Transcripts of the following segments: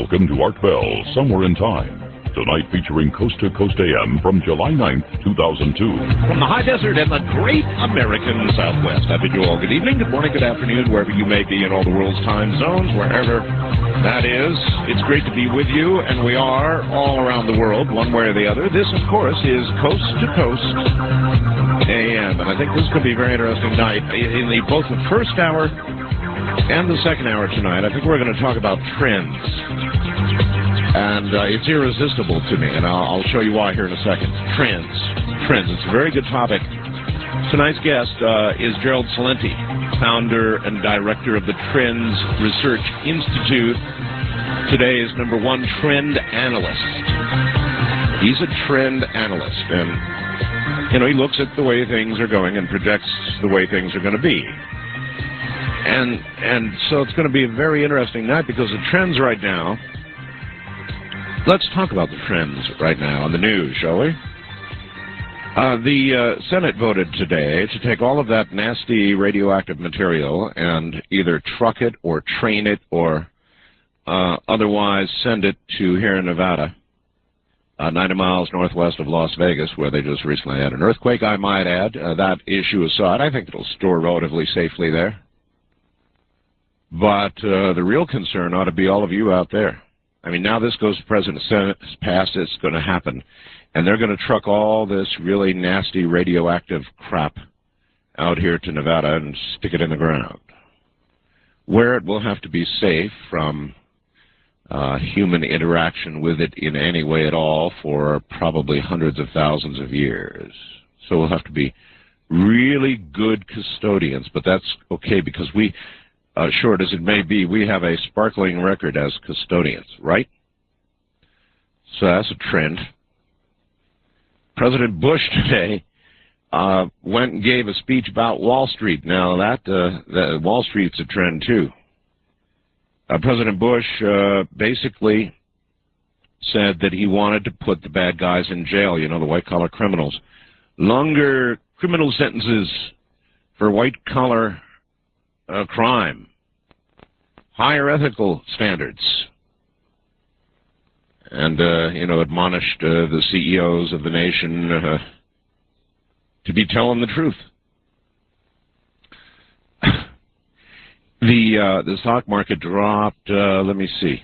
Welcome to Art Bell, Somewhere in Time. Tonight featuring Coast to Coast AM from July 9th, 2002. From the high desert and the great American Southwest. I bid you all good evening, good morning, good afternoon, wherever you may be in all the world's time zones, wherever that is. It's great to be with you, and we are all around the world, one way or the other. This, of course, is Coast to Coast AM, and I think this could be a very interesting night. In both the first hour and the second hour tonight, I think we're going to talk about trends. And it's irresistible to me, and I'll show you why here in a second. Trends. It's a very good topic. Tonight's guest is Gerald Celente, founder and director of the Trends Research Institute. Today's #1 trend analyst. He's a trend analyst, and, he looks at the way things are going and projects the way things are going to be. And so it's going to be a very interesting night because the trends right now. Let's talk about the trends right now on the news, shall we? The Senate voted today to take all of that nasty radioactive material and either truck it or train it or otherwise send it to here in Nevada, 90 miles northwest of Las Vegas, where they just recently had an earthquake, I might add. That issue aside, I think it'll store relatively safely there. But the real concern ought to be all of you out there. I mean, now this goes to President Senate, it's passed, it's going to happen. And they're going to truck all this really nasty radioactive crap out here to Nevada and stick it in the ground, where it will have to be safe from human interaction with it in any way at all for probably hundreds of thousands of years. So we'll have to be really good custodians, but that's okay because we... short as it may be, we have a sparkling record as custodians, right? So that's a trend. President Bush today went and gave a speech about Wall Street. Now, that Wall Street's a trend, too. President Bush basically said that he wanted to put the bad guys in jail, the white-collar criminals. Longer criminal sentences for white-collar crime, higher ethical standards, and, admonished the CEOs of the nation to be telling the truth. The stock market dropped, let me see.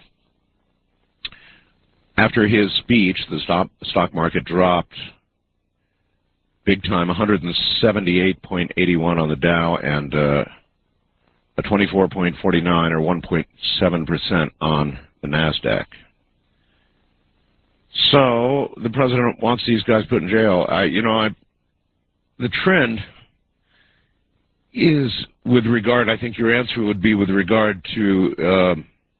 After his speech, the stock market dropped big time, 178.81 on the Dow, and a 24.49 or 1.7% on the NASDAQ. So the president wants these guys put in jail. The trend is with regard, I think your answer would be with regard to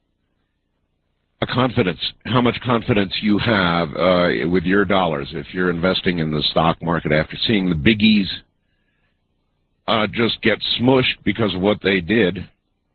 a confidence, how much confidence you have with your dollars if you're investing in the stock market after seeing the biggies just get smushed because of what they did.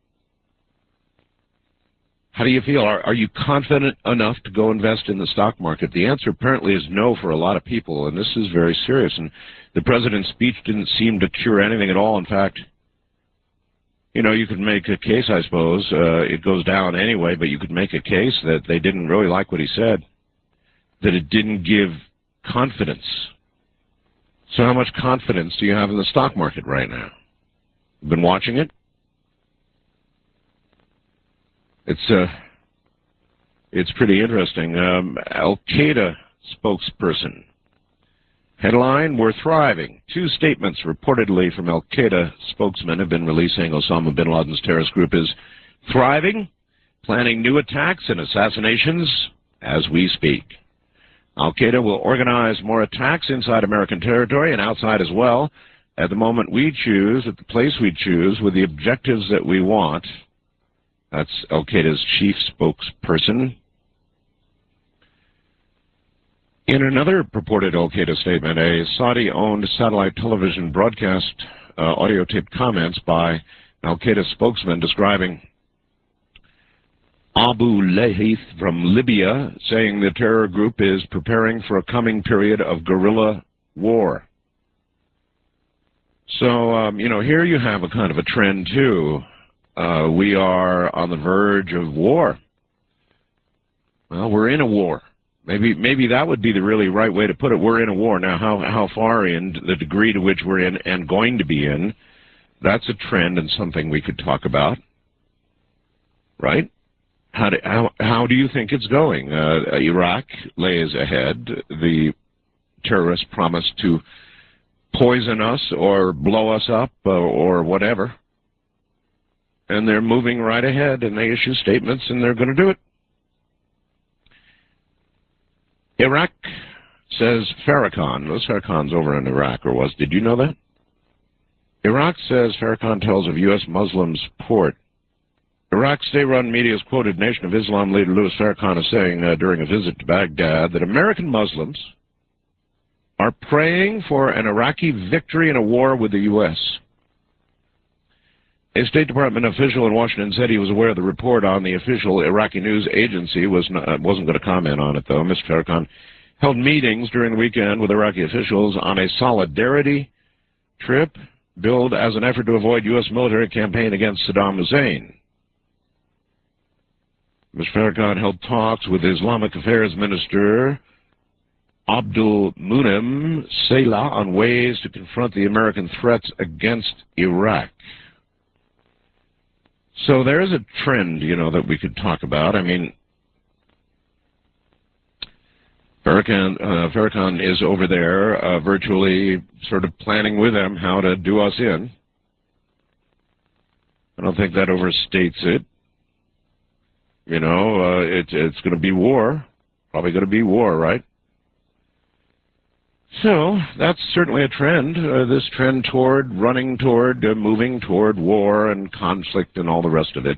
How do you feel? Are you confident enough to go invest in the stock market? The answer apparently is no for a lot of people, and this is very serious. And the president's speech didn't seem to cure anything at all. In fact, you could make a case, I suppose. It goes down anyway, but you could make a case that they didn't really like what he said, that it didn't give confidence. So how much confidence do you have in the stock market right now? You've been watching it? It's pretty interesting. Al-Qaeda spokesperson. Headline, we're thriving. 2 statements reportedly from Al-Qaeda spokesmen have been releasing Osama bin Laden's terrorist group is thriving, planning new attacks and assassinations as we speak. Al-Qaeda will organize more attacks inside American territory and outside as well. At the moment we choose, at the place we choose, with the objectives that we want. That's Al-Qaeda's chief spokesperson. In another purported Al-Qaeda statement, a Saudi-owned satellite television broadcast audio-taped comments by an Al-Qaeda spokesman describing Abu Lahith from Libya, saying the terror group is preparing for a coming period of guerrilla war. So, here you have a kind of a trend, too. We are on the verge of war. Well, we're in a war. Maybe that would be the really right way to put it. We're in a war. Now, how far in, the degree to which we're in and going to be in, that's a trend and something we could talk about, right? How do you think it's going? Iraq lays ahead. The terrorists promise to poison us or blow us up or whatever. And they're moving right ahead, and they issue statements, and they're going to do it. Iraq, says Farrakhan. Farrakhan's over in Iraq, or was. Did you know that? Iraq, says Farrakhan tells of U.S. Muslims port. Iraq's state-run media has quoted Nation of Islam leader Louis Farrakhan as saying during a visit to Baghdad that American Muslims are praying for an Iraqi victory in a war with the U.S. A State Department official in Washington said he was aware of the report on the official Iraqi news agency. Wasn't going to comment on it, though. Mr. Farrakhan held meetings during the weekend with Iraqi officials on a solidarity trip billed as an effort to avoid U.S. military campaign against Saddam Hussein. Mr. Farrakhan held talks with Islamic Affairs Minister Abdul Munim Salah on ways to confront the American threats against Iraq. So there's a trend, that we could talk about. I mean, Farrakhan is over there virtually sort of planning with them how to do us in. I don't think that overstates it. It's going to be war. Probably going to be war, right? So that's certainly a trend, this trend toward moving toward war and conflict and all the rest of it.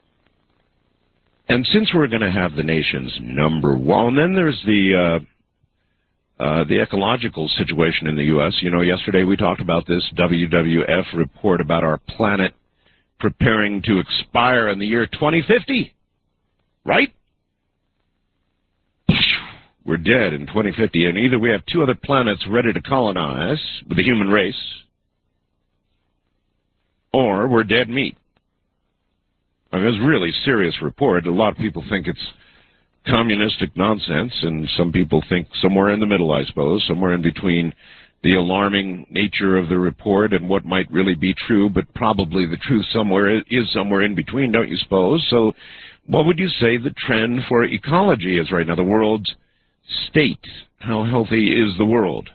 And since we're going to have the nation's number one, then there's the ecological situation in the U.S. Yesterday we talked about this WWF report about our planet preparing to expire in the year 2050. Right? We're dead in 2050, and either we have two other planets ready to colonize with the human race, or we're dead meat. I mean, it's a really serious report. A lot of people think it's communistic nonsense, and some people think somewhere in the middle, I suppose, somewhere in between the alarming nature of the report and what might really be true, but probably the truth is somewhere in between, don't you suppose? So what would you say the trend for ecology is right now, the world's state? How healthy is the world?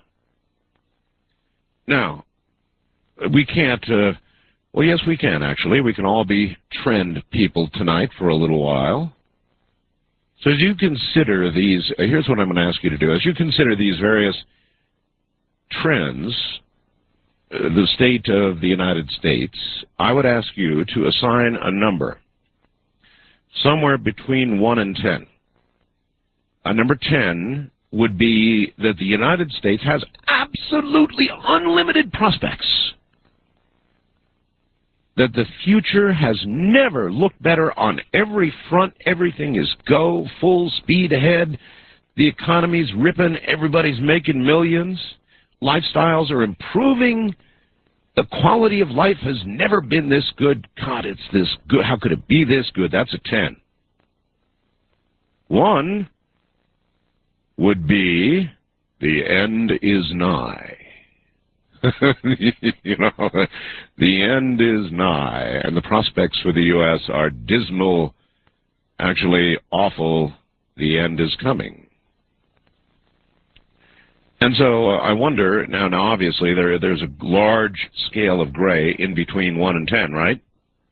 Now, we can't, well, yes, we can, actually. We can all be trend people tonight for a little while. So as you consider these, here's what I'm going to ask you to do. As you consider these various trends, the state of the United States, I would ask you to assign a number somewhere between 1 and 10. Number 10 would be that the United States has absolutely unlimited prospects. That the future has never looked better on every front. Everything is go, full speed ahead. The economy's ripping. Everybody's making millions. Lifestyles are improving. The quality of life has never been this good. God, it's this good. How could it be this good? That's a 10. 1 would be the end is nigh. The end is nigh, and the prospects for the U.S. are dismal, actually awful. The end is coming. And so I wonder, now obviously there's a large scale of gray in between 1 and 10, right?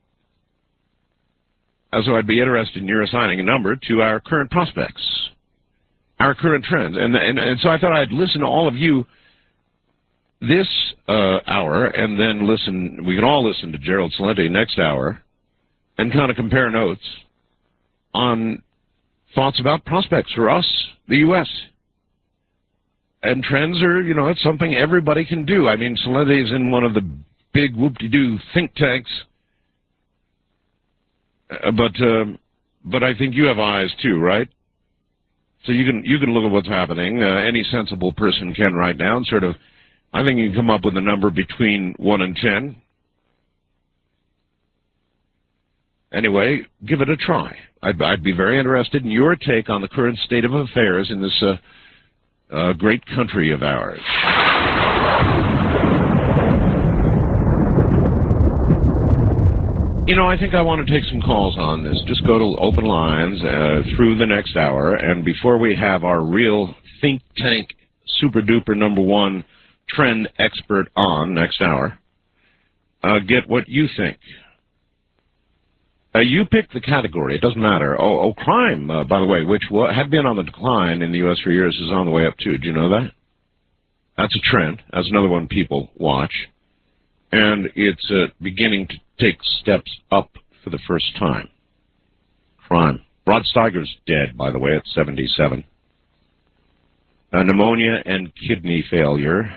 And so I'd be interested in your assigning a number to our current prospects, our current trends. And so I thought I'd listen to all of you this hour, and then we can all listen to Gerald Celente next hour and kind of compare notes on thoughts about prospects for us, the U.S., and trends are, it's something everybody can do. I mean, Celente is in one of the big whoop-de-doo think tanks, but I think you have eyes too, right? So you can look at what's happening. Any sensible person can right now, and sort of, I think you can come up with a number between 1 and 10. Anyway, give it a try. I'd be very interested in your take on the current state of affairs in this great country of ours. You know, I think I want to take some calls on this. Just go to open lines through the next hour, and before we have our real think tank super-duper #1 trend expert on next hour, get what you think. You pick the category. It doesn't matter. Crime, by the way, which had been on the decline in the U.S. for years, is on the way up, too. Do you know that? That's a trend. That's another one people watch. And it's beginning to take steps up for the first time. Crime. Rod Steiger's dead, by the way, at 77. Pneumonia and kidney failure.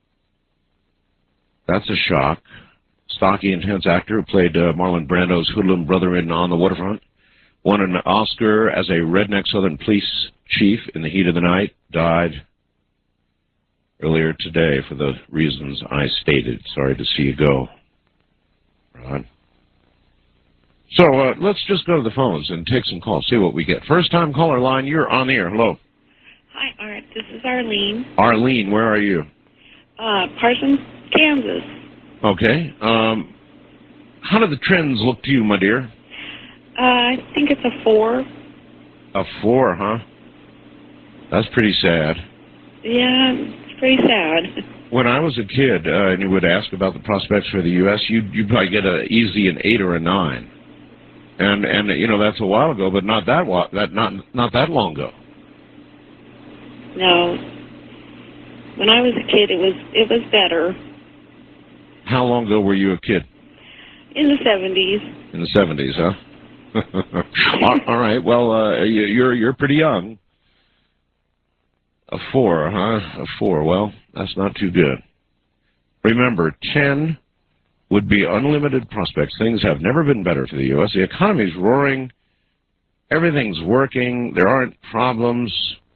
That's a shock. Stocky, intense actor who played Marlon Brando's hoodlum brother in On the Waterfront. Won an Oscar as a redneck Southern police chief in the heat of the night. Died earlier today for the reasons I stated. Sorry to see you go, Rod. So let's just go to the phones and take some calls, see what we get. First-time caller line, you're on the air. Hello. Hi, Art. This is Arlene. Arlene, where are you? Parsons, Kansas. Okay. How do the trends look to you, my dear? I think it's a 4. A 4, huh? That's pretty sad. Yeah, it's pretty sad. When I was a kid, and you would ask about the prospects for the U.S., you'd probably get easy an 8 or a 9. And you know, that's a while ago, but not that long ago. No. When I was a kid, it was better. How long ago were you a kid? In the 70s. In the 70s, huh? All right. Well, you're pretty young. A 4, huh? A 4. Well, that's not too good. Remember, 10 would be unlimited prospects. Things have never been better for the U.S. The economy's roaring. Everything's working. There aren't problems.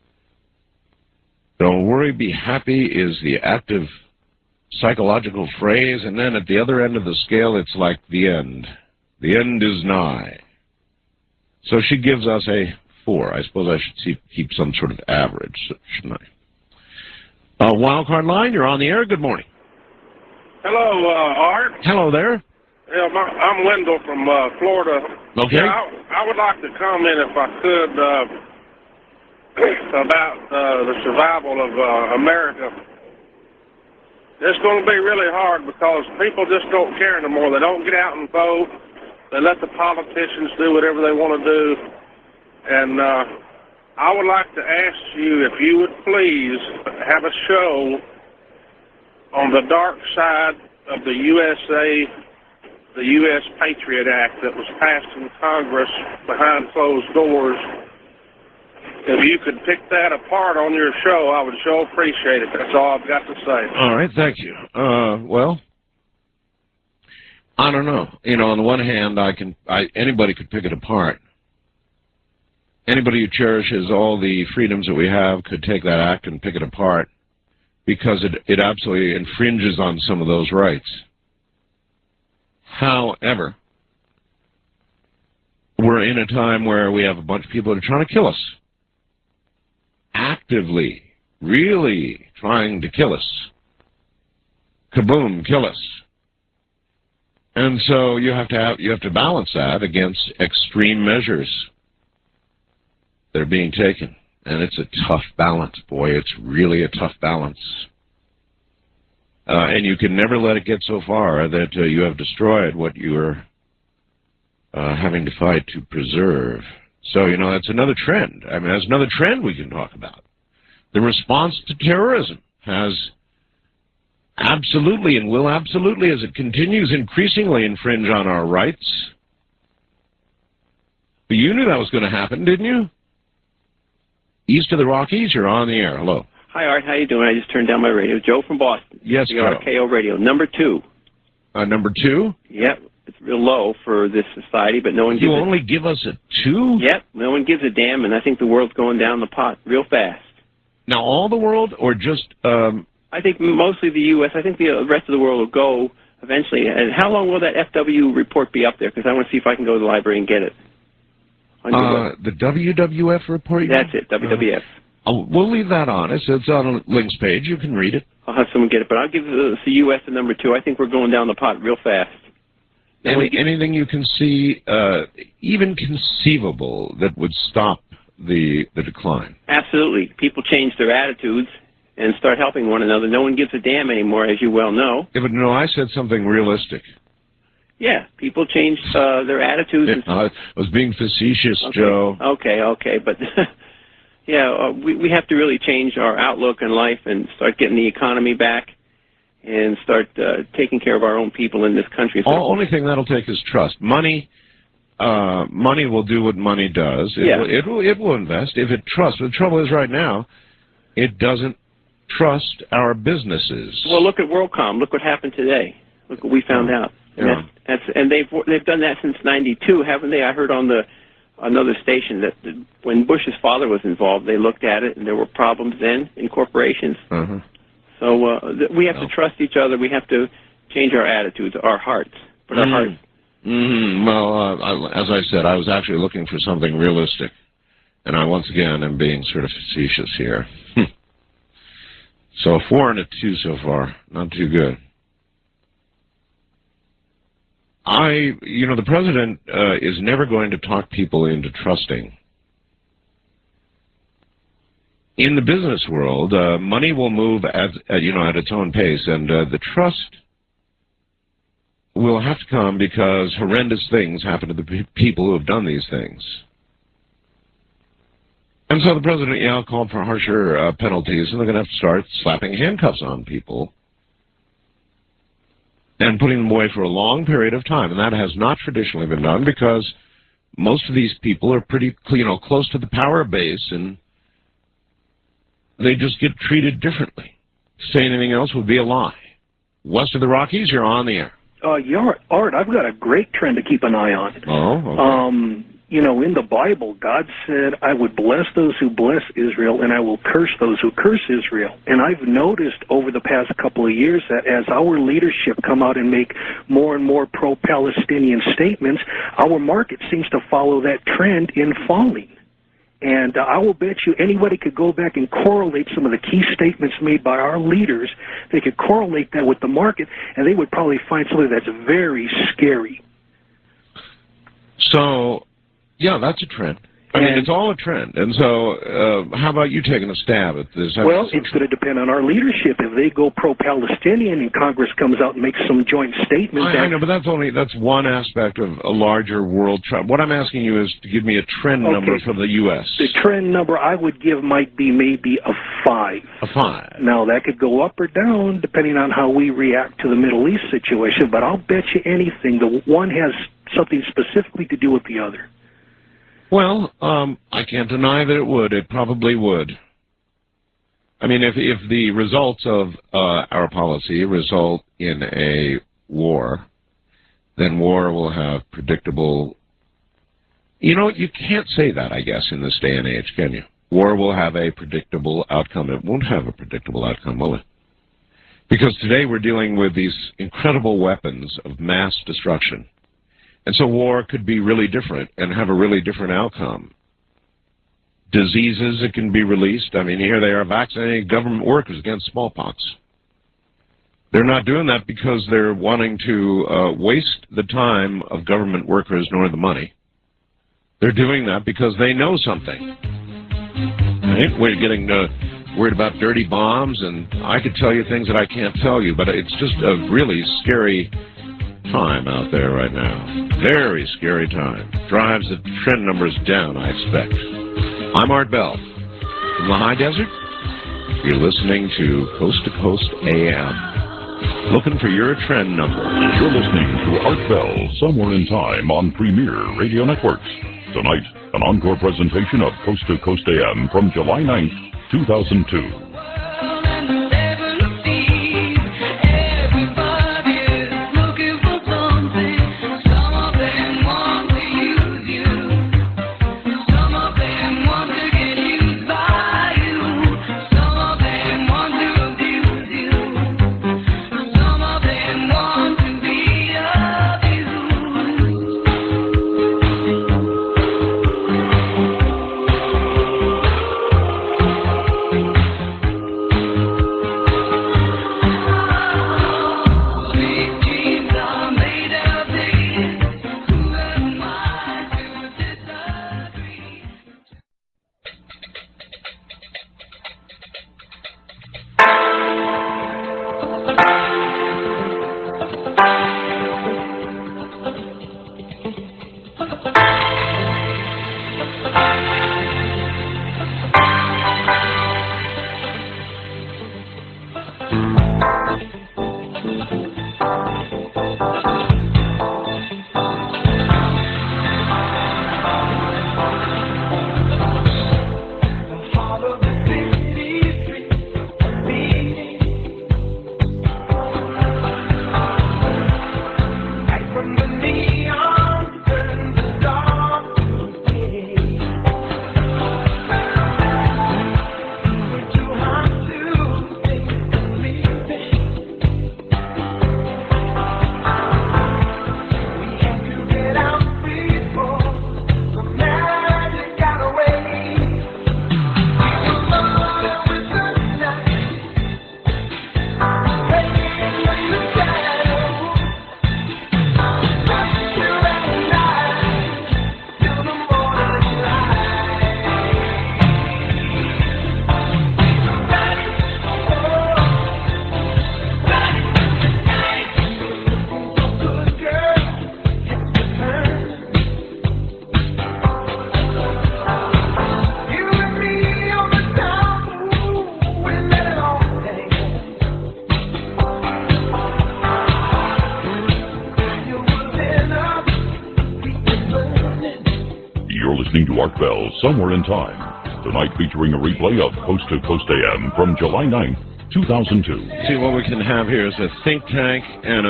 Don't worry, be happy is the active psychological phrase, and then at the other end of the scale, it's like the end. The end is nigh. So she gives us a 4. I suppose I should keep some sort of average, shouldn't I? Wildcard line, you're on the air. Good morning. Hello, Art. Hello there. Yeah, I'm Wendell from Florida. Okay. Yeah, I would like to comment, if I could, about the survival of America. It's going to be really hard because people just don't care anymore. They don't get out and vote. They let the politicians do whatever they want to do. And I would like to ask you if you would please have a show on the dark side of the USA, the U.S. Patriot Act that was passed in Congress behind closed doors. If you could pick that apart on your show, I would so appreciate it. That's all I've got to say. All right, thank you. Well, I don't know. You know, on the one hand, anybody could pick it apart. Anybody who cherishes all the freedoms that we have could take that act and pick it apart because it absolutely infringes on some of those rights. However, we're in a time where we have a bunch of people that are trying to kill us. Actively, really trying to kill us. Kaboom, kill us. And so you have to balance that against extreme measures that are being taken. And it's a tough balance, boy. It's really a tough balance. And you can never let it get so far that you have destroyed what you're having to fight to preserve. So, you know, that's another trend. I mean, that's another trend we can talk about. The response to terrorism has absolutely and will absolutely, as it continues, increasingly infringe on our rights. But you knew that was going to happen, didn't you? East of the Rockies, you're on the air. Hello. Hi, Art. How you doing? I just turned down my radio. Joe from Boston. Yes, Joe. KO Radio. Number 2. Number 2? Yep. It's real low for this society, but no one gives You only give us a 2? Yep. No one gives a damn, and I think the world's going down the pot real fast. Now, all the world, or just... I think mostly the U.S. I think the rest of the world will go eventually. And how long will that FW report be up there? Because I want to see if I can go to the library and get it. The WWF report? That's it, WWF. We'll leave that on. It's on a links page. You can read it. I'll have someone get it. But I'll give the U.S. a number 2. I think we're going down the pot real fast. Anything you can see, even conceivable, that would stop the decline? Absolutely. People change their attitudes and start helping one another. No one gives a damn anymore, as you well know. Yeah, but no, I said something realistic. Yeah, people change their attitudes. I was being facetious, okay. Joe. Okay, but yeah, we have to really change our outlook in life and start getting the economy back and start taking care of our own people in this country. The only thing that'll take is trust. Money will do what money does. It will invest if it trusts. But the trouble is right now, it doesn't trust our businesses. Well, look at WorldCom. Look what happened today. Look what we found out. And they've done that since '92, haven't they? I heard on another station that when Bush's father was involved, they looked at it and there were problems then in corporations. So we have to trust each other. We have to change our attitudes, our hearts. But our hearts. Well, as I said, I was actually looking for something realistic, and I once again am being sort of facetious here. So 4 and a 2 so far, not too good. The president is never going to talk people into trusting. In the business world, money will move at its own pace, and the trust will have to come because horrendous things happen to the people who have done these things. And so the president, called for harsher penalties, and they're going to have to start slapping handcuffs on people and putting them away for a long period of time. And that has not traditionally been done because most of these people are pretty, close to the power base, and they just get treated differently. To say anything else would be a lie. West of the Rockies, you're on the air. Art, I've got a great trend to keep an eye on. Oh, okay. In the Bible, God said, I would bless those who bless Israel, and I will curse those who curse Israel. And I've noticed over the past couple of years that as our leadership come out and make more and more pro-Palestinian statements, our market seems to follow that trend in falling. And I will bet you anybody could go back and correlate some of the key statements made by our leaders. They could correlate that with the market, and they would probably find something that's very scary. So, yeah, that's a trend. I mean, it's all a trend. And so how about you taking a stab at this? Well, it's going to depend on our leadership. If they go pro-Palestinian and Congress comes out and makes some joint statement. I know, but that's one aspect of a larger world trend. What I'm asking you is to give me a trend number for the U.S. The trend number I would give might be maybe a 5. A 5. Now, that could go up or down depending on how we react to the Middle East situation, but I'll bet you anything the one has something specifically to do with the other. Well, I can't deny that it would. It probably would. I mean, if the results of our policy result in a war, then war will have predictable... You can't say that, I guess, in this day and age, can you? War will have a predictable outcome. It won't have a predictable outcome, will it? Because today we're dealing with these incredible weapons of mass destruction. And so war could be really different and have a really different outcome. Diseases that can be released. I mean, here they are vaccinating government workers against smallpox. They're not doing that because they're wanting to waste the time of government workers nor the money. They're doing that because they know something. Right? We're getting worried about dirty bombs, and I could tell you things that I can't tell you, but it's just a really scary time out there right now. Very scary time. Drives the trend numbers down, I expect. I'm Art Bell. From the high desert, you're listening to Coast to Coast AM. Looking for your trend number. You're listening to Art Bell, Somewhere in Time on Premier Radio Networks. Tonight, an encore presentation of Coast to Coast AM from July 9th, 2002. Want to Art Bell, Somewhere in Time. Tonight featuring a replay of Coast to Coast AM from July 9th, 2002. See, what we can have here is a think tank and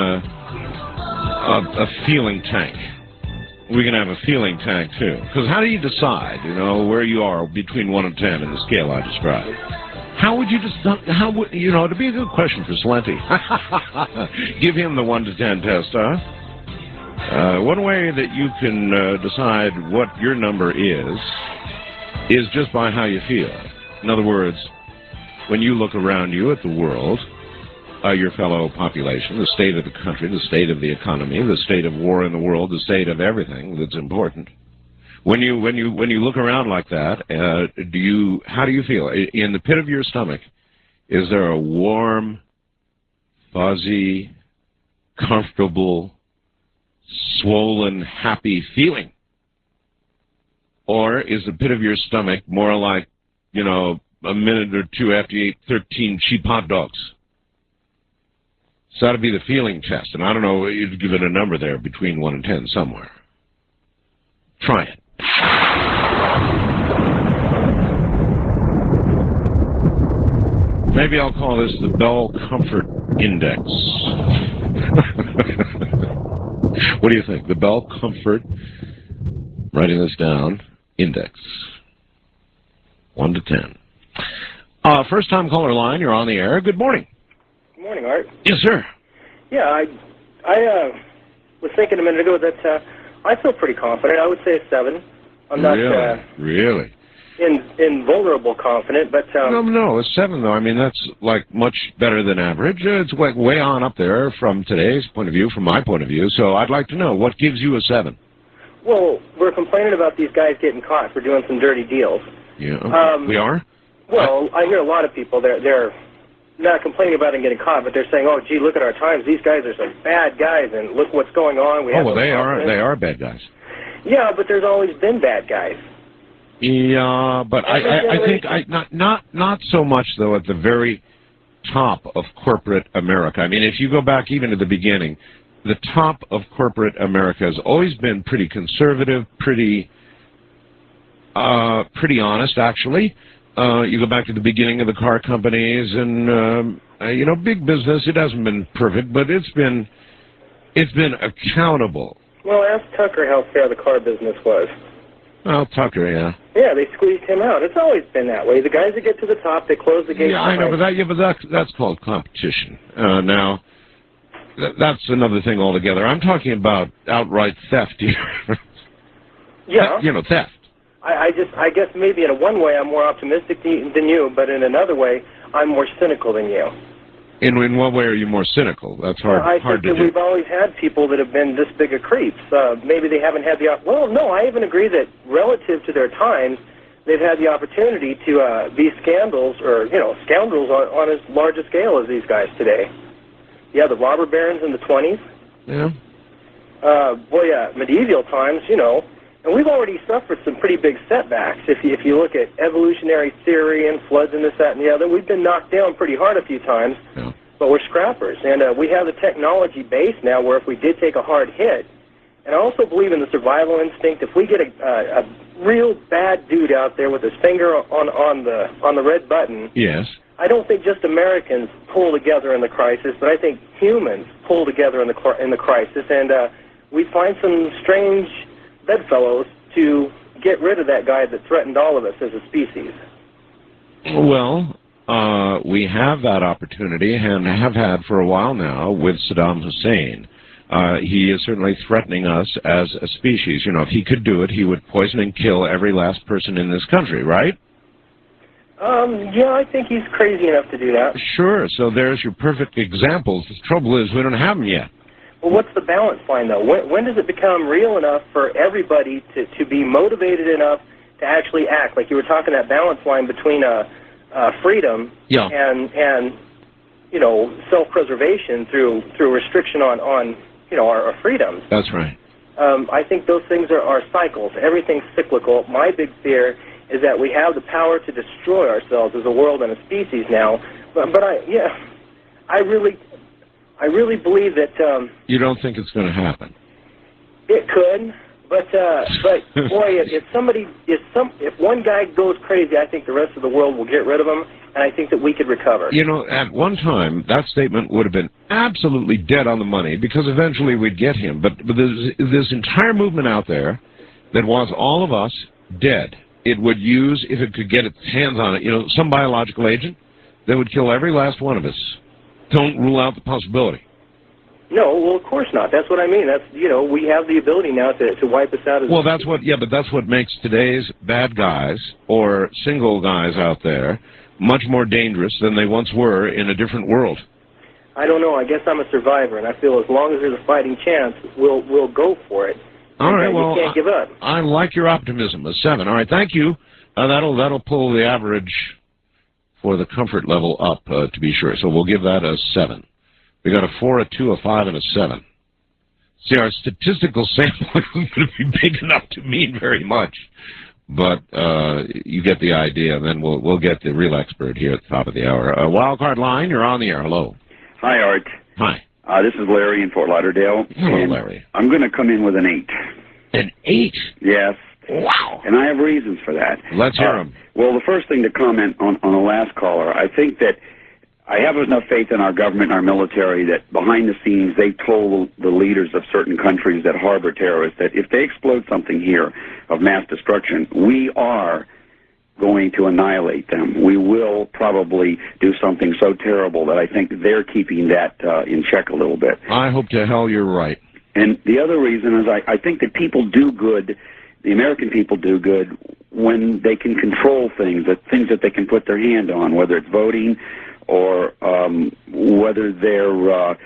a feeling tank. We can have a feeling tank, too. Because how do you decide, where you are between 1 and 10 in the scale I described? How would you decide, to be a good question for Slenty. Give him the 1 to 10 test, huh? One way that you can decide what your number is just by how you feel. In other words, when you look around you at the world, your fellow population, the state of the country, the state of the economy, the state of war in the world, the state of everything that's important. When you look around like that, how do you feel? In the pit of your stomach, is there a warm, fuzzy, comfortable, swollen, happy feeling? Or is the pit of your stomach more like, a minute or two after you ate 13 cheap hot dogs? It's got to be the feeling test. And I don't know, you'd give it a number there between 1 and 10 somewhere. Try it. Maybe I'll call this the Bell Comfort Index. What do you think? The Bell Comfort, writing this down, Index. 1 to 10. First time caller line, you're on the air. Good morning. Good morning, Art. Yes, sir. Yeah, I was thinking a minute ago that I feel pretty confident. I would say a 7. I'm not really invulnerable confident, but no, a 7 though. I mean, that's like much better than average. It's like way on up there from today's point of view, from my point of view. So I'd like to know what gives you a 7. Well, we're complaining about these guys getting caught for doing some dirty deals. Yeah, we are. Well, I hear a lot of people they're not complaining about them getting caught, but they're saying, "Oh, gee, look at our times. These guys are some bad guys, and look what's going on." They are bad guys. Yeah, but there's always been bad guys. Yeah, but I think not so much though at the very top of corporate America. I mean, if you go back even to the beginning, the top of corporate America has always been pretty conservative, pretty honest, actually. You go back to the beginning of the car companies and big business. It hasn't been perfect, but it's been accountable. Well, ask Tucker how fair the car business was. Well, Tucker, yeah. Yeah, they squeezed him out. It's always been that way. The guys that get to the top, they close the gate. Yeah, I know, but that's called competition. Now, that's another thing altogether. I'm talking about outright theft here. Yeah. Theft. I guess maybe in one way I'm more optimistic than you, but in another way I'm more cynical than you. In what way are you more cynical? That's hard to do. I think that we've always had people that have been this big of creeps. Maybe they haven't had the... Well, no, I even agree that relative to their times, they've had the opportunity to be scoundrels on as large a scale as these guys today. Yeah, the robber barons in the 20s. Yeah. Medieval times, and we've already suffered some pretty big setbacks. If you look at evolutionary theory and floods and this, that, and the other, we've been knocked down pretty hard a few times. Yeah. but we're scrappers. And we have the technology base now where if we did take a hard hit, and I also believe in the survival instinct, if we get a real bad dude out there with his finger on the red button, yes, I don't think just Americans pull together in the crisis, but I think humans pull together in the crisis, and we find some strange bedfellows to get rid of that guy that threatened all of us as a species. Well, we have that opportunity and have had for a while now with Saddam Hussein. He is certainly threatening us as a species. You know, if he could do it, he would poison and kill every last person in this country, right? Yeah, I think he's crazy enough to do that. Sure, so there's your perfect examples. The trouble is we don't have them yet. Well, what's the balance line, though? When does it become real enough for everybody to be motivated enough to actually act? Like you were talking, that balance line between freedom and you know, self-preservation through restriction on our freedoms. That's right. I think those things are cycles. Everything's cyclical. My big fear is that we have the power to destroy ourselves as a world and a species now. But I really believe that. You don't think it's going to happen? It could, but boy, if one guy goes crazy, I think the rest of the world will get rid of him, and I think that we could recover. You know, at one time, that statement would have been absolutely dead on the money because eventually we'd get him. But there's this entire movement out there that wants all of us dead. It would use, if it could get its hands on it, you know, some biological agent that would kill every last one of us. Don't rule out the possibility. No, well, of course not. That's what I mean. That's, you know, we have the ability now to wipe us out. Well, that's what, but that's what makes today's bad guys or single guys out there much more dangerous than they once were in a different world. I don't know. I guess I'm a survivor, and I feel as long as there's a fighting chance, we'll go for it. All right, well, you can't give up. I like your optimism. A 7. All right, thank you. That'll pull the average for the comfort level up, to be sure. So we'll give that a 7. We got a 4, a 2, a 5, and a 7. See, our statistical sample isn't going to be big enough to mean very much, but you get the idea. And then we'll get the real expert here at the top of the hour. Wildcard line, you're on the air. Hello. Hi, Art. Hi. This is Larry in Fort Lauderdale. Hello, Larry. I'm going to come in with an 8. An 8? Yes. Wow. And I have reasons for that. Let's hear them. Well, the first thing to comment on the last caller, I think that I have enough faith in our government and our military that behind the scenes they told the leaders of certain countries that harbor terrorists that if they explode something here of mass destruction, we are going to annihilate them. We will probably do something so terrible that I think they're keeping that in check a little bit. I hope to hell you're right. And the other reason is I think that people do good, the American people do good when they can control things that they can put their hand on, whether it's voting or whether they're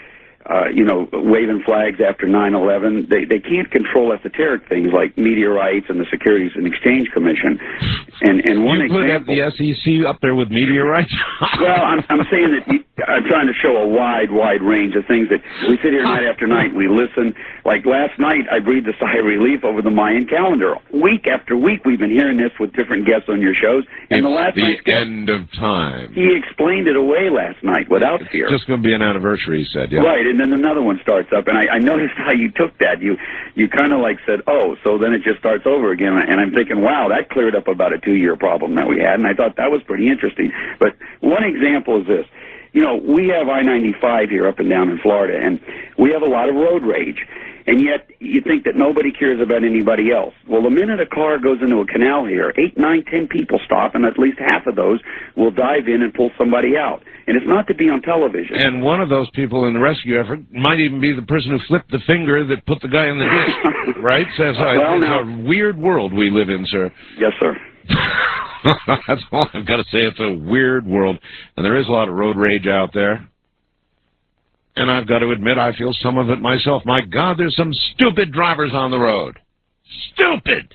waving flags after 9/11. They can't control esoteric things like meteorites and the Securities and Exchange Commission. And one example. You put the SEC up there with meteorites? Well, I'm saying that I'm trying to show a wide range of things that we sit here night after night. We listen. Like last night, I breathed a sigh of relief over the Mayan calendar. Week after week, we've been hearing this with different guests on your shows. And it's the end of time. He explained it away last night without fear. It's just going to be an anniversary, he said. Yeah. Right, and then another one starts up, and I noticed how you took that. You kind of like said, oh, so then it just starts over again. And I'm thinking, wow, that cleared up about a 2-year problem that we had, and I thought that was pretty interesting. But one example is this. You know, we have I-95 here up and down in Florida, and we have a lot of road rage. And yet, you think that nobody cares about anybody else. Well, the minute a car goes into a canal here, 8, 9, 10 people stop, and at least half of those will dive in and pull somebody out. And it's not to be on television. And one of those people in the rescue effort might even be the person who flipped the finger that put the guy in the ditch, right? Says, it's a weird world we live in, sir. Yes, sir. That's all I've got to say. It's a weird world, and there is a lot of road rage out there. And I've got to admit, I feel some of it myself. My God, there's some stupid drivers on the road. Stupid!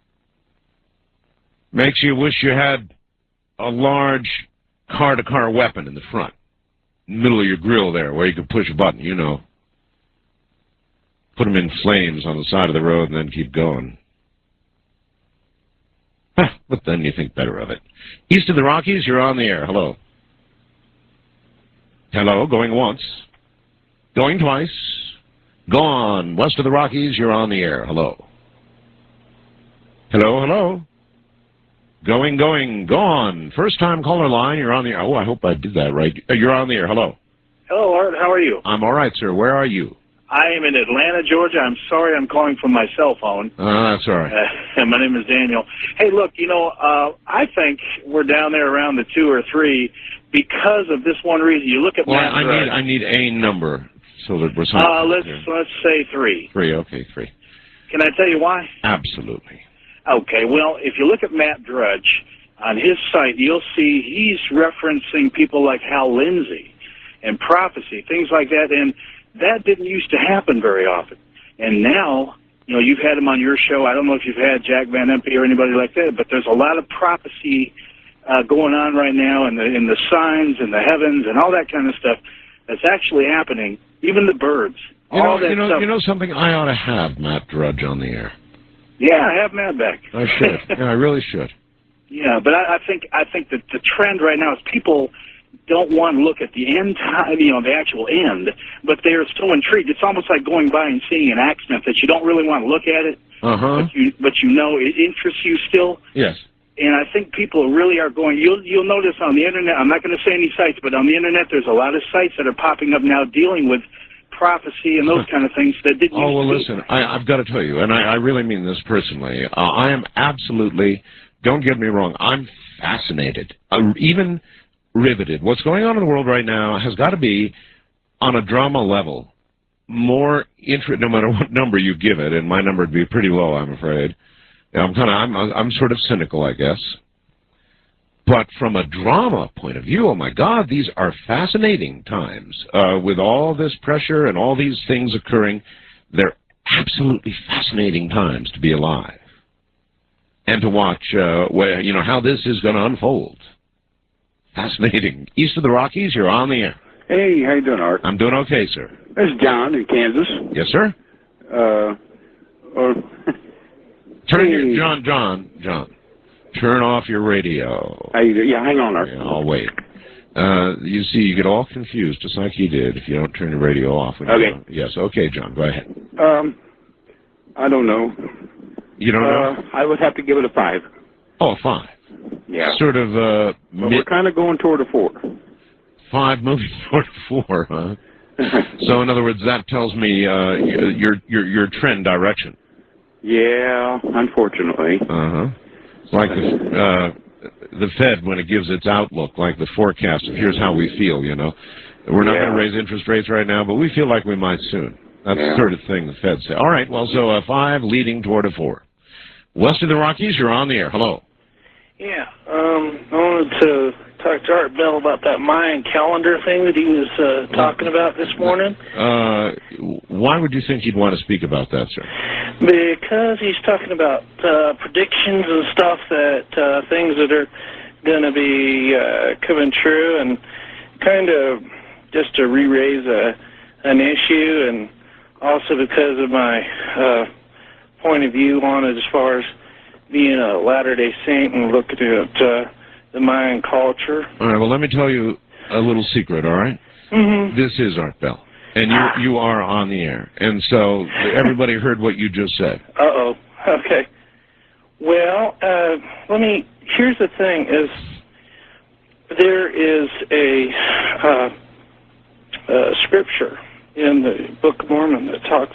Makes you wish you had a large car-to-car weapon in the front, in the middle of your grill there, where you could push a button, you know. Put them in flames on the side of the road and then keep going. But then you think better of it. East of the Rockies, you're on the air. Hello. Hello, going once. Going twice. Gone. West of the Rockies, you're on the air. Hello. Hello, hello. Going, gone. First time caller line, you're on the air. Oh, I hope I did that right. You're on the air. Hello. Hello, Art. How are you? I'm all right, sir. Where are you? I am in Atlanta, Georgia. I'm sorry I'm calling from my cell phone. That's all right. My name is Daniel. Hey, look, I think we're down there around the 2 or 3 because of this one reason. You look at Matt Drudge. I need a number so that we're let's say 3. 3, okay, 3. Can I tell you why? Absolutely. Okay, well, if you look at Matt Drudge on his site, you'll see he's referencing people like Hal Lindsey and prophecy, things like that, and that didn't used to happen very often. And now, you've had him on your show. I don't know if you've had Jack Van Impe or anybody like that, but there's a lot of prophecy going on right now in the signs and the heavens and all that kind of stuff that's actually happening. Even the birds. You know something? I ought to have Matt Drudge on the air. Yeah, I have Matt back. I should. Yeah, I really should. Yeah, but I think that the trend right now is people don't want to look at the end time, the actual end, but they're so intrigued. It's almost like going by and seeing an accident that you don't really want to look at it, but it interests you still. Yes. And I think people really are going. You'll notice on the internet. I'm not going to say any sites, but on the internet, there's a lot of sites that are popping up now dealing with prophecy and those kind of things that didn't. Oh, well, listen, I've got to tell you, and I really mean this personally. I am absolutely. Don't get me wrong. I'm fascinated, even riveted. What's going on in the world right now has got to be, on a drama level, more interest. No matter what number you give it, and my number would be pretty low, I'm afraid. I'm sort of cynical, I guess. But from a drama point of view, oh my God, these are fascinating times. With all this pressure and all these things occurring, they're absolutely fascinating times to be alive. And to watch how this is going to unfold. Fascinating. East of the Rockies, you're on the air. Hey, how you doing, Art? I'm doing okay, sir. This is John in Kansas. Yes, sir. John. Turn off your radio. Yeah, hang on, Art. Yeah, I'll wait. You see, you get all confused, just like you did, if you don't turn your radio off. Okay. Yes, okay, John, go ahead. I don't know. You don't know? I would have to give it a 5. Oh, 5. Yeah. Sort of, we're kind of going toward a 4. 5 moving toward a 4, huh? So, in other words, that tells me your trend direction. Yeah, unfortunately. Like the Fed, when it gives its outlook, like the forecast of here's how we feel, We're not going to raise interest rates right now, but we feel like we might soon. That's the sort of thing the Fed say. All right, well, so a 5 leading toward a 4. West of the Rockies, you're on the air. Hello. Yeah, I wanted to talk to Art Bell about that Mayan calendar thing that he was talking about this morning. Why would you think he'd want to speak about that, sir? Because he's talking about predictions and stuff, that things that are going to be coming true, and kind of just to re-raise an issue, and also because of my point of view on it as far as being a Latter-day Saint and looking at the Mayan culture. All right, well, let me tell you a little secret, all right? Mm-hmm. This is Art Bell, and you are on the air, and so everybody heard what you just said. Uh-oh, okay. Well, here's the thing, is there is a scripture in the Book of Mormon that talks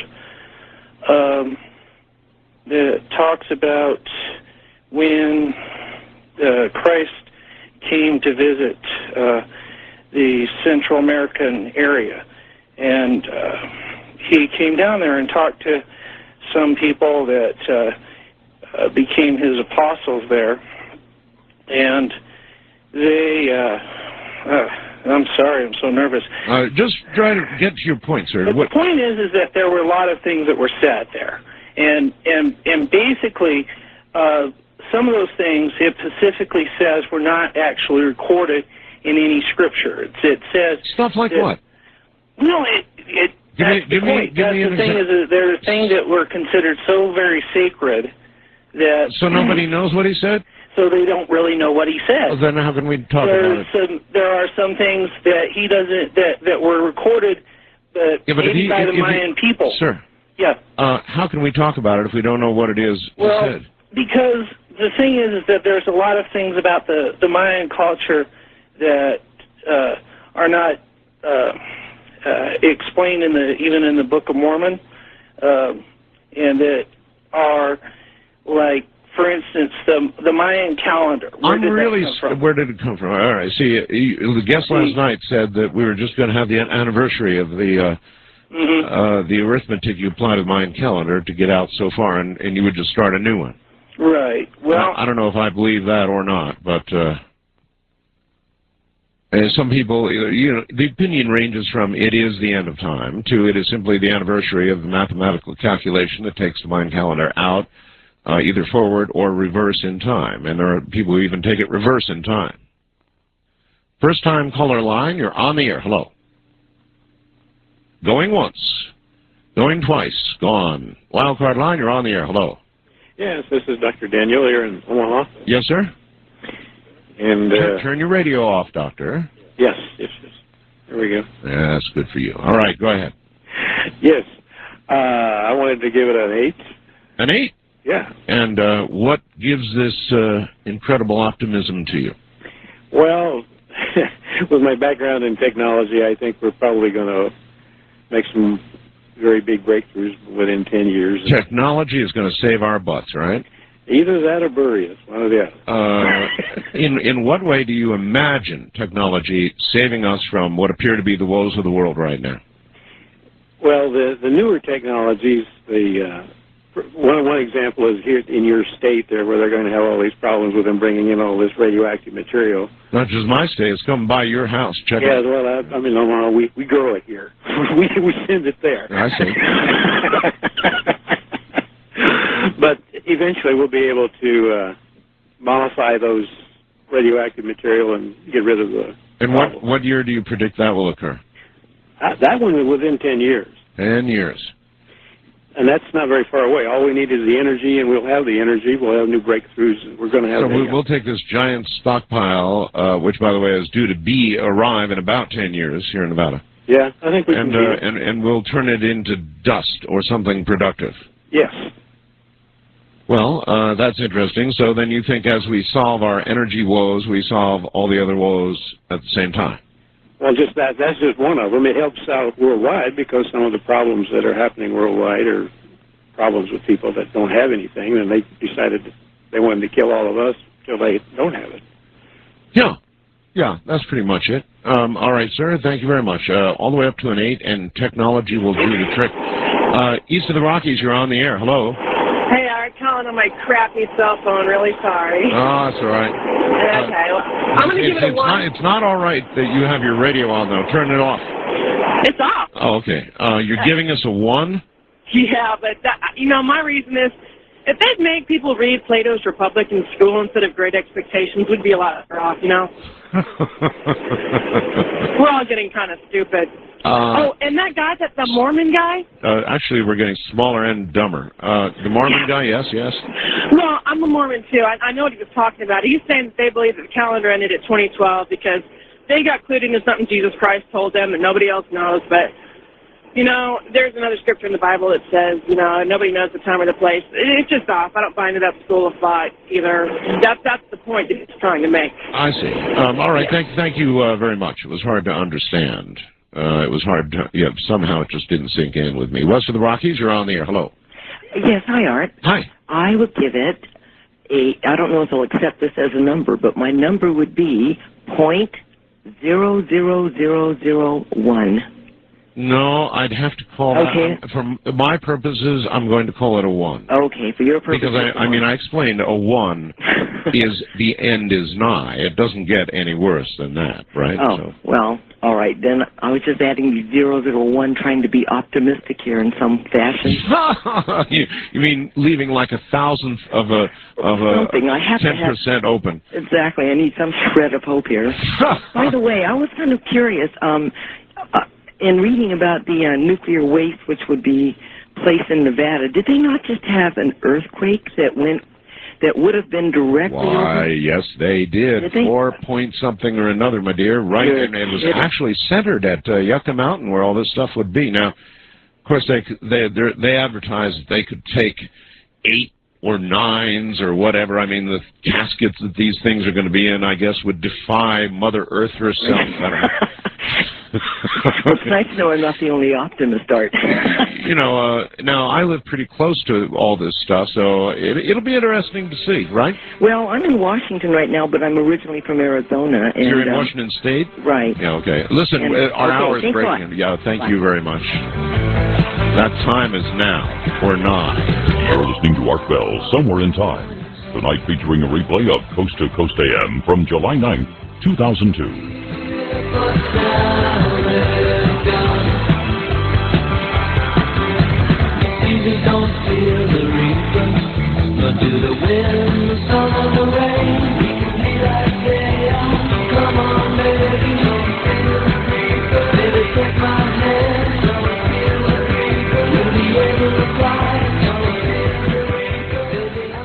about when Christ came to visit the Central American area, and he came down there and talked to some people that became his apostles there, and they I'm sorry, I'm so nervous. Just try to get to your point, sir. But the point is that there were a lot of things that were said there. And basically, some of those things, it specifically says, were not actually recorded in any scripture. It says... Stuff like what? No, that's the point. That's the thing, is that there are things that were considered so very sacred that... So nobody knows what he said? so they don't really know what he said. Well, then how can we talk about it? There are some things that he doesn't, that were recorded, but maybe by the Mayan people. Sir. Yeah. How can we talk about it if we don't know what it is he said? Because the thing is that there's a lot of things about the Mayan culture that are not explained even in the Book of Mormon, and that are like, for instance, the Mayan calendar. Where did it come from? All right. See, the guest last night said that we were just going to have the anniversary of the arithmetic you apply to the Mayan calendar to get out so far, and you would just start a new one. Right. Well, I don't know if I believe that or not, but some people, the opinion ranges from it is the end of time to it is simply the anniversary of the mathematical calculation that takes the Mayan calendar out, either forward or reverse in time. And there are people who even take it reverse in time. First time caller line, you're on the air. Hello. Going once. Going twice. Gone. Wildcard line, you're on the air. Hello. Yes, this is Dr. Daniel here in Omaha. Yes, sir. And turn your radio off, doctor. Yes. There we go. Yeah, that's good for you. All right, go ahead. Yes. I wanted to give it an 8. An 8? Yeah. And what gives this incredible optimism to you? Well, with my background in technology, I think we're probably going to make some very big breakthroughs within 10 years. Technology is going to save our butts, right? Either that or bury us, one or the other. In what way do you imagine technology saving us from what appear to be the woes of the world right now? Well, the newer technologies, one example is here in your state there, where they're going to have all these problems with them bringing in all this radioactive material. Not just my state; it's coming by your house. Check it. Yeah, well, I mean, Omaha, we grow it here. we send it there. I see. But eventually, we'll be able to mollify those radioactive material and get rid of the. And what year do you predict that will occur? That one is within 10 years. 10 years. And that's not very far away. All we need is the energy, and we'll have the energy. We'll have new breakthroughs. We're going to have. So we'll take this giant stockpile, which, by the way, is due to arrive in about 10 years here in Nevada. Yeah, I think we can. And we'll turn it into dust or something productive. Yes. Well, that's interesting. So then you think as we solve our energy woes, we solve all the other woes at the same time? Well, just that's just one of them. It helps out worldwide because some of the problems that are happening worldwide are problems with people that don't have anything, and they decided they wanted to kill all of us until they don't have it. Yeah, that's pretty much it. All right, sir, thank you very much. All the way up to an 8, and technology will do the trick. East of the Rockies, you're on the air. Hello. Hey, I'm calling on my crappy cell phone. Really sorry. Oh, that's all right. Okay, well, I'm going to give it a 1. It's not all right that you have your radio on, though. Turn it off. It's off. Oh, okay. You're giving us a 1? Yeah, but, my reason is, if they'd make people read Plato's Republic in school instead of Great Expectations, we'd be a lot better off, We're all getting kind of stupid. And that guy, the Mormon guy? Actually, we're getting smaller and dumber. The Mormon guy, yes. Well, I'm a Mormon, too. I know what he was talking about. He's saying that they believe that the calendar ended at 2012 because they got clued into something Jesus Christ told them that nobody else knows. But, there's another scripture in the Bible that says, nobody knows the time or the place. It's just off. I don't find it that school of thought either. That's the point that he's trying to make. I see. All right. Thank you very much. It was hard to understand. It was hard to, somehow it just didn't sink in with me. West of the Rockies, you're on the air. Hello. Yes, hi, Art. Hi. I would give it I don't know if I'll accept this as a number, but my number would be .00001. No, I'd have to call that. For my purposes, I'm going to call it a 1. Okay, for your purposes. Because, I explained a 1 is the end is nigh. It doesn't get any worse than that, right? Oh, well, all right. Then I was just adding the 001, trying to be optimistic here in some fashion. You mean leaving like 1,000th of a something. I have 10% open? Exactly. I need some shred of hope here. By the way, I was kind of curious. In reading about the nuclear waste, which would be placed in Nevada, did they not just have an earthquake that went that would have been directly Why, yes, they did. Did they? 4 point something or another, my dear. Right, and it was actually centered at Yucca Mountain where all this stuff would be. Now, of course, they advertised that they could take 8 or 9s or whatever. I mean, the caskets that these things are going to be in, I guess, would defy Mother Earth herself. I don't know. It's nice to know I'm not the only optimist, Art. You know, now I live pretty close to all this stuff, so it'll be interesting to see, right? Well, I'm in Washington right now, but I'm originally from Arizona. And, you're in Washington State? Right. Yeah, okay. Listen, our hour is breaking. Yeah, thank you very much. That time is now, or not. You're listening to Art Bell, Somewhere in Time. Tonight featuring a replay of Coast to Coast AM from July 9th, 2002. Don't feel the reason, nor do the wind, the sun, or the rain. We can be that day on. Come on, baby, don't feel the reason. Baby, take my hand, don't feel the reason. You'll be able to fly, don't feel the reason. Baby, I'm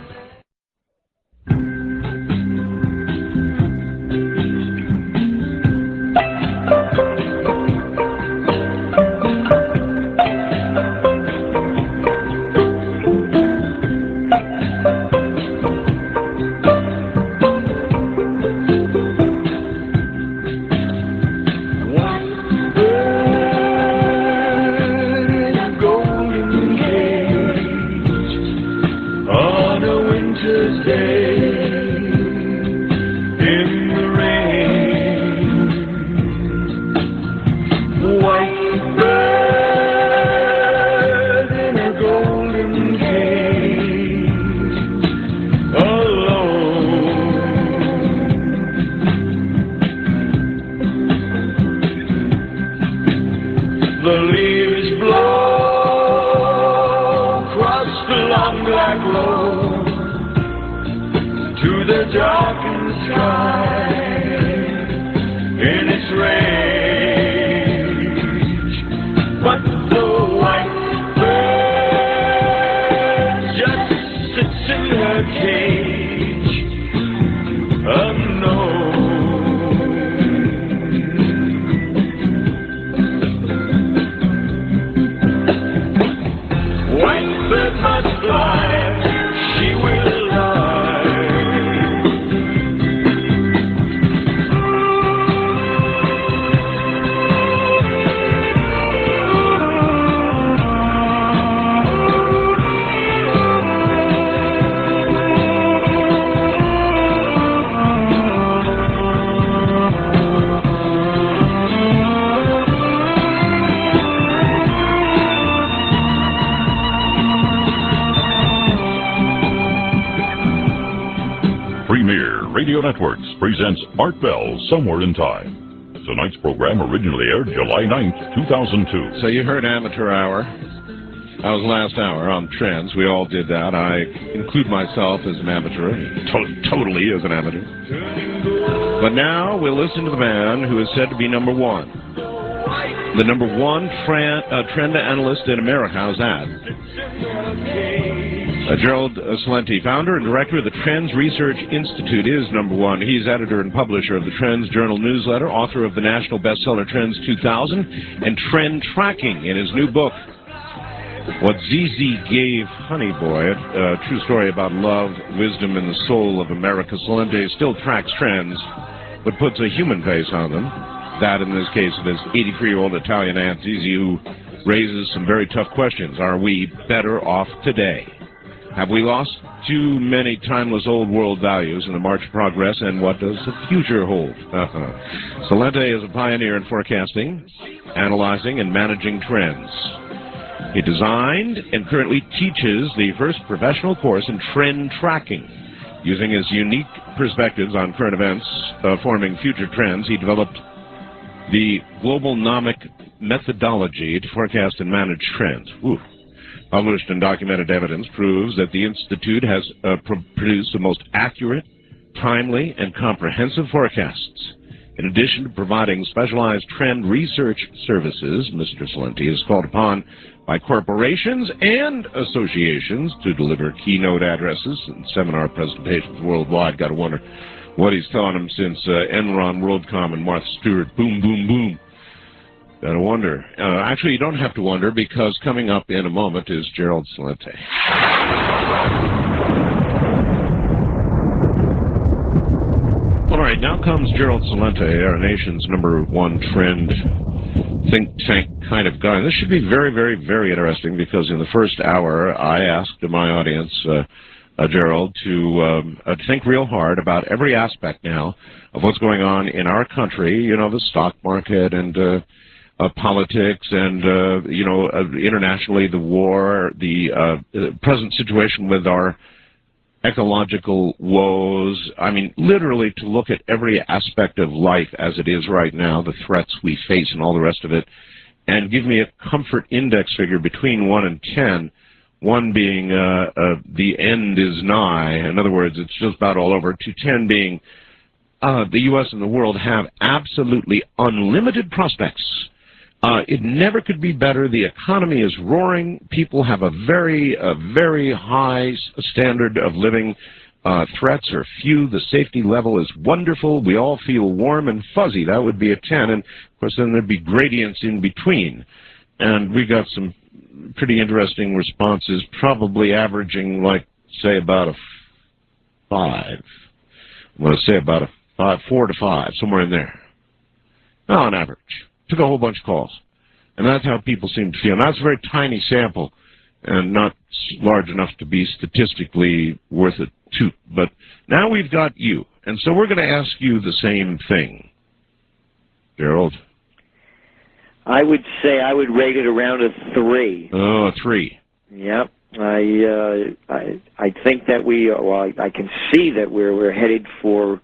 Radio Networks presents Art Bell, Somewhere in Time. Tonight's program originally aired July 9th, 2002. So you heard Amateur Hour. That was last hour on Trends. We all did that. I include myself as an amateur, totally as an amateur. But now we'll listen to the man who is said to be number one. The number one trend analyst in America. How's that? Gerald Celente, founder and director of the Trends Research Institute, is number one. He's editor and publisher of the Trends Journal newsletter, author of the national bestseller Trends 2000, and Trend Tracking in his new book, What ZZ Gave Honey Boy, a true story about love, wisdom, and the soul of America. Celente still tracks trends, but puts a human face on them. That, in this case, of his 83-year-old Italian aunt, ZZ, who raises some very tough questions. Are we better off today? Have we lost too many timeless old world values in the march of progress, and what does the future hold? Celente is a pioneer in forecasting, analyzing, and managing trends. He designed and currently teaches the first professional course in trend tracking. Using his unique perspectives on current events forming future trends, he developed the Global Nomic methodology to forecast and manage trends. Ooh. Published and documented evidence proves that the Institute has produced the most accurate, timely, and comprehensive forecasts In addition to providing specialized trend research services, Mr. Celente is called upon by corporations and associations to deliver keynote addresses and seminar presentations worldwide. Got to wonder what he's telling them since Enron, WorldCom, and Martha Stewart. Boom, boom, boom. Got to wonder. Actually, you don't have to wonder, because coming up in a moment is Gerald Celente. All right, now comes Gerald Celente, our nation's #1 trend think tank kind of guy. This should be very, very, very interesting, because in the first hour, I asked my audience, Gerald, to think real hard about every aspect now of what's going on in our country, you know, the stock market and politics and, internationally, the war, the present situation with our ecological woes. I mean, literally to look at every aspect of life as it is right now, the threats we face and all the rest of it, and give me a comfort index figure between 1 and 10, 1 being the end is nigh, in other words, it's just about all over, to 10 being the U.S. and the world have absolutely unlimited prospects. It never could be better. The economy is roaring. People have a very high standard of living. Threats are few. The safety level is wonderful. We all feel warm and fuzzy. That would be a 10. And, of course, then there'd be gradients in between. And we got some pretty interesting responses, probably averaging, like, say, about a 5. I'm going to say about a 4 to 5, somewhere in there. On average. Took a whole bunch of calls. And that's how people seem to feel. And that's a very tiny sample and not large enough to be statistically worth a toot. But now we've got you. And so we're going to ask you the same thing. Gerald? I would say I would rate it around a 3. Oh, a 3. Yep. I think that I can see that we're headed for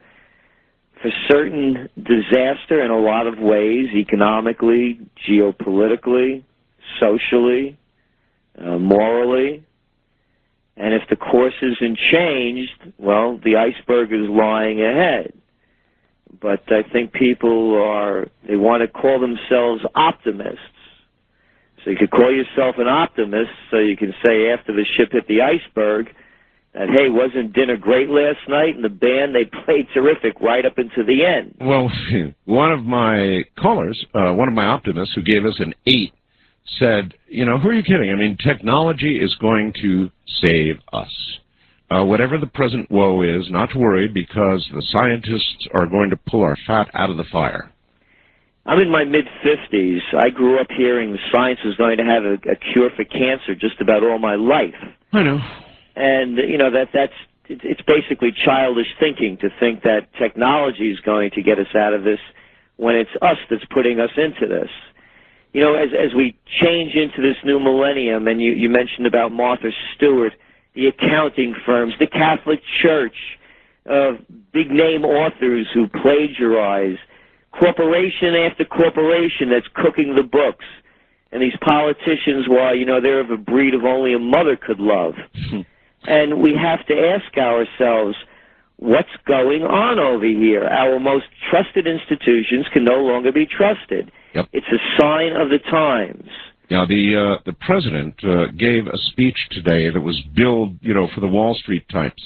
certain disaster in a lot of ways, economically, geopolitically, socially, morally. And if the course isn't changed, well, the iceberg is lying ahead. But I think people they want to call themselves optimists. So you could call yourself an optimist, so you can say after the ship hit the iceberg, that, hey, wasn't dinner great last night? And the band, they played terrific right up into the end. Well, one of my callers, one of my optimists who gave us an 8, said, who are you kidding? I mean, technology is going to save us. Whatever the present woe is, not to worry, because the scientists are going to pull our fat out of the fire. I'm in my mid-50s. I grew up hearing science is going to have a cure for cancer just about all my life. I know. And, it's basically childish thinking to think that technology is going to get us out of this when it's us that's putting us into this. As we change into this new millennium, and you mentioned about Martha Stewart, the accounting firms, the Catholic Church, big-name authors who plagiarize, corporation after corporation that's cooking the books, and these politicians, they're of a breed of only a mother could love. And we have to ask ourselves, what's going on over here? Our most trusted institutions can no longer be trusted. Yep. It's a sign of the times. Now, the president gave a speech today that was billed, for the Wall Street types,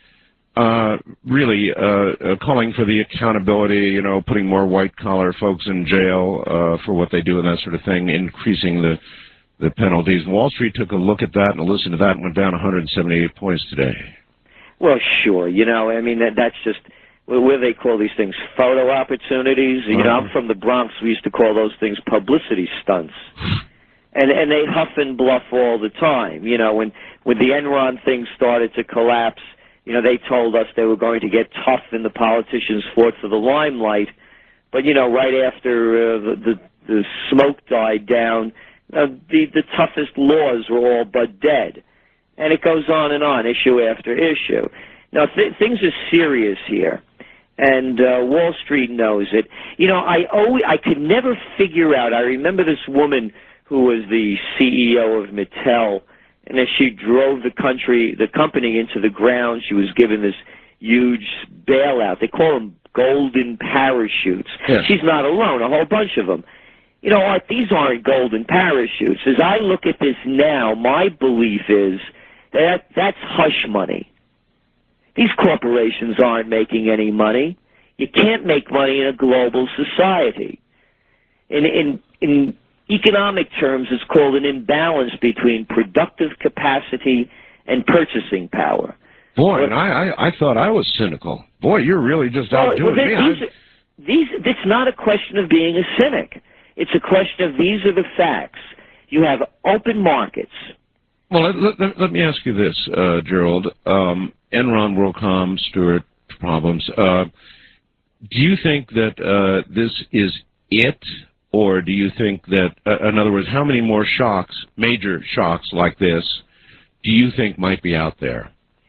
really calling for the accountability, putting more white-collar folks in jail for what they do and that sort of thing, increasing the penalties. Wall Street took a look at that and listened to that and went down 178 points today. Well, sure. That's just where they call these things photo opportunities. I'm from the Bronx. We used to call those things publicity stunts. And they huff and bluff all the time. When the Enron thing started to collapse, they told us they were going to get tough and the politicians fought for the limelight. But, right after the smoke died down, the toughest laws were all but dead. And it goes on, issue after issue. Now, things are serious here, and Wall Street knows it. I could never figure out, I remember this woman who was the CEO of Mattel, and as she drove the company into the ground, she was given this huge bailout. They call them golden parachutes. Yeah. She's not alone, a whole bunch of them. You know, Art, these aren't golden parachutes. As I look at this now, my belief is that that's hush money. These corporations aren't making any money. You can't make money in a global society. In economic terms, it's called an imbalance between productive capacity and purchasing power. Boy, and I thought I was cynical. Boy, you're really just outdoing me. It's not a question of being a cynic. It's a question of these are the facts. You have open markets. Well, let me ask you this, Gerald. Enron, WorldCom, Stewart problems. Do you think that this is it, or do you think that, in other words, how many more shocks, major shocks like this, do you think might be out there?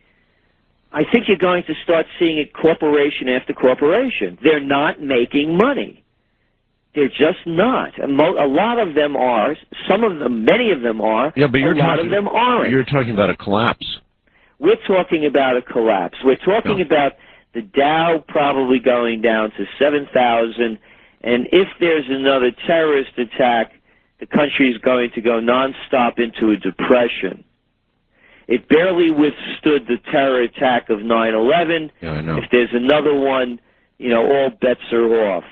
I think you're going to start seeing it corporation after corporation. They're not making money. They're just not. A lot of them are. Some of them, many of them are. Yeah, but a lot of them aren't. You're talking about a collapse. We're talking about a collapse. We're talking about the Dow probably going down to 7,000, and if there's another terrorist attack, the country is going to go nonstop into a depression. It barely withstood the terror attack of 9/11. Yeah, I know. If there's another one, you know, all bets are off.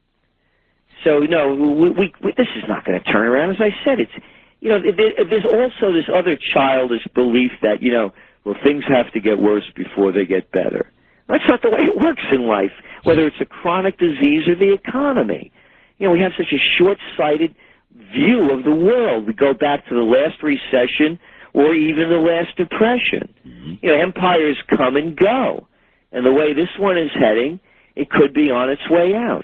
So, no, this is not going to turn around. As I said, it's, you know, there's also this other childish belief that, you know, well, things have to get worse before they get better. That's not the way it works in life, whether it's a chronic disease or the economy. You know, we have such a short-sighted view of the world. We go back to the last recession or even the last depression. Mm-hmm. You know, empires come and go. And the way this one is heading, it could be on its way out.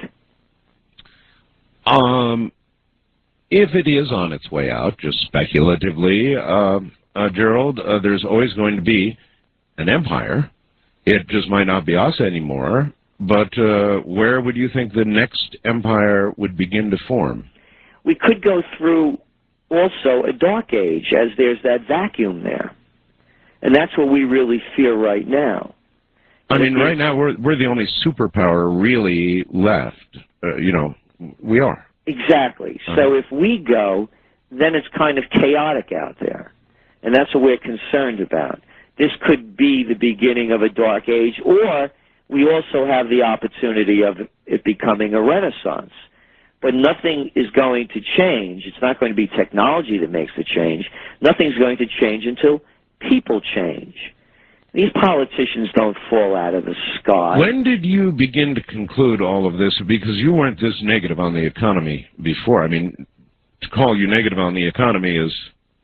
If it is on its way out, just speculatively, Gerald, there's always going to be an empire. It just might not be us anymore. But where would you think the next empire would begin to form? We could go through also a dark age, as there's that vacuum there. And that's what we really fear right now. I mean, right now we're the only superpower really left. You know, we are. Exactly. So if we go, then it's kind of chaotic out there. And that's what we're concerned about. This could be the beginning of a dark age, or we also have the opportunity of it becoming a renaissance. But nothing is going to change. It's not going to be technology that makes the change. Nothing's going to change until people change. These politicians don't fall out of the sky. When did you begin to conclude all of this? Because you weren't this negative on the economy before. I mean, to call you negative on the economy is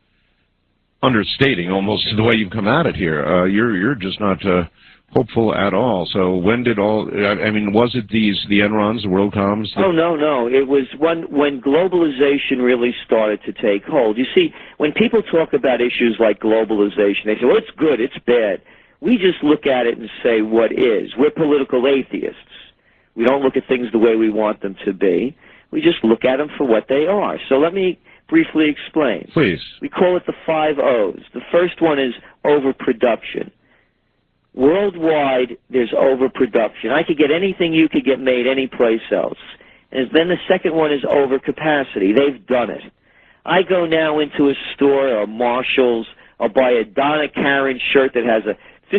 understating almost the way you've come at it here. You're just not hopeful at all. So when did I mean, was it the Enrons, the WorldComs? Oh, no. It was when globalization really started to take hold. You see, when people talk about issues like globalization, they say, well, it's good, it's bad. We just look at it and say what is. We're political atheists. We don't look at things the way we want them to be. We just look at them for what they are. So let me briefly explain. Please. We call it the 5 O's. The first one is overproduction. Worldwide, there's overproduction. I could get anything you could get made anyplace else. And then the second one is overcapacity. They've done it. I go now into a store or Marshall's, I'll buy a Donna Karan shirt that has a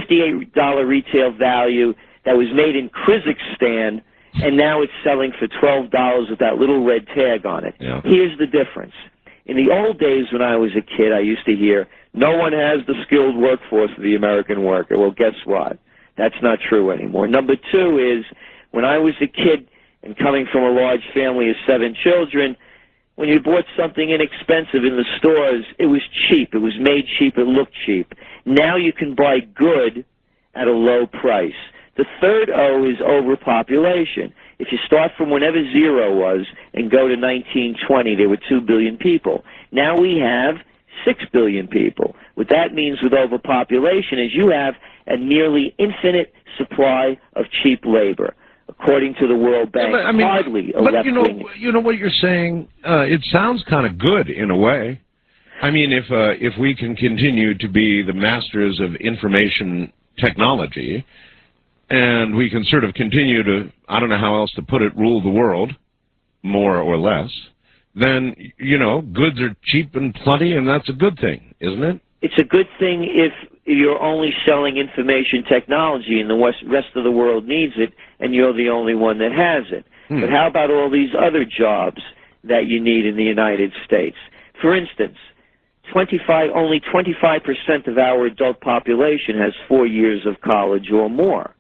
$58 retail value that was made in Kyrgyzstan, and now it's selling for $12 with that little red tag on it. Yeah. Here's the difference. In the old days when I was a kid, I used to hear, no one has the skilled workforce of the American worker. Well, guess what? That's not true anymore. Number 2 is, when I was a kid and coming from a large family of 7 children, when you bought something inexpensive in the stores, it was cheap. It was made cheap. It looked cheap. Now you can buy good at a low price. The third O is overpopulation. If you start from whenever 0 was and go to 1920, there were 2 billion people. Now we have 6 billion people. What that means with overpopulation is you have a nearly infinite supply of cheap labor. According to the World Bank, yeah, I mean, hardly a but left-wing. you know what you're saying? It sounds kind of good in a way. I mean, if we can continue to be the masters of information technology, and we can sort of continue to, I don't know how else to put it, rule the world, more or less, then, you know, goods are cheap and plenty, and that's a good thing, isn't it? It's a good thing if you're only selling information technology and the rest of the world needs it, and you're the only one that has it. But how about all these other jobs that you need in the United States? For instance, only 25% of our adult population has 4 years of college or more.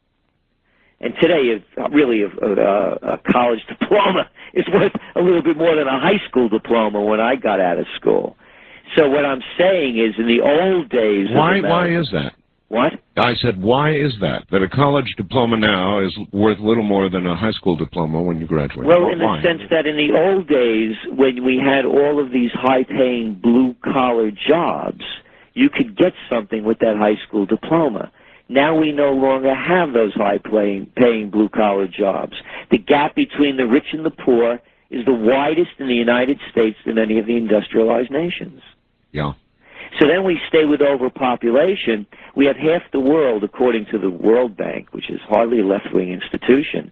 And today, really, a college diploma is worth a little bit more than a high school diploma when I got out of school. So what I'm saying is, in the old days... Why is that? What? I said, why is that? That a college diploma now is worth little more than a high school diploma when you graduate? Well, in the sense that in the old days, when we had all of these high-paying blue-collar jobs, you could get something with that high school diploma. Now we no longer have those high-paying blue-collar jobs. The gap between the rich and the poor is the widest in the United States than any of the industrialized nations. Yeah. So then we stay with overpopulation. We have half the world, according to the World Bank, which is hardly a left-wing institution,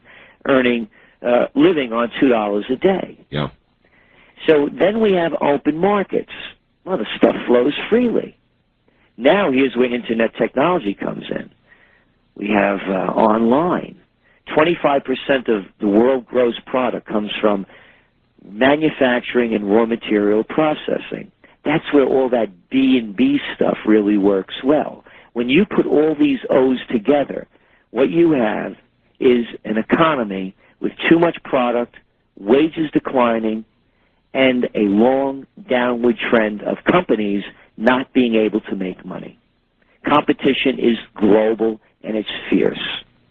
living on $2 a day. Yeah. So then we have open markets. Well, the stuff flows freely. Now here's where Internet technology comes in. We have online. 25% of the world gross product comes from manufacturing and raw material processing. That's where all that B&B stuff really works well. When you put all these O's together, what you have is an economy with too much product, wages declining, and a long downward trend of companies not being able to make money. Competition is global, and it's fierce.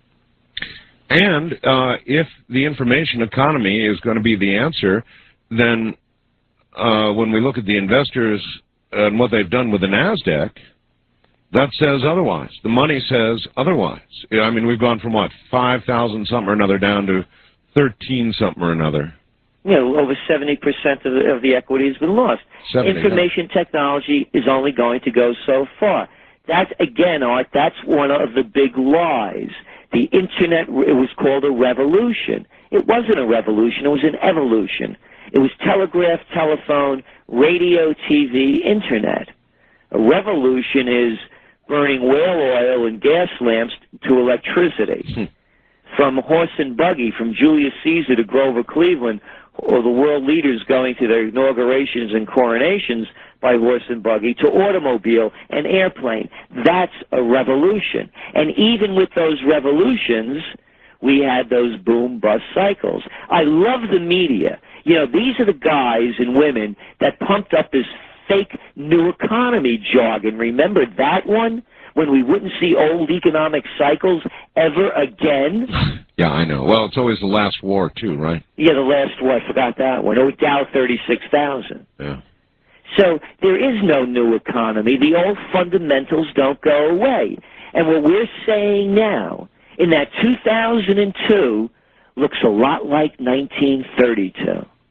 And if the information economy is going to be the answer, then when we look at the investors and what they've done with the NASDAQ, that says otherwise. The money says otherwise. I mean, we've gone from, what, 5,000 something or another down to 13 something or another. You know, over 70% of the equity has been lost. 70, Information technology is only going to go so far. That's, again, Art, that's one of the big lies. The Internet, it was called a revolution. It wasn't a revolution, it was an evolution. It was telegraph, telephone, radio, TV, Internet. A revolution is burning whale oil and gas lamps to electricity. From horse and buggy, from Julius Caesar to Grover Cleveland, or the world leaders going to their inaugurations and coronations by horse and buggy, to automobile and airplane. That's a revolution. And even with those revolutions, we had those boom-bust cycles. I love the media. You know, these are the guys and women that pumped up this fake new economy jargon. Remember that one? When we wouldn't see old economic cycles ever again? Yeah, I know. Well, it's always the last war, too, right? Yeah, the last war. I forgot that one. Oh, Dow 36,000. Yeah. So there is no new economy. The old fundamentals don't go away. And what we're saying now, in that 2002, looks a lot like 1932.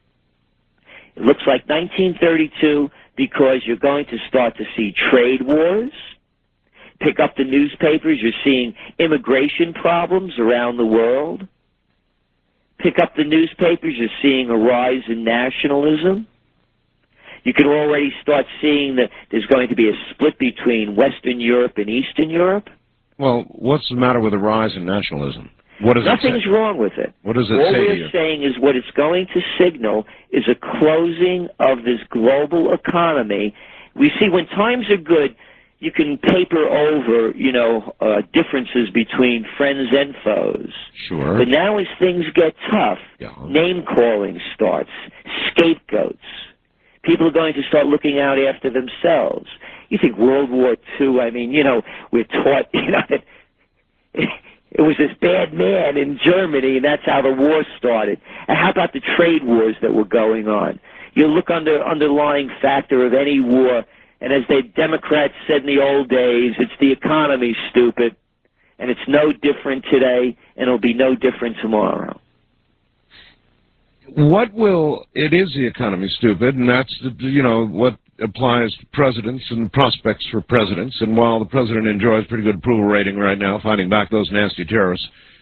It looks like 1932 because you're going to start to see trade wars. Pick up the newspapers, you're seeing immigration problems around the world. Pick up the newspapers, you're seeing a rise in nationalism. You can already start seeing that there's going to be a split between Western Europe and Eastern Europe. Well, what's the matter with the rise in nationalism? What does Nothing's it say? wrong with it. What does it All say to we're you? saying is what it's going to signal is a closing of this global economy. We see when times are good, you can paper over, you know, differences between friends and foes. Sure. But now as things get tough, name-calling starts, scapegoats. People are going to start looking out after themselves. You think World War II, I mean, you know, we're taught, you know, that it was this bad man in Germany, and that's how the war started. And how about the trade wars that were going on? You look under underlying factor of any war, and as the Democrats said in the old days, it's the economy, stupid. And it's no different today, and it'll be no different tomorrow. It is the economy, stupid, and that's, you know, what applies to presidents and prospects for presidents. And while the president enjoys pretty good approval rating right now, fighting back those nasty terrorists,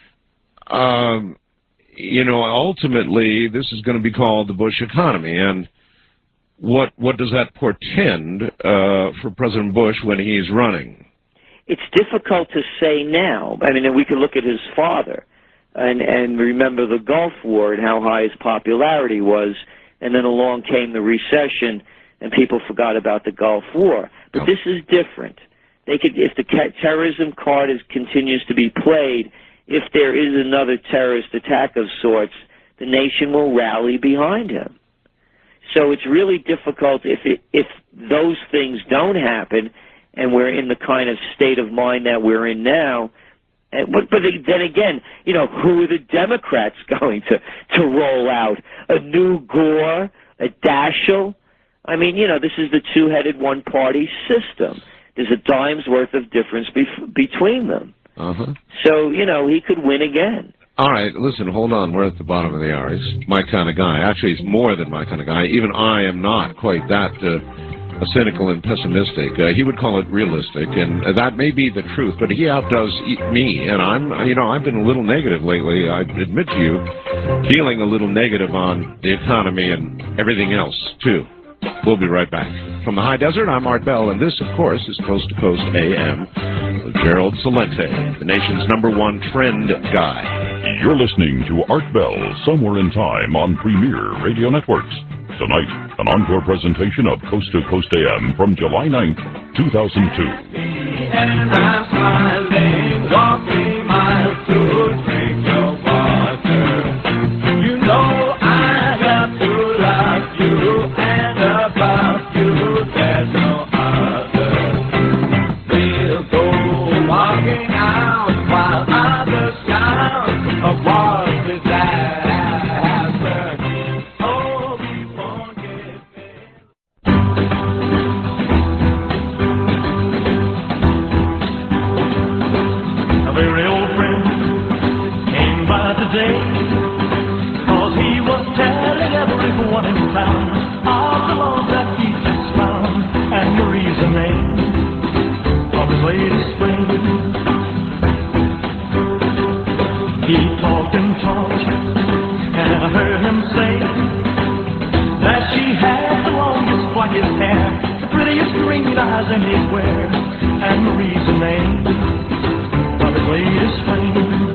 you know, ultimately this is going to be called the Bush economy. And what does that portend for President Bush when he's running? It's difficult to say now. I mean, we could look at his father and remember the Gulf War and how high his popularity was, and then along came the recession and people forgot about the Gulf War. But this is different. They could, if the terrorism card continues to be played, if there is another terrorist attack of sorts, the nation will rally behind him. So it's really difficult if those things don't happen and we're in the kind of state of mind that we're in now. But then again, you know, who are the Democrats going to roll out? A new Gore? A Daschle? I mean, you know, this is the two-headed one-party system. There's a dime's worth of difference between them. So, you know, he could win again. All right, listen, hold on. We're at the bottom of the hour. He's my kind of guy. Actually, he's more than my kind of guy. Even I am not quite that cynical and pessimistic. He would call it realistic, and that may be the truth, but he outdoes me, and I've been a little negative lately. I admit to you, feeling a little negative on the economy and everything else, too. We'll be right back. From the high desert, I'm Art Bell, and this, of course, is Coast to Coast AM with Gerald Celente, the nation's #1 trend guy. You're listening to Art Bell, Somewhere in Time on Premier Radio Networks. Tonight, an encore presentation of Coast to Coast AM from July 9th, 2002. And I'm smiling, walking miles to drink your water. You know I got to love you, and about you there's no other. We'll go walking out while others shout of what is that happened. Oh, we won't get a very old friend came by today, 'cause he was telling everyone in town of the love that he just found, and the reasoning of his latest spring. He talked and talked, and I heard him say that she had the longest, whitest hair, the prettiest green eyes anywhere, and the reasoning of his latest flame.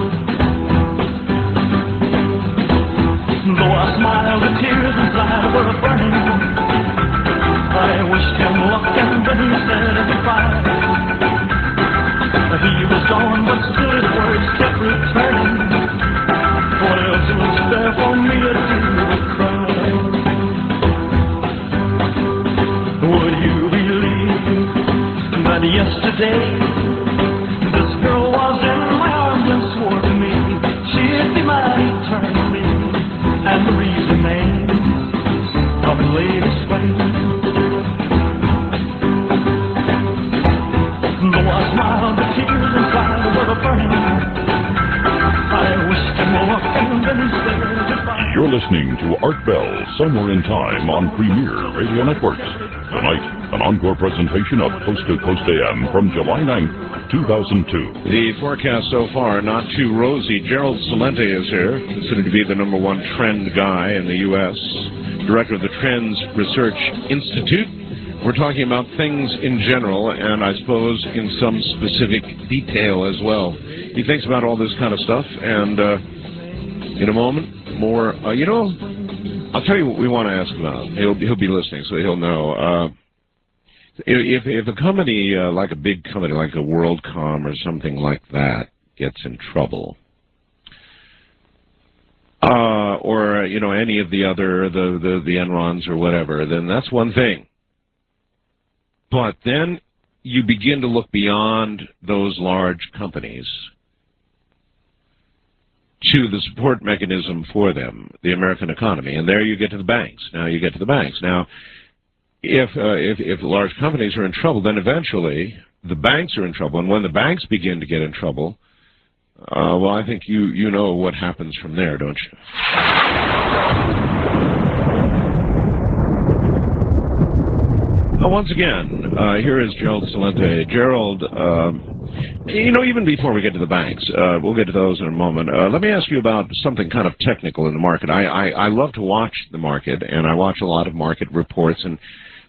Though I smiled, the tears inside were burning. I wished him luck, and then he said goodbye. He was gone, but still his words kept returning. What else was there for me to do but cry? Would you believe that yesterday this girl was in my arms and swore to me she'd be mine eternally, and the reasoning of the latest flame. Though I smiled, the tears inside were burning. I wished him luck, and then he said goodbye. You're listening to Art Bell, Somewhere in Time on Premier Radio Networks. Tonight, an encore presentation of Coast to Coast AM from July 9th, 2002. The forecast so far, not too rosy. Gerald Celente is here, considered to be the #1 trend guy in the U.S., director of the Trends Research Institute. We're talking about things in general, and I suppose in some specific detail as well. He thinks about all this kind of stuff, and in a moment, more, I'll tell you what we want to ask about. He'll be listening, so he'll know. If a company, like a big company, like a WorldCom or something like that, gets in trouble, or, any of the other, the Enrons or whatever, then that's one thing. But then you begin to look beyond those large companies to the support mechanism for them, the American economy, and there you get to the banks. Now you get to the banks. Now, if large companies are in trouble, then eventually the banks are in trouble, and when the banks begin to get in trouble, well, I think you know what happens from there, don't you? once again, here is Gerald Celente. Gerald, even before we get to the banks, we'll get to those in a moment. Let me ask you about something kind of technical in the market. I love to watch the market, and I watch a lot of market reports. And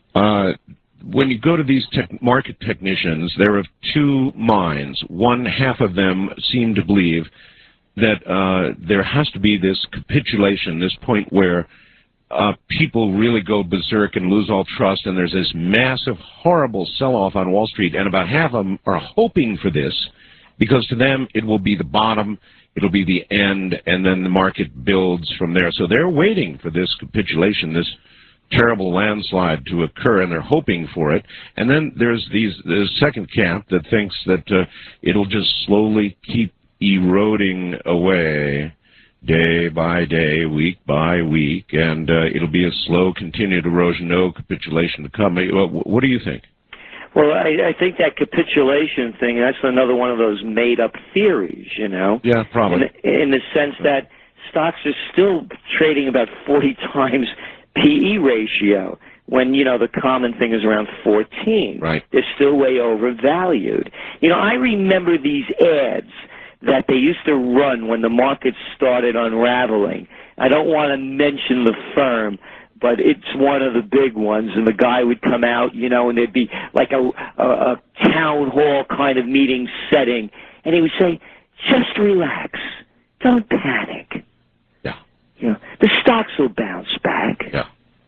when you go to these market technicians, they're of two minds. One half of them seem to believe that there has to be this capitulation, this point where people really go berserk and lose all trust, and there's this massive, horrible sell-off on Wall Street, and about half of them are hoping for this, because to them it will be the bottom, it'll be the end, and then the market builds from there. So they're waiting for this capitulation, this terrible landslide to occur, and they're hoping for it. And then there's the second camp that thinks that it'll just slowly keep eroding away, day by day, week by week, and it'll be a slow, continued erosion, no capitulation to come. What do you think? Well, I think that capitulation thing, that's another one of those made-up theories, you know? Yeah, probably. In the sense that stocks are still trading about 40 times PE ratio, when, the common thing is around 14. Right. They're still way overvalued. I remember these ads that they used to run when the market started unraveling. I don't want to mention the firm, but it's one of the big ones, and the guy would come out, and there'd be like a town hall kind of meeting setting, and he would say, just relax, don't panic. Yeah. The stocks will bounce back. Yeah.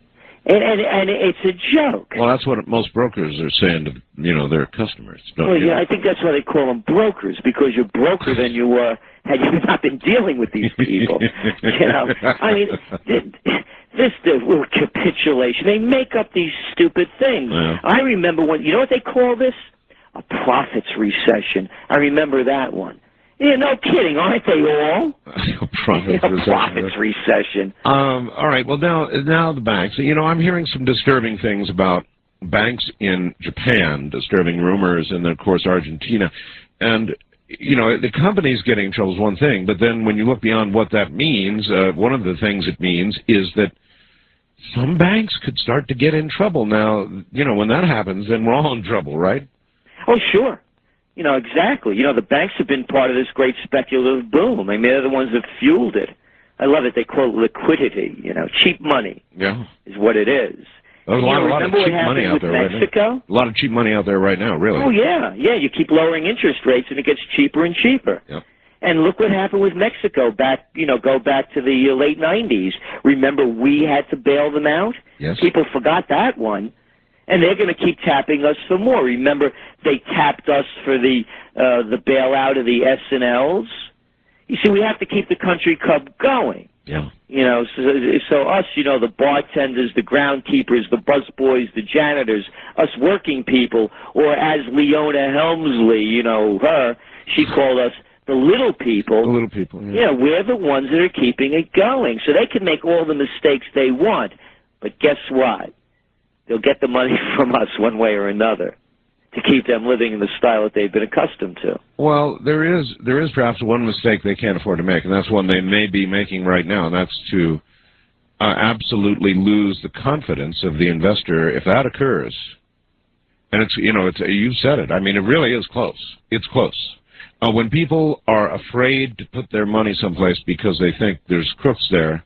And it's a joke. Well, that's what most brokers are saying to, their customers. I think that's why they call them brokers, because you're broker than you were had you not been dealing with these people. I mean, this little capitulation. They make up these stupid things. Yeah. I remember when, what they call this? A profits recession. I remember that one. Yeah, no kidding, aren't they all? Profits recession. All right, well, now the banks. I'm hearing some disturbing things about banks in Japan, disturbing rumors, and then, of course, Argentina. And, the companies getting in trouble is one thing, but then when you look beyond what that means, one of the things it means is that some banks could start to get in trouble. Now, when that happens, then we're all in trouble, right? Oh, sure. Exactly. The banks have been part of this great speculative boom. I mean, they're the ones that fueled it. I love it. They call it liquidity. Cheap money. Yeah. Is what it is. There's a lot of cheap money out there right now. A lot of cheap money out there right now, really. Oh, yeah. Yeah, you keep lowering interest rates and it gets cheaper and cheaper. Yep. And look what happened with Mexico go back to the late 90s. Remember, we had to bail them out? Yes. People forgot that one. And they're going to keep tapping us for more. Remember, they tapped us for the bailout of the S&Ls. You see, we have to keep the country club going. Yeah. So us, the bartenders, the groundkeepers, the busboys, the janitors, us working people, or as Leona Helmsley, her, she called us the little people. The little people, yeah. We're the ones that are keeping it going. So they can make all the mistakes they want. But guess what? They'll get the money from us one way or another to keep them living in the style that they've been accustomed to. Well, there is perhaps one mistake they can't afford to make, and that's one they may be making right now, and that's to absolutely lose the confidence of the investor if that occurs. And you said it. I mean, it really is close. It's close. When people are afraid to put their money someplace because they think there's crooks there,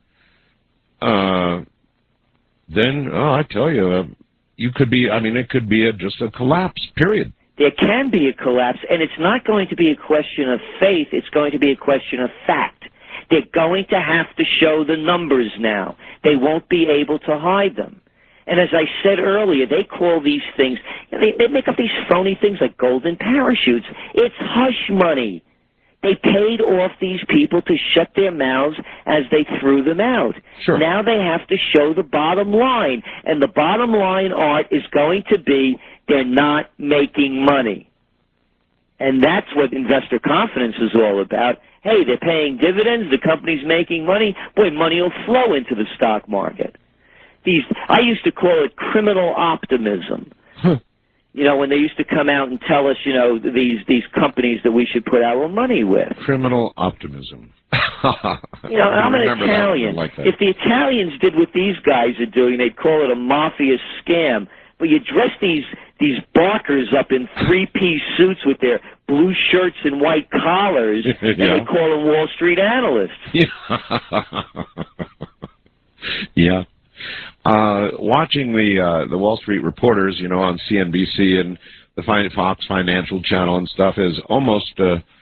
then, I tell you, it could be just a collapse, period. There can be a collapse, and it's not going to be a question of faith. It's going to be a question of fact. They're going to have to show the numbers now. They won't be able to hide them. And as I said earlier, they call these things, they make up these phony things like golden parachutes. It's hush money. They paid off these people to shut their mouths as they threw them out. Sure. Now they have to show the bottom line. And the bottom line, Art, is going to be they're not making money. And that's what investor confidence is all about. Hey, they're paying dividends, the company's making money. Boy, money will flow into the stock market. I used to call it criminal optimism. When they used to come out and tell us, these companies that we should put our money with. Criminal optimism. I'm an Italian. If the Italians did what these guys are doing, they'd call it a mafia scam. But you dress these barkers up in three-piece suits with their blue shirts and white collars, and they call them Wall Street analysts. Yeah. Watching the Wall Street reporters, you know, on CNBC and the Fox Financial Channel and stuff is almost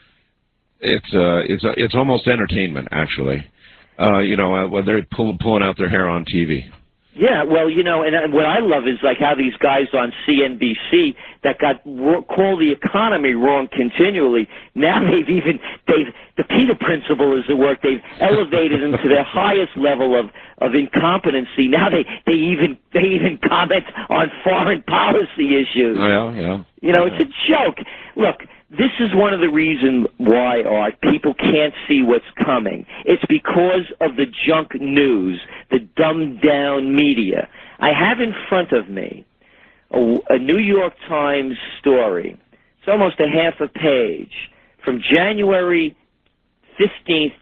it's almost entertainment, actually. You know, when they're pulling out their hair on TV. Yeah, well, you know, and what I love is like how these guys on CNBC that call the economy wrong continually. Now the Peter Principle is at work. They've elevated them to their highest level of incompetency. Now they even comment on foreign policy issues. Yeah. You know, it's a joke. Look, this is one of the reasons why, Art, people can't see what's coming. It's because of the junk news, the dumbed-down media. I have in front of me a New York Times story. It's almost a half a page from January 15th,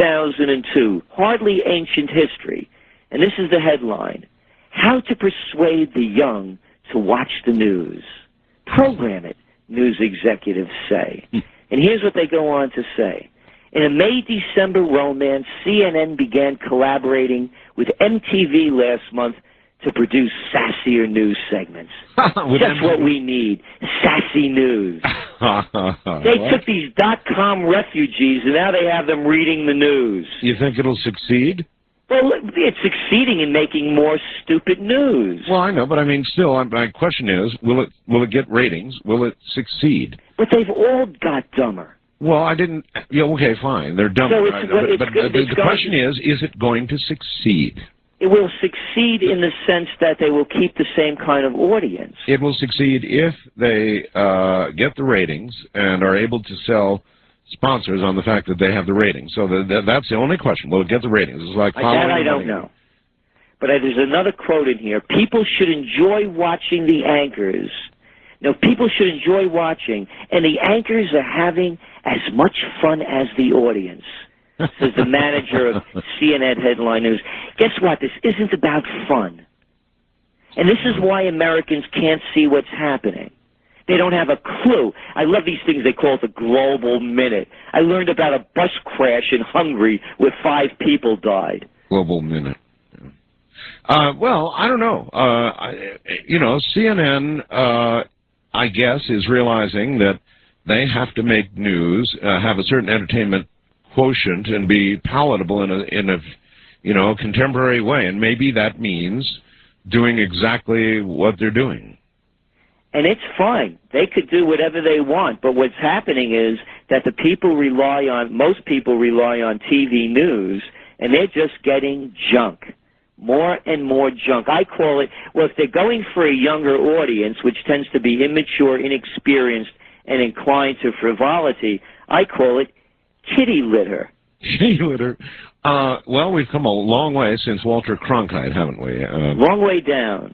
2002, Hardly Ancient History. And this is the headline: How to Persuade the Young to Watch the News. Program it, news executives say. And here's what they go on to say. In a May-December romance, CNN began collaborating with MTV last month to produce sassier news segments. Just what we need, sassy news. They took these .com refugees, and now they have them reading the news. You think it'll succeed? Well, it's succeeding in making more stupid news. Well, I know, but I mean, still, my question is, will it get ratings? Will it succeed? But they've all got dumber. Well, I didn't. Yeah, okay, fine. They're dumber. So but the question is it going to succeed? It will succeed in the sense that they will keep the same kind of audience. It will succeed if they get the ratings and are able to sell sponsors on the fact that they have the ratings. So that's the only question. Will it get the ratings? It's like that I don't know. But there's another quote in here. People should enjoy watching the anchors. No, people should enjoy watching, and the anchors are having as much fun as the audience, says the manager of CNN Headline News. Guess what? This isn't about fun. And this is why Americans can't see what's happening. They don't have a clue. I love these things they call it the Global Minute. I learned about a bus crash in Hungary where 5 people died. Global Minute. Well, I don't know. You know, CNN, I guess, is realizing that they have to make news, have a certain entertainment quotient, and be palatable in a you know, contemporary way. And maybe that means doing exactly what they're doing. And it's fine. They could do whatever they want. But what's happening is that most people rely on TV news, and they're just getting junk. More and more junk. I call it, well, if they're going for a younger audience, which tends to be immature, inexperienced, and inclined to frivolity, I call it kitty litter. Kitty litter. Well, we've come a long way since Walter Cronkite, haven't we? Long way down.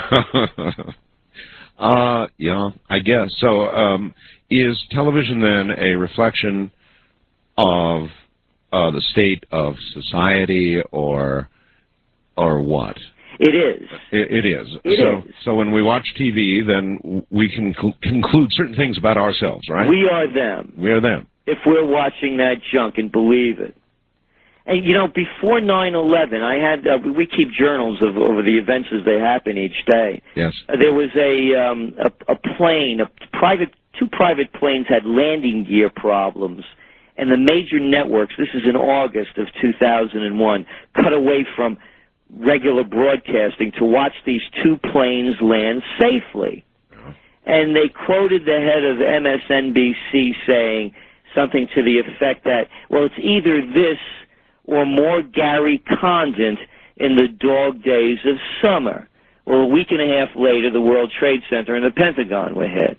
Yeah, I guess. So, is television then a reflection of the state of society, or what? It is. It is. It is. So when we watch TV, then we can conclude certain things about ourselves, right? We are them. We are them. If we're watching that junk and believe it. And, you know, before 9/11, I had, we keep journals over the events as they happen each day. Yes. There was a plane, two private planes had landing gear problems. And the major networks, this is in August of 2001, cut away from regular broadcasting to watch these 2 planes land safely. And they quoted the head of MSNBC saying something to the effect that, well, it's either this or more Gary Condon in the dog days of summer. Well, a week and a half later, the World Trade Center and the Pentagon were hit.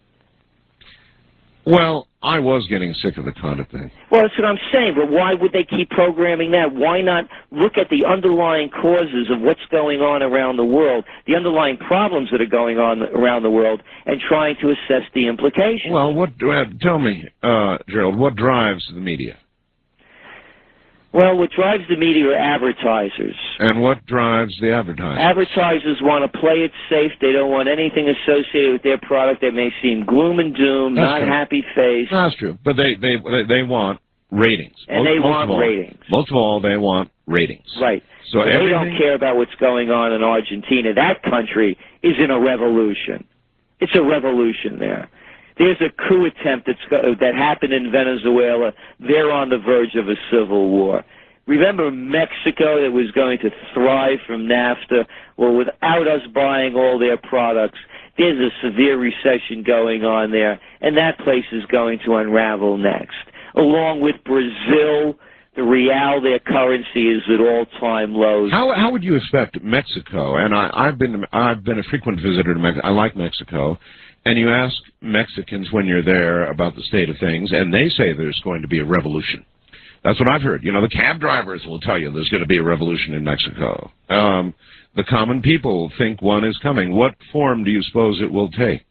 Well, I was getting sick of the Condon thing. Well, that's what I'm saying, but why would they keep programming that? Why not look at the underlying causes of what's going on around the world, the underlying problems that are going on around the world, and trying to assess the implications? Well, tell me, Gerald, what drives the media? Well, what drives the media are advertisers. And what drives the advertisers? Advertisers want to play it safe. They don't want anything associated with their product that may seem gloom and doom, not happy face. That's true. But they want ratings. And they want ratings. Most of all, they want ratings. Right. So they don't care about what's going on in Argentina. That country is in a revolution. It's a revolution there. There's a coup attempt that happened in Venezuela. They're on the verge of a civil war. Remember Mexico that was going to thrive from NAFTA? Well, without us buying all their products, there's a severe recession going on there, and that place is going to unravel next. Along with Brazil, the real, their currency is at all-time lows. How would you expect Mexico? And I've been a frequent visitor to Mexico. I like Mexico. And you ask Mexicans when you're there about the state of things, and they say there's going to be a revolution. That's what I've heard. You know, the cab drivers will tell you there's going to be a revolution in Mexico. The common people think one is coming. What form do you suppose it will take?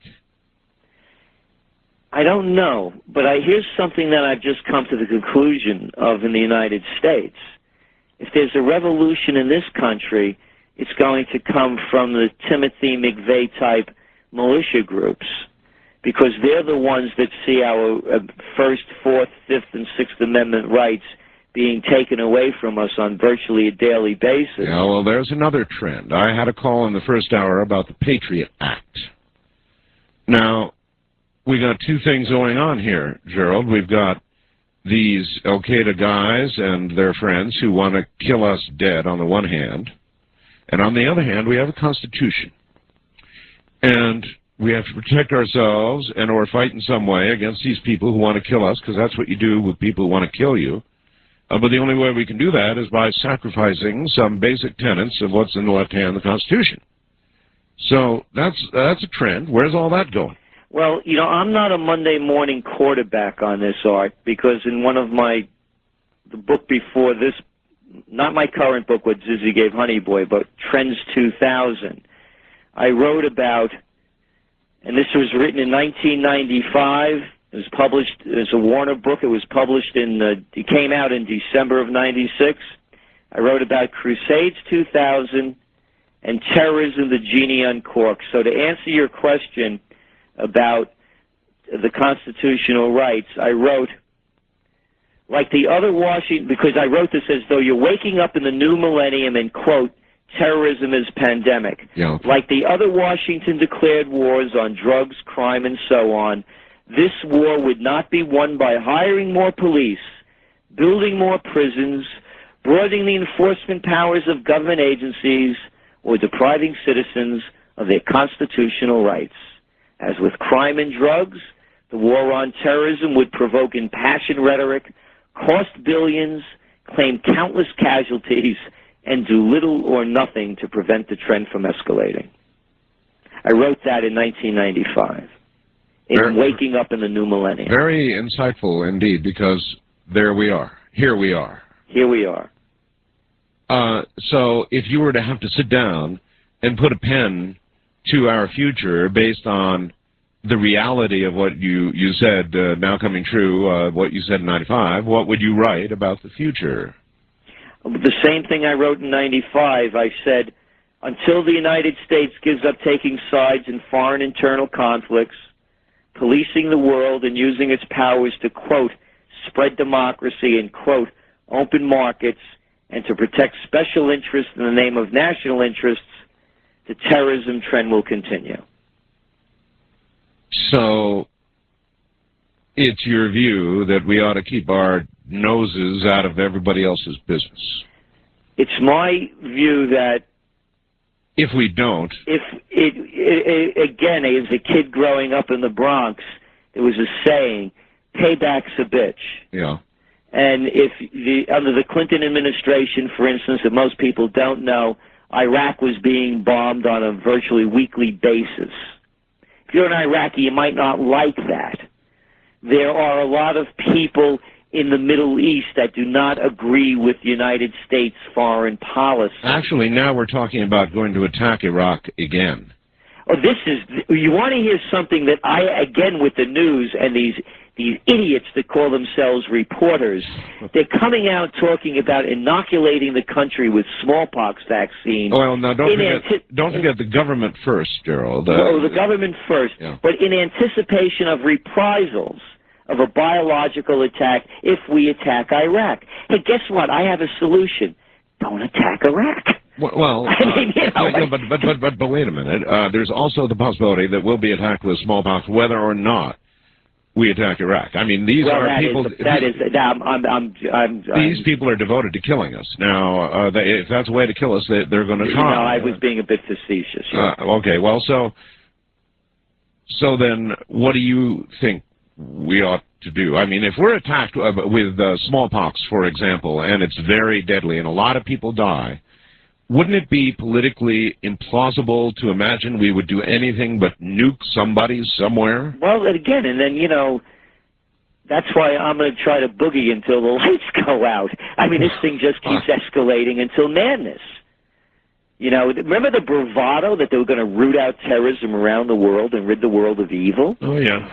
I don't know, but here's something that I've just come to the conclusion of in the United States. If there's a revolution in this country, it's going to come from the Timothy McVeigh type militia groups, because they're the ones that see our First, Fourth, Fifth, and Sixth Amendment rights being taken away from us on virtually a daily basis. Yeah, well, there's another trend. I had a call in the first hour about the Patriot Act. Now, we got two things going on here, Gerald. We've got these Al-Qaeda guys and their friends who want to kill us dead on the one hand, and on the other hand, we have a Constitution. And we have to protect ourselves and or fight in some way against these people who want to kill us, because that's what you do with people who want to kill you. But the only way we can do that is by sacrificing some basic tenets of what's in the left hand of the Constitution. So that's a trend. Where's all that going? Well, you know, I'm not a Monday morning quarterback on this, Art, because in one of the book before this, not my current book, what Zizzy gave Honey Boy, but Trends 2000, I wrote about, and this was written in 1995. It was published as a Warner book. It was published it came out in December of 96. I wrote about Crusades 2000 and Terrorism, the Genie Uncorked. So to answer your question about the constitutional rights, I wrote, like the other Washington, because I wrote this as though you're waking up in the new millennium and, quote, terrorism is pandemic. Yeah. Like the other Washington declared wars on drugs, crime, and so on, this war would not be won by hiring more police, building more prisons, broadening the enforcement powers of government agencies, or depriving citizens of their constitutional rights. As with crime and drugs, the war on terrorism would provoke impassioned rhetoric, cost billions, claim countless casualties, and do little or nothing to prevent the trend from escalating. I wrote that in 1995, in Waking Up in the New Millennium. Very insightful indeed, because there we are. Here we are. Here we are. So if you were to have to sit down and put a pen to our future based on the reality of what you said now coming true, what you said in 95, what would you write about the future? The same thing I wrote in 95. I said, until the United States gives up taking sides in foreign internal conflicts, policing the world and using its powers to, quote, spread democracy and, quote, open markets, and to protect special interests in the name of national interests, the terrorism trend will continue. So it's your view that we ought to keep our noses out of everybody else's business. It's my view that if we don't, again, as a kid growing up in the Bronx, there was a saying, payback's a bitch. Yeah. And under the Clinton administration, for instance, that most people don't know, Iraq was being bombed on a virtually weekly basis. If you're an Iraqi, you might not like that. There are a lot of people in the Middle East that do not agree with the United States foreign policy. Actually, now we're talking about going to attack Iraq again. Oh, you want to hear something that again, with the news and these these idiots that call themselves reporters, they're coming out talking about inoculating the country with smallpox vaccine. Well, now don't forget the government first, Gerald. The government first, but in anticipation of reprisals of a biological attack if we attack Iraq. Hey, guess what? I have a solution. Don't attack Iraq. Well, I mean, but wait a minute. There's also the possibility that we'll be attacked with smallpox, whether or not we attack Iraq. I mean, these are people. These people are devoted to killing us. Now, if that's a way to kill us, they're going to try. No, I was being a bit facetious. Okay. Well, so then, what do you think we ought to do? I mean, if we're attacked with smallpox, for example, and it's very deadly, and a lot of people die, wouldn't it be politically implausible to imagine we would do anything but nuke somebody somewhere? Well, again, and then, that's why I'm going to try to boogie until the lights go out. I mean, this thing just keeps escalating until madness. Remember the bravado that they were going to root out terrorism around the world and rid the world of evil? Oh, yeah.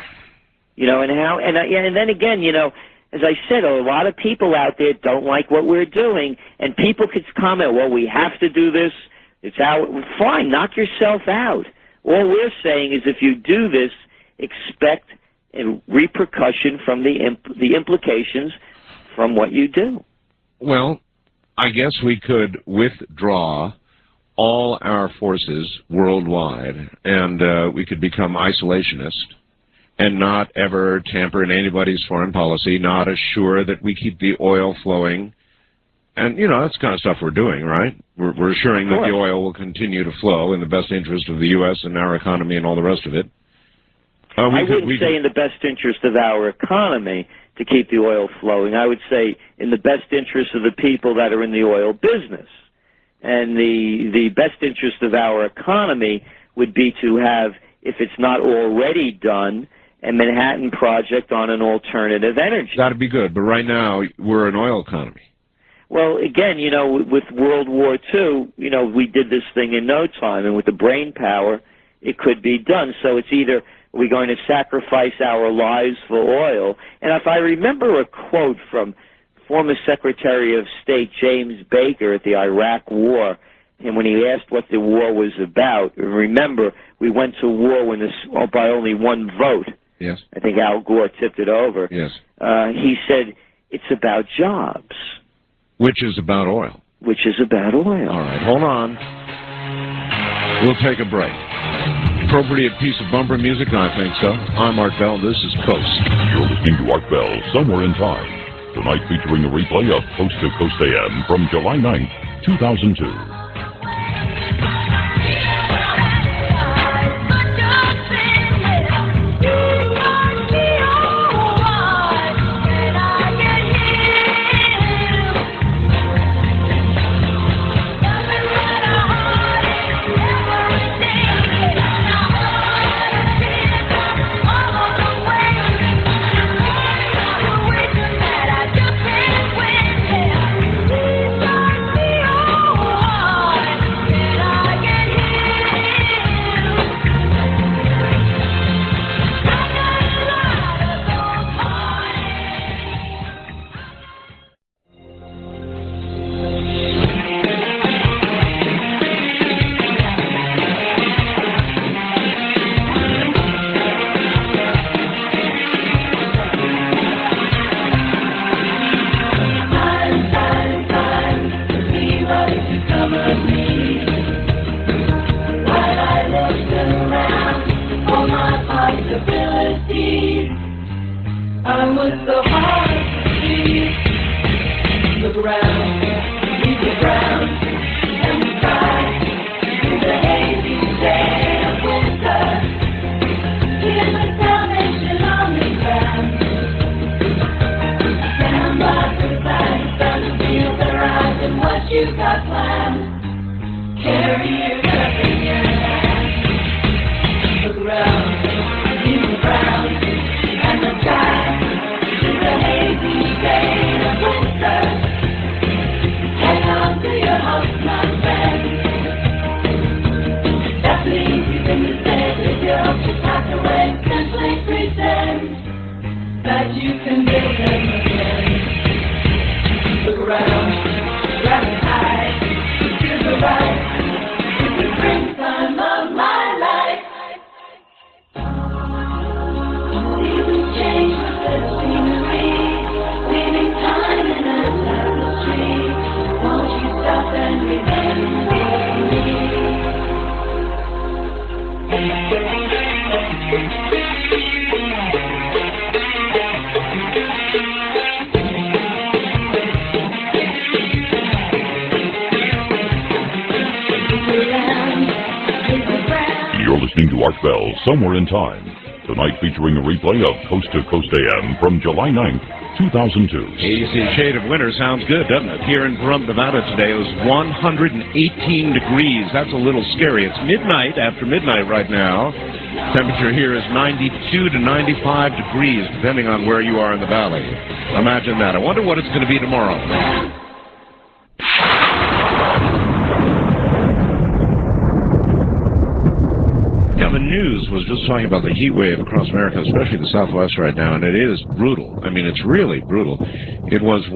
And then again, as I said, a lot of people out there don't like what we're doing, and people could comment, well, we have to do this. It's fine, knock yourself out. All we're saying is if you do this, expect a repercussion from the implications from what you do. Well, I guess we could withdraw all our forces worldwide, and we could become isolationist and not ever tamper in anybody's foreign policy, not assure that we keep the oil flowing. And, that's the kind of stuff we're doing, right? We're assuring that the oil will continue to flow in the best interest of the U.S. and our economy and all the rest of it. I wouldn't say in the best interest of our economy to keep the oil flowing. I would say in the best interest of the people that are in the oil business. And the best interest of our economy would be to have, if it's not already done, a Manhattan Project on an alternative energy. That'd be good, but right now we're an oil economy. Well, again, with World War II, we did this thing in no time, and with the brain power, it could be done. So it's either we're going to sacrifice our lives for oil, and if I remember a quote from former Secretary of State James Baker at the Iraq War, and when he asked what the war was about, remember, we went to war by only one vote. Yes. I think Al Gore tipped it over. Yes. He said, it's about jobs. Which is about oil. Which is about oil. All right, hold on. We'll take a break. Appropriate piece of bumper music? I think so. I'm Art Bell. This is Coast. You're listening to Art Bell, Somewhere in Time. Tonight featuring a replay of Coast to Coast AM from July 9th, 2002. That you can make them again. Look around, grab it high, feel the right. It's the springtime of my life. Seasons change with the scenery, leaving time in a tapestry. Won't you stop and remember me? You're listening to Art Bell, Somewhere in Time. Tonight featuring a replay of Coast to Coast AM from July 9th, 2002. Easy shade of winter sounds good, doesn't it? Here in Pahrump, Nevada today it was 118 degrees. That's a little scary. It's midnight, after midnight right now. Temperature here is 92 to 95 degrees, depending on where you are in the valley. Imagine that. I wonder what it's going to be tomorrow. Yeah, the news was just talking about the heat wave across America, especially the Southwest right now, and it is brutal. I mean, it's really brutal. It was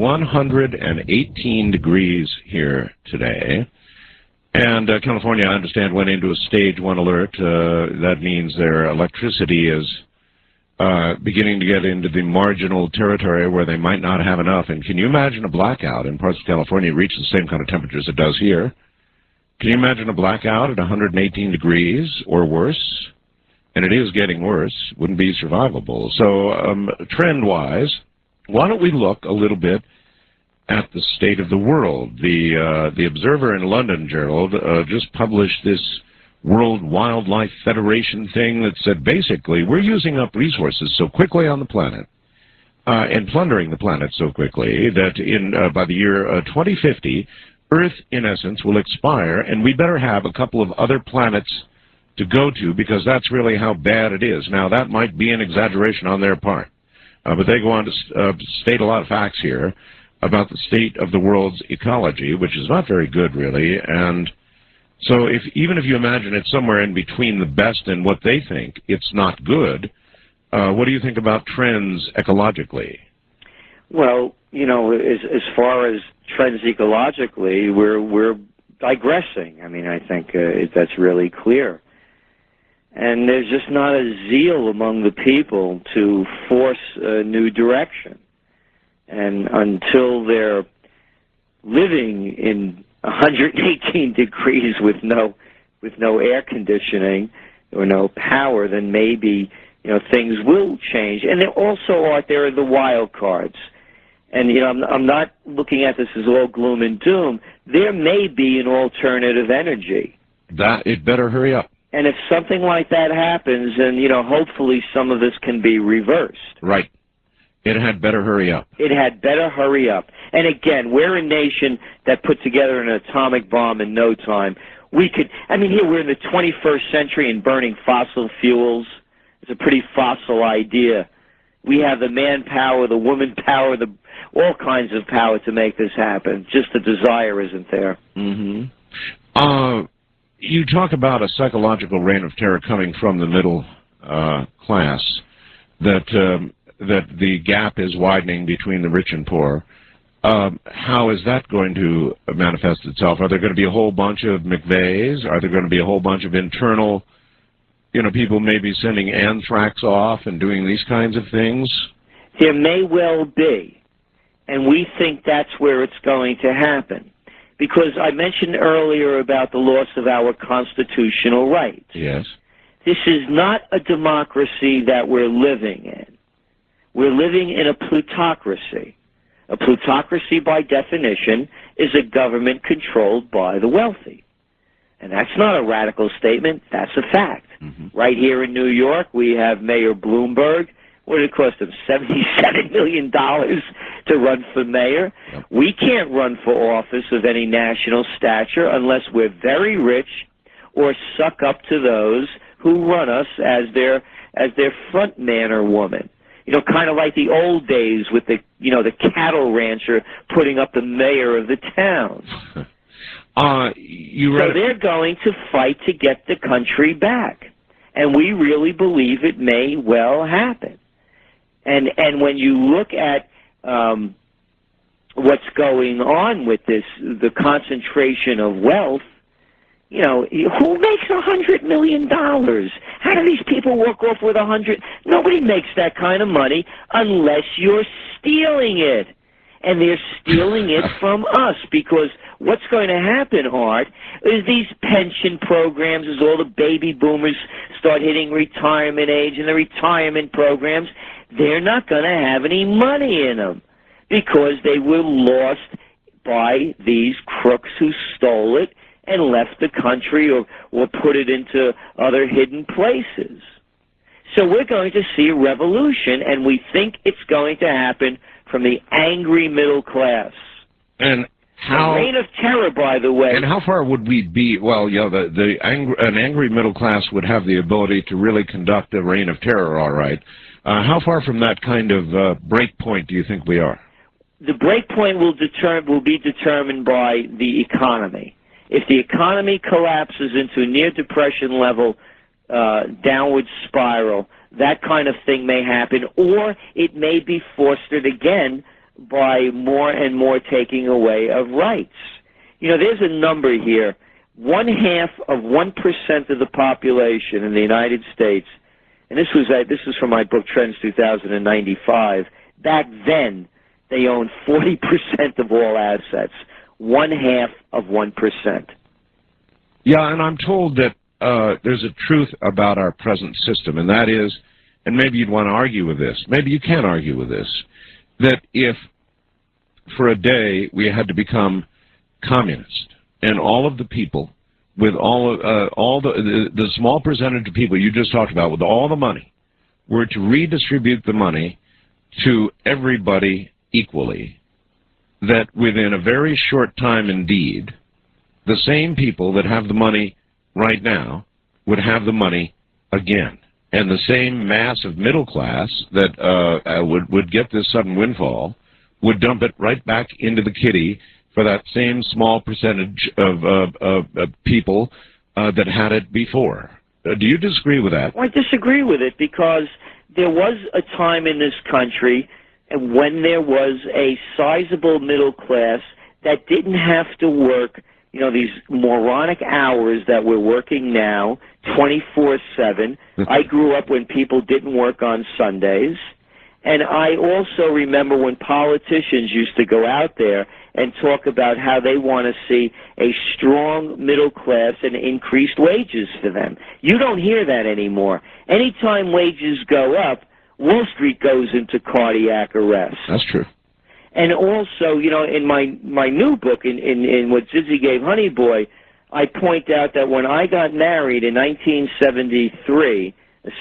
118 degrees here today. And California, I understand, went into a stage 1 alert. That means their electricity is beginning to get into the marginal territory where they might not have enough. And can you imagine a blackout in parts of California reach the same kind of temperatures it does here? Can you imagine a blackout at 118 degrees or worse? And it is getting worse. Wouldn't be survivable. So trend-wise, why don't we look a little bit at the state of the world? The Observer in London, Gerald, just published this World Wildlife Federation thing that said basically we're using up resources so quickly on the planet and plundering the planet so quickly that by the year 2050, Earth, in essence, will expire, and we better have a couple of other planets to go to because that's really how bad it is. Now, that might be an exaggeration on their part, but they go on to state a lot of facts here about the state of the world's ecology, which is not very good, really. And so even if you imagine it's somewhere in between the best and what they think, it's not good. What do you think about trends ecologically? Well, you know, as far as trends ecologically, we're digressing. I mean, I think that's really clear. And there's just not a zeal among the people to force a new direction. And until they're living in 118 degrees with no air conditioning or no power, then maybe, you know, things will change. And there also there are the wild cards. And, you know, I'm not looking at this as all gloom and doom. There may be an alternative energy. That it better hurry up. And if something like that happens, then, you know, hopefully some of this can be reversed. Right. It had better hurry up. It had better hurry up. And again, we're a nation that put together an atomic bomb in no time. We could, I mean, here we're in the 21st century and burning fossil fuels. It's a pretty fossil idea. We have the manpower, the woman power, all kinds of power to make this happen. Just the desire isn't there. Mm-hmm. You talk about a psychological reign of terror coming from the middle class, that the gap is widening between the rich and poor. How is that going to manifest itself? Are there going to be a whole bunch of McVeighs? Are there going to be a whole bunch of internal, you know, people maybe sending anthrax off and doing these kinds of things? There may well be, and we think that's where it's going to happen. Because I mentioned earlier about the loss of our constitutional rights. Yes. This is not a democracy that we're living in. We're living in a plutocracy. A plutocracy, by definition, is a government controlled by the wealthy. And that's not a radical statement. That's a fact. Mm-hmm. Right here in New York, we have Mayor Bloomberg. What did it cost him? $77 million to run for mayor? Yep. We can't run for office of any national stature unless we're very rich or suck up to those who run us as their front man or woman. You know, kind of like the old days with the cattle rancher putting up the mayor of the town. So they're going to fight to get the country back. And we really believe it may well happen. And when you look at what's going on with this, the concentration of wealth, you know, who makes $100 million? How do these people walk off with 100? Nobody makes that kind of money unless you're stealing it. And they're stealing it from us, because what's going to happen, Art, is these pension programs, as all the baby boomers start hitting retirement age, and the retirement programs, they're not going to have any money in them because they were lost by these crooks who stole it and left the country or put it into other hidden places. So we're going to see a revolution, and we think it's going to happen from the angry middle class. And how... A reign of terror, by the way. And how far would we be... Well, yeah, an angry middle class would have the ability to really conduct a reign of terror, all right. How far from that kind of break point do you think we are? The break point will be determined by the economy. If the economy collapses into a near depression level downward spiral, that kind of thing may happen, or it may be fostered again by more and more taking away of rights. You know, there's a number here. 0.5% of the population in the United States, and this was from my book Trends 2095. Back then, they owned 40% of all assets. 0.5%. Yeah, and I'm told that there's a truth about our present system, and that is, and maybe you'd want to argue with this, maybe you can argue with this, that if for a day we had to become communist, and all of the people with all the small percentage of people you just talked about with all the money were to redistribute the money to everybody equally, that within a very short time indeed, the same people that have the money right now would have the money again. And the same mass of middle class that would get this sudden windfall would dump it right back into the kitty for that same small percentage of people that had it before. Do you disagree with that? Well, I disagree with it, because there was a time in this country when there was a sizable middle class that didn't have to work, you know, these moronic hours that we're working now, 24/7. I grew up when people didn't work on Sundays. And I also remember when politicians used to go out there and talk about how they want to see a strong middle class and increased wages for them. You don't hear that anymore. Anytime wages go up, Wall Street goes into cardiac arrest. That's true. And also, you know, in my new book, in what Zizzy gave Honey Boy, I point out that when I got married in 1973,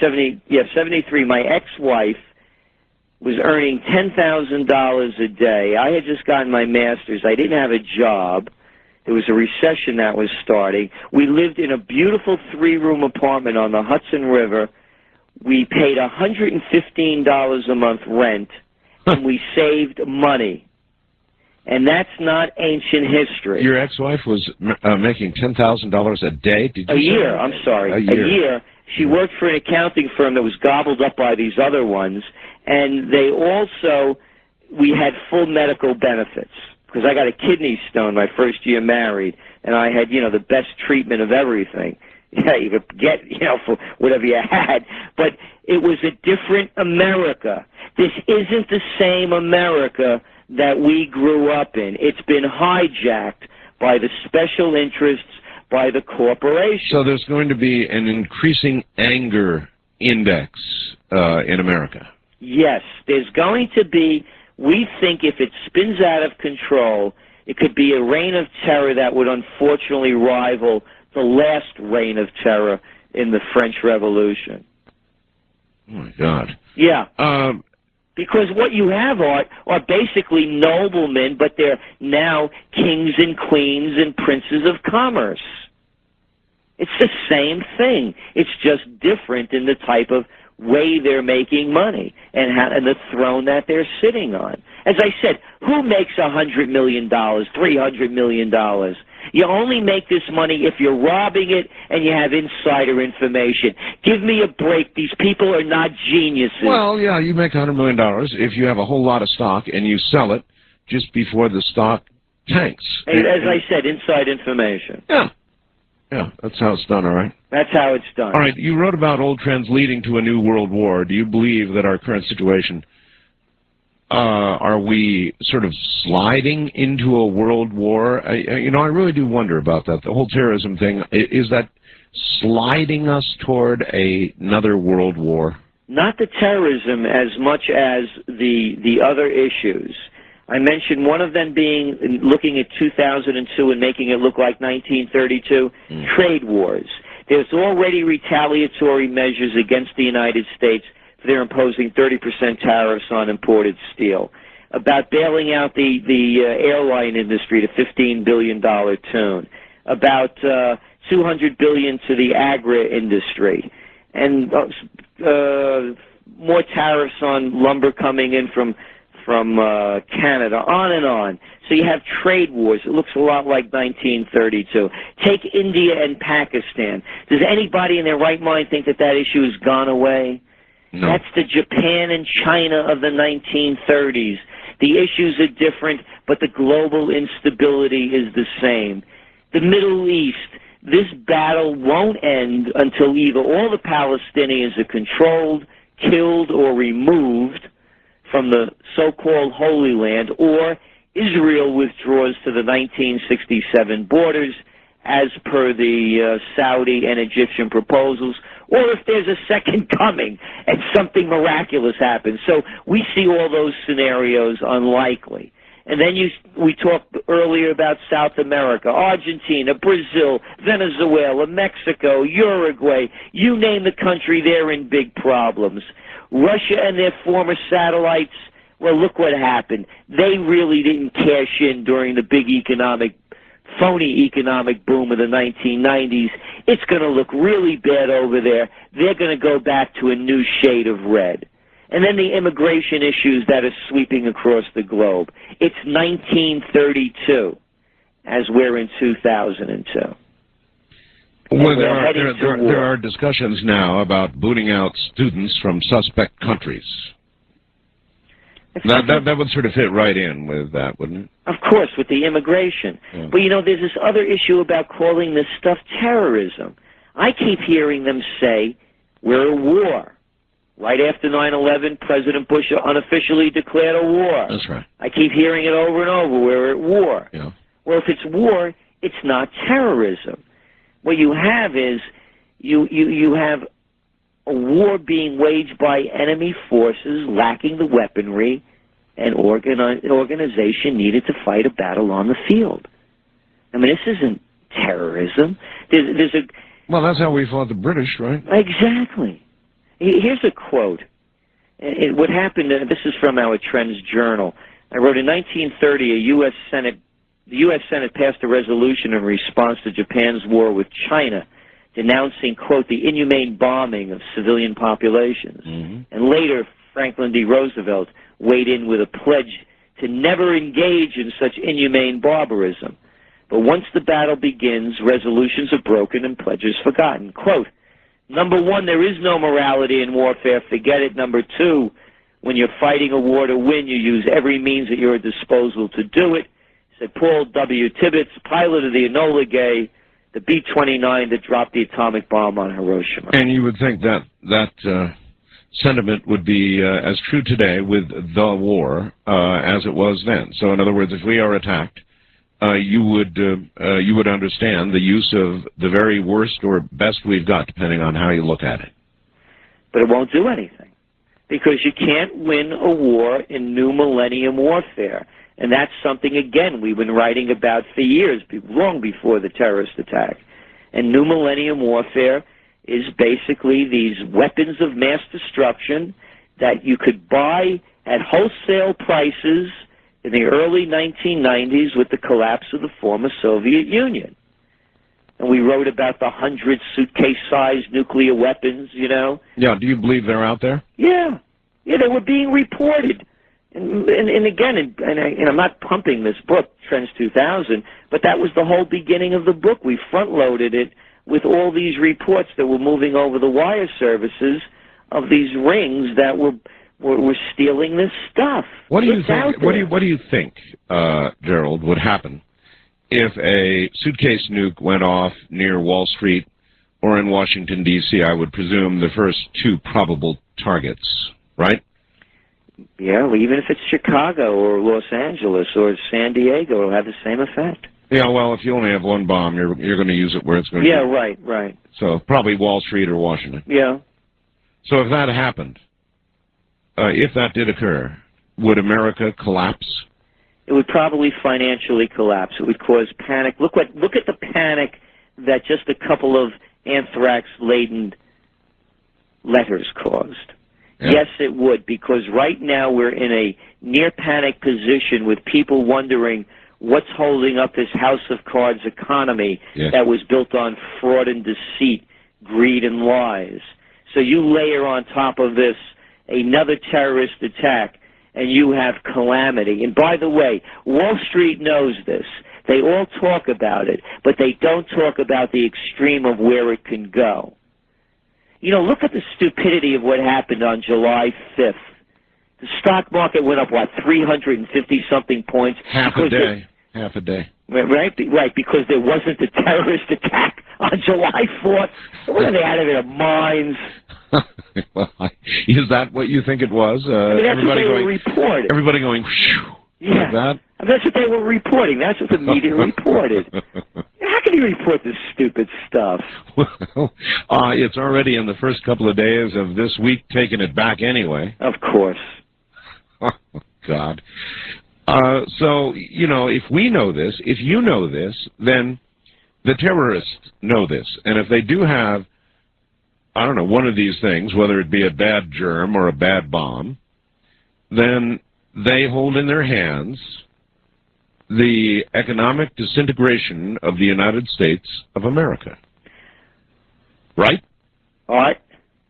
73, my ex-wife was earning $10,000 a day. I had just gotten my master's. I didn't have a job. There was a recession that was starting. We lived in a beautiful 3-room apartment on the Hudson River. We paid $115 a month rent, and we saved money. And that's not ancient history. Your ex-wife was making $10,000 a day? Did you say? Year, I'm sorry. A year. She worked for an accounting firm that was gobbled up by these other ones, and they also, we had full medical benefits, because I got a kidney stone my first year married, and I had, you know, the best treatment of everything. Yeah, you could get, you know, for whatever you had, but it was a different America. This isn't the same America that we grew up in. It's been hijacked by the special interests, by the corporation. So there's going to be an increasing anger index in America. Yes, there's going to be. We think if it spins out of control, it could be a reign of terror that would unfortunately rival the last reign of terror in the French Revolution. Oh, my God. Yeah. Because what you have are basically noblemen, but they're now kings and queens and princes of commerce. It's the same thing. It's just different in the type of way they're making money and the throne that they're sitting on. As I said, who makes $100 million, $300 million? You only make this money if you're robbing it and you have insider information. Give me a break. These people are not geniuses. Well, yeah, you make $100 million if you have a whole lot of stock and you sell it just before the stock tanks. As I said, inside information. Yeah. Yeah, that's how it's done, all right? That's how it's done. All right, you wrote about old trends leading to a new world war. Do you believe that our current situation, are we sort of sliding into a world war? I really do wonder about that. The whole terrorism thing, is that sliding us toward another world war? Not the terrorism as much as the other issues. I mentioned one of them being looking at 2002 and making it look like 1932, trade wars. There's already retaliatory measures against the United States for their imposing 30% tariffs on imported steel, about bailing out the airline industry to $15 billion tune, about $200 billion to the agri industry, and more tariffs on lumber coming in from Canada, on and on. So you have trade wars. It looks a lot like 1932. Take India and Pakistan. Does anybody in their right mind think that issue has gone away? No. That's the Japan and China of the 1930s. The issues are different, but the global instability is the same. The Middle East, this battle won't end until either all the Palestinians are controlled, killed, or removed from the so-called Holy Land, or Israel withdraws to the 1967 borders as per the Saudi and Egyptian proposals, or if there's a second coming and something miraculous happens. So we see all those scenarios unlikely. And then we talked earlier about South America, Argentina, Brazil, Venezuela, Mexico, Uruguay. You name the country, they're in big problems. Russia and their former satellites, well, look what happened. They really didn't cash in during the big phony economic boom of the 1990s. It's going to look really bad over there. They're going to go back to a new shade of red. And then the immigration issues that are sweeping across the globe. It's 1932 as we're in 2002. Well, there are discussions now about booting out students from suspect countries. That would sort of fit right in with that, wouldn't it? Of course, with the immigration. Yeah. But, there's this other issue about calling this stuff terrorism. I keep hearing them say, we're at war. Right after 9/11, President Bush unofficially declared a war. That's right. I keep hearing it over and over, we're at war. Yeah. Well, if it's war, it's not terrorism. What you have is you have a war being waged by enemy forces lacking the weaponry and organization needed to fight a battle on the field. I mean, this isn't terrorism. Well, that's how we fought the British, right? Exactly. Here's a quote. What happened, this is from our Trends Journal. I wrote, in 1930, the U.S. Senate passed a resolution in response to Japan's war with China, denouncing, quote, the inhumane bombing of civilian populations. Mm-hmm. And later, Franklin D. Roosevelt weighed in with a pledge to never engage in such inhumane barbarism. But once the battle begins, resolutions are broken and pledges forgotten. Quote, number one, there is no morality in warfare. Forget it. Number two, when you're fighting a war to win, you use every means at your disposal to do it, said Paul W. Tibbets, pilot of the Enola Gay, the B-29 that dropped the atomic bomb on Hiroshima. And you would think that sentiment would be as true today with the war as it was then. So, in other words, if we are attacked, you would understand the use of the very worst or best we've got, depending on how you look at it. But it won't do anything, because you can't win a war in new millennium warfare. And that's something, again, we've been writing about for years, long before the terrorist attack. And new millennium warfare is basically these weapons of mass destruction that you could buy at wholesale prices in the early 1990s with the collapse of the former Soviet Union. And we wrote about the 100 suitcase-sized nuclear weapons, Yeah, do you believe they're out there? Yeah. Yeah, they were being reported. And again, and I'm not pumping this book, Trends 2000, but that was the whole beginning of the book. We front-loaded it with all these reports that were moving over the wire services of these rings that were stealing this stuff. What do you think? What do you think, Gerald, would happen if a suitcase nuke went off near Wall Street or in Washington, D.C.? I would presume the first two probable targets, right? Yeah, well, even if it's Chicago or Los Angeles or San Diego, it'll have the same effect. Yeah, well, if you only have one bomb, you're going to use it where it's going to. Yeah, right. So probably Wall Street or Washington. Yeah. So if that happened, if that did occur, would America collapse? It would probably financially collapse. It would cause panic. Look at the panic that just a couple of anthrax-laden letters caused. Yeah. Yes, it would, because right now we're in a near-panic position with people wondering what's holding up this house of cards economy that was built on fraud and deceit, greed and lies. So you layer on top of this another terrorist attack, and you have calamity. And by the way, Wall Street knows this. They all talk about it, but they don't talk about the extreme of where it can go. You know, look at the stupidity of what happened on July 5th. The stock market went up, 350-something points? Half a day. Right, because there wasn't a terrorist attack on July 4th. Were they out of their minds? Well, is that what you think it was? That's what they were reporting. Everybody going, whew, yeah. Like that? That's what they were reporting. That's what the media reported. How can you report this stupid stuff? Well, it's already in the first couple of days of this week taking it back anyway. Of course. Oh, God. So, you know, if we know this, if you know this, then the terrorists know this. And if they do have, I don't know, one of these things, whether it be a bad germ or a bad bomb, then they hold in their hands the economic disintegration of the United States of America. Right? All right.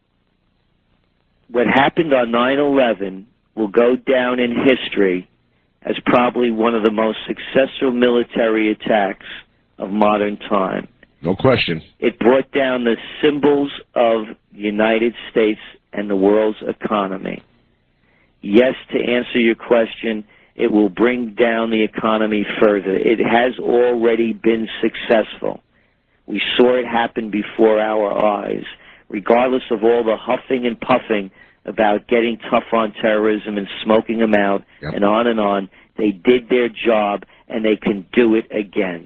What happened on 9/11 will go down in history as probably one of the most successful military attacks of modern time. No question. It brought down the symbols of the United States and the world's economy. Yes, to answer your question, it will bring down the economy further. It has already been successful. We saw it happen before our eyes. Regardless of all the huffing and puffing about getting tough on terrorism and smoking them out and on, they did their job, and they can do it again.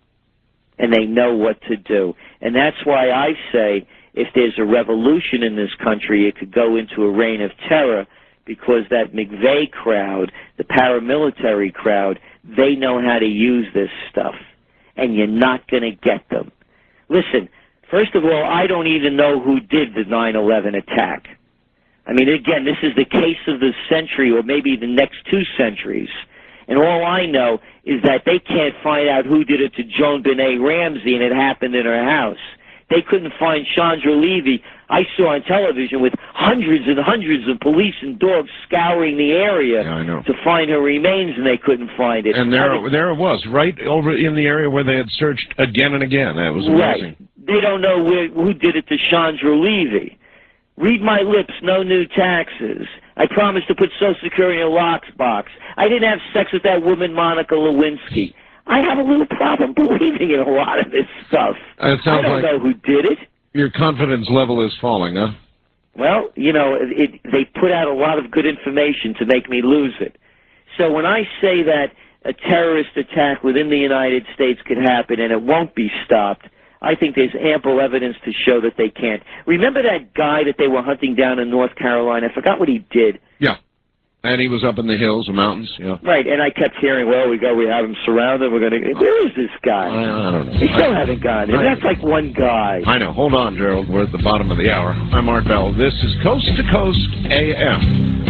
And they know what to do. And that's why I say if there's a revolution in this country, it could go into a reign of terror, because that McVeigh crowd, the paramilitary crowd, they know how to use this stuff, and you're not going to get them. Listen, first of all, I don't even know who did the 9/11 attack. I mean, again, this is the case of the century, or maybe the next 2 centuries. And all I know is that they can't find out who did it to Joan Benet Ramsey, and it happened in her house. They couldn't find Chandra Levy. I saw on television with hundreds and hundreds of police and dogs scouring the area to find her remains, and they couldn't find it. And there it was, right over in the area where they had searched again and again. That was amazing. Right. They don't know who did it to Chandra Levy. Read my lips, no new taxes. I promised to put Social Security in a lockbox. I didn't have sex with that woman, Monica Lewinsky. I have a little problem believing in a lot of this stuff. It sounds I don't know who did it. Your confidence level is falling, huh? Well, you know, they put out a lot of good information to make me lose it. So when I say that a terrorist attack within the United States could happen and it won't be stopped, I think there's ample evidence to show that they can't. Remember that guy that they were hunting down in North Carolina? I forgot what he did. Yeah. And he was up in the hills and mountains, Right, and I kept hearing, well, we have him surrounded, we're going to... Where is this guy? I don't know. They still haven't gotten him. That's like one guy. I know. Hold on, Gerald. We're at the bottom of the hour. I'm Art Bell. This is Coast to Coast AM.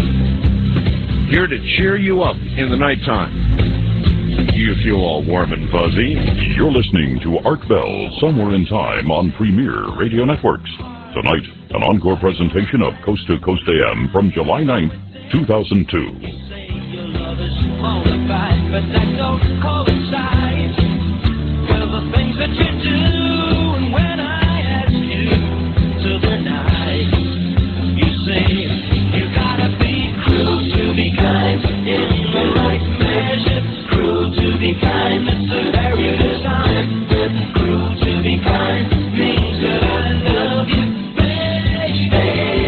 Here to cheer you up in the nighttime. You feel all warm and fuzzy. You're listening to Art Bell, Somewhere in Time on Premier Radio Networks. Tonight, an encore presentation of Coast to Coast AM from July 9th, 2002. qualified, but that don't coincide with the things that you do. And when I ask you to deny, you say you gotta be cruel to be kind in the right measure. Cruel to be kind, it's a very good time. Cruel to be kind means that I love you, baby.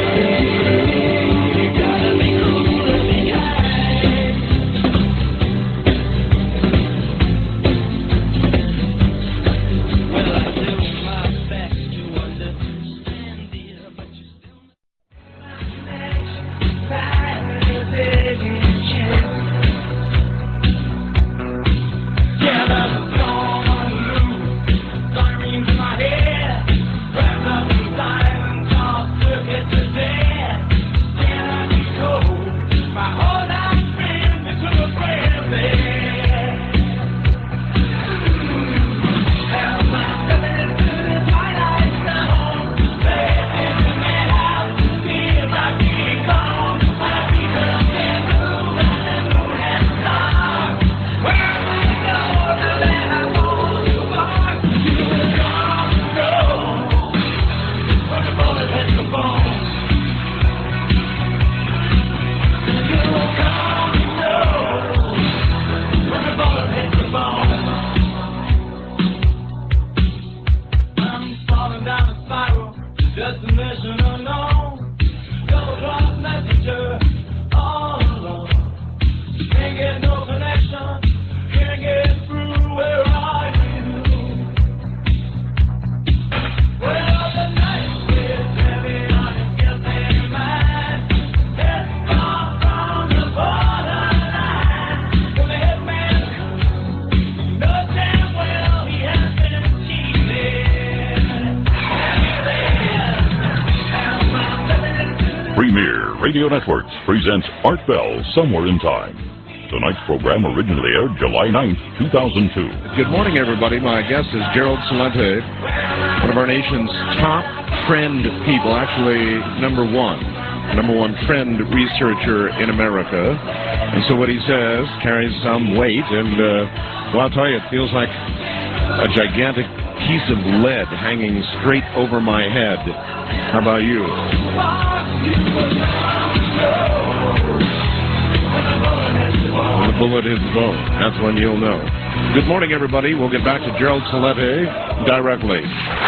Premier Radio Networks presents Art Bell Somewhere in Time. Tonight's program originally aired July 9th, 2002. Good morning, everybody. My guest is Gerald Celente, one of our nation's top trend people, actually number one trend researcher in America. And so what he says carries some weight, and well, I'll tell you, it feels like a gigantic piece of lead hanging straight over my head. How about you? When the bullet hits the bone, that's when you'll know. Good morning, everybody. We'll get back to Gerald Celente directly.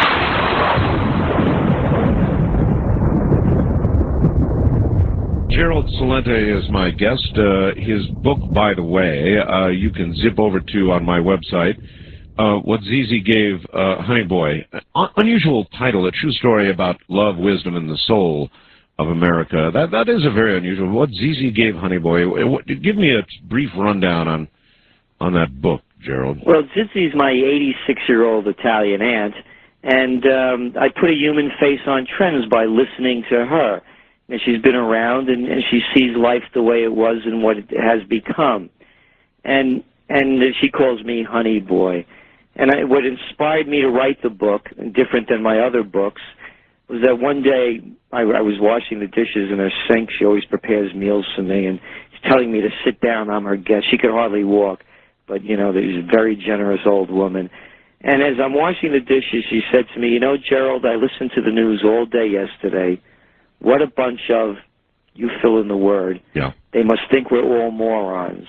Gerald Celente is my guest. His book, by the way, you can zip over to on my website. What ZZ gave Honey Boy, unusual title, a true story about love, wisdom, and the soul of America. That is a very unusual. What ZZ gave Honey Boy. Give me a brief rundown on that book, Gerald. Well, Zizzy's my 86-year-old Italian aunt, and I put a human face on trends by listening to her. And she's been around, and she sees life the way it was and what it has become. And she calls me Honey Boy. And what inspired me to write the book, different than my other books, was that one day I was washing the dishes in her sink. She always prepares meals for me, and she's telling me to sit down. I'm her guest. She could hardly walk, but, you know, she's a very generous old woman. And as I'm washing the dishes, she said to me, you know, Gerald, I listened to the news all day yesterday. What a bunch of, you fill in the word. Yeah. They must think we're all morons.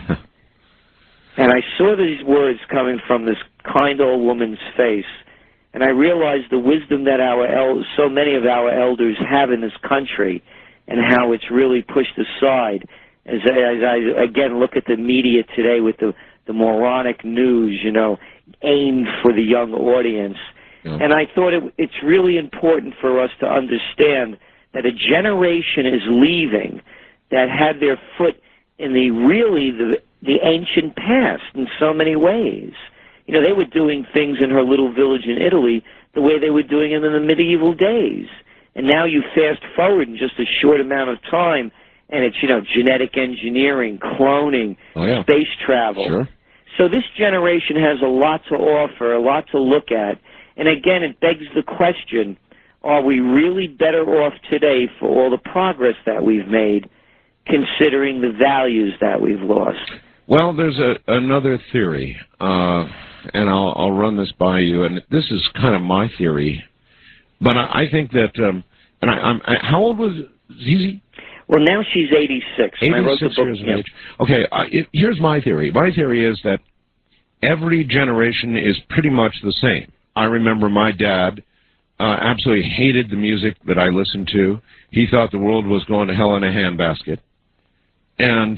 And I saw these words coming from this kind old woman's face, and I realized the wisdom that so many of our elders have in this country, and how it's really pushed aside. As I again look at the media today with the moronic news, you know, aimed for the young audience. Yeah. And I thought it's really important for us to understand that a generation is leaving that had their foot in the ancient past in so many ways. You know, they were doing things in her little village in Italy the way they were doing them in the medieval days. And now you fast forward in just a short amount of time, and it's, you know, genetic engineering, cloning, space travel. Sure. So this generation has a lot to offer, a lot to look at. And again, it begs the question, are we really better off today for all the progress that we've made considering the values that we've lost? Well, there's another theory, and I'll run this by you, and this is kind of my theory, but I think that, how old was Zizi? Well, now she's 86. 86 I wrote the book, years of age. Okay, here's my theory. My theory is that every generation is pretty much the same. I remember my dad absolutely hated the music that I listened to. He thought the world was going to hell in a handbasket. And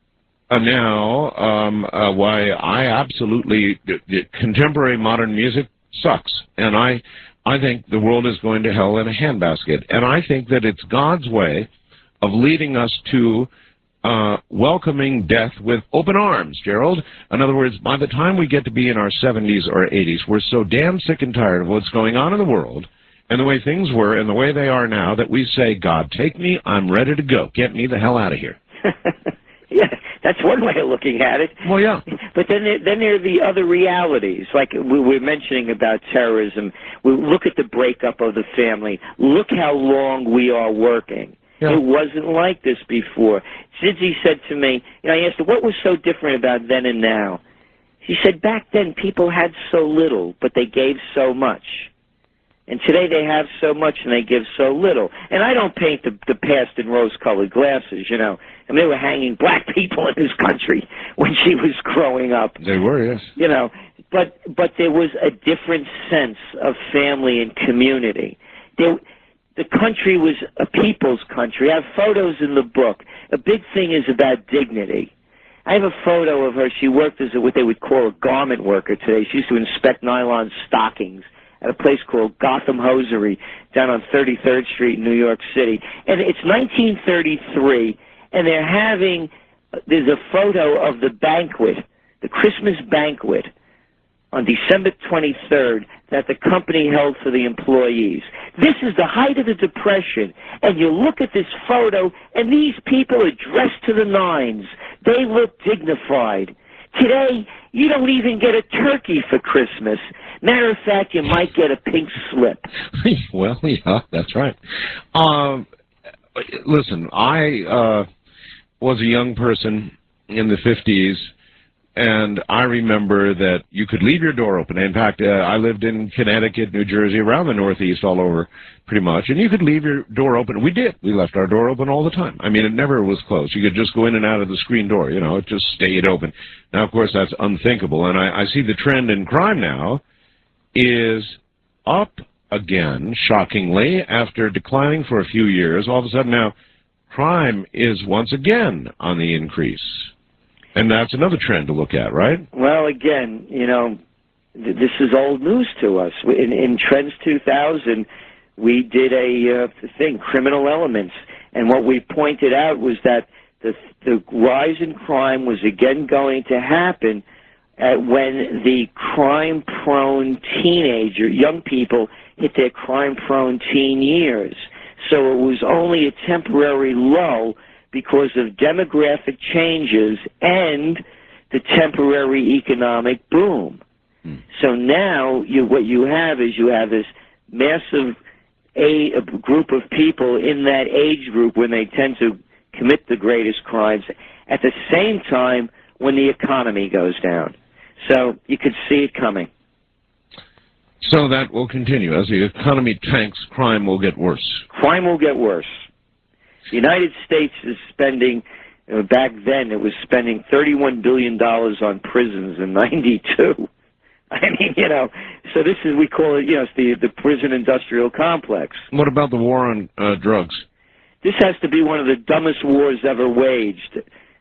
now, why I absolutely, contemporary modern music sucks. And I think the world is going to hell in a handbasket. And I think that it's God's way of leading us to welcoming death with open arms, Gerald. In other words, by the time we get to be in our 70s or 80s, we're so damn sick and tired of what's going on in the world and the way things were and the way they are now that we say, God, take me, I'm ready to go. Get me the hell out of here. Yeah, that's one way of looking at it. Well, yeah. But then there are the other realities, like we were mentioning about terrorism. We look at the breakup of the family. Look how long we are working. Yeah. It wasn't like this before. Zizi said to me, I asked her, what was so different about then and now? She said, back then people had so little, but they gave so much. And today they have so much and they give so little. And I don't paint the past in rose-colored glasses, I mean, they were hanging black people in this country when she was growing up. They were, yes. But there was a different sense of family and community. The country was a people's country. I have photos in the book. A big thing is about dignity. I have a photo of her. She worked as what they would call a garment worker today. She used to inspect nylon stockings at a place called Gotham Hosiery down on 33rd Street in New York City. And it's 1933, and there's a photo of the banquet, the Christmas banquet, on December 23rd that the company held for the employees. This is the height of the Depression, and you look at this photo, and these people are dressed to the nines. They look dignified. Today, you don't even get a turkey for Christmas. Matter of fact, you might get a pink slip. Well, yeah, that's right. Listen, I was a young person in the 50s, and I remember that you could leave your door open. In fact, I lived in Connecticut, New Jersey, around the Northeast, all over, pretty much. And you could leave your door open. We did. We left our door open all the time. I mean, it never was closed. You could just go in and out of the screen door. It just stayed open. Now, of course, that's unthinkable. And I see the trend in crime now is up again, shockingly, after declining for a few years. All of a sudden now, crime is once again on the increase. And that's another trend to look at, right? Well, again, this is old news to us. In Trends 2000, we did a thing, Criminal Elements, and what we pointed out was that the rise in crime was again going to happen when the crime-prone young people hit their crime-prone teen years. So it was only a temporary lull because of demographic changes and the temporary economic boom. So now what you have is this massive a group of people in that age group when they tend to commit the greatest crimes at the same time when the economy goes down. So you could see it coming. So that will continue. As the economy tanks, crime will get worse. Crime will get worse. The United States is spending, back then it was spending $31 billion on prisons in '92. I mean, so this is, we call it, it's the prison industrial complex. What about the war on drugs? This has to be one of the dumbest wars ever waged.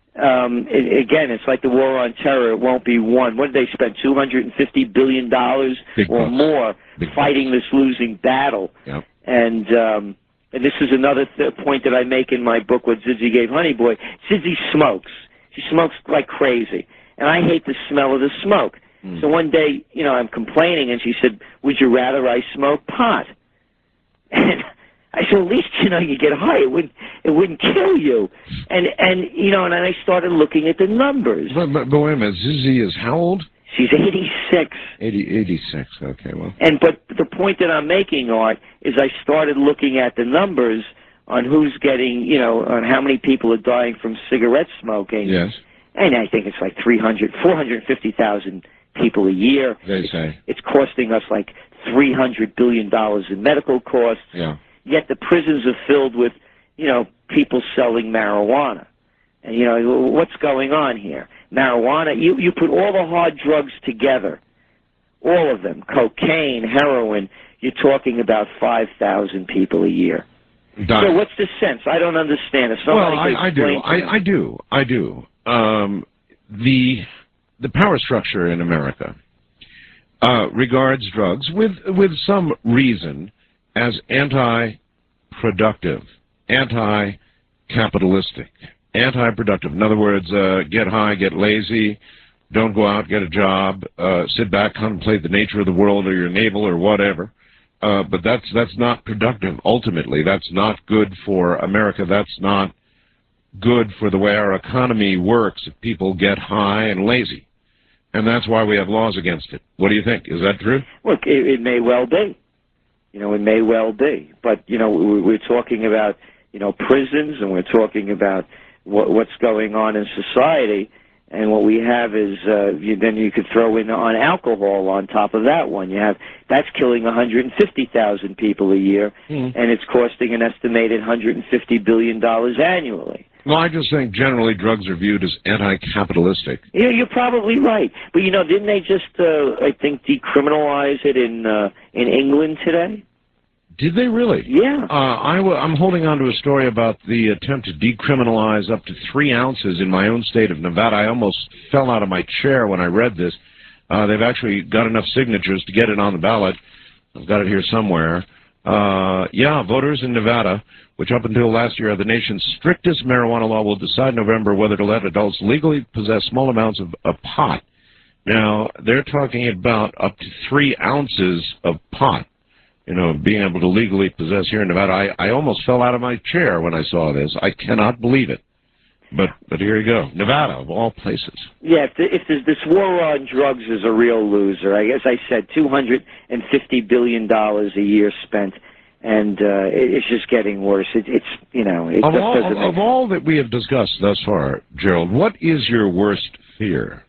Again, it's like the war on terror. It won't be won. What did they spend? $250 billion or more fighting this losing battle. Yep. And this is another point that I make in my book, What Zizi Gave Honey Boy. Zizi smokes. She smokes like crazy. And I hate the smell of the smoke. So one day, I'm complaining, and she said, would you rather I smoke pot? And I said, at least, you get high. It wouldn't kill you. And I started looking at the numbers. But wait a minute, Zizi is how old? She's 86. 86, okay, well. But the point that I'm making, Art, is I started looking at the numbers on who's getting, on how many people are dying from cigarette smoking. Yes. And I think it's like 450,000 people a year. They say. It's costing us like $300 billion in medical costs. Yeah. Yet the prisons are filled with, people selling marijuana. And, what's going on here? Marijuana, you put all the hard drugs together, all of them, cocaine, heroin, you're talking about 5,000 people a year. So what's the sense? I don't understand. If somebody I do. The power structure in America regards drugs with some reason as anti-productive, anti-capitalistic, anti-productive. In other words, get high, get lazy, don't go out, get a job, sit back, contemplate the nature of the world or your navel or whatever. But that's not productive. Ultimately, that's not good for America. That's not good for the way our economy works if people get high and lazy. And that's why we have laws against it. What do you think? Is that true? Look, it may well be. It may well be. But, we're talking about, prisons, and we're talking about what's going on in society. And what we have is, then you could throw in on alcohol on top of that one. That's killing 150,000 people a year, and it's costing an estimated $150 billion annually. Well, I just think generally drugs are viewed as anti-capitalistic. Yeah, you're probably right. But, didn't they just, I think, decriminalize it in England today? Did they really? Yeah. I'm holding on to a story about the attempt to decriminalize up to 3 ounces in my own state of Nevada. I almost fell out of my chair when I read this. They've actually got enough signatures to get it on the ballot. I've got it here somewhere. Voters in Nevada, which up until last year are the nation's strictest marijuana law, will decide in November whether to let adults legally possess small amounts of pot. Now, they're talking about up to 3 ounces of pot. Being able to legally possess here in Nevada. I almost fell out of my chair when I saw this. I cannot believe it. But here you go. Nevada, of all places. Yeah, if this war on drugs is a real loser, as I said, $250 billion a year spent, and it's just getting worse. Of all that we have discussed thus far, Gerald, what is your worst fear?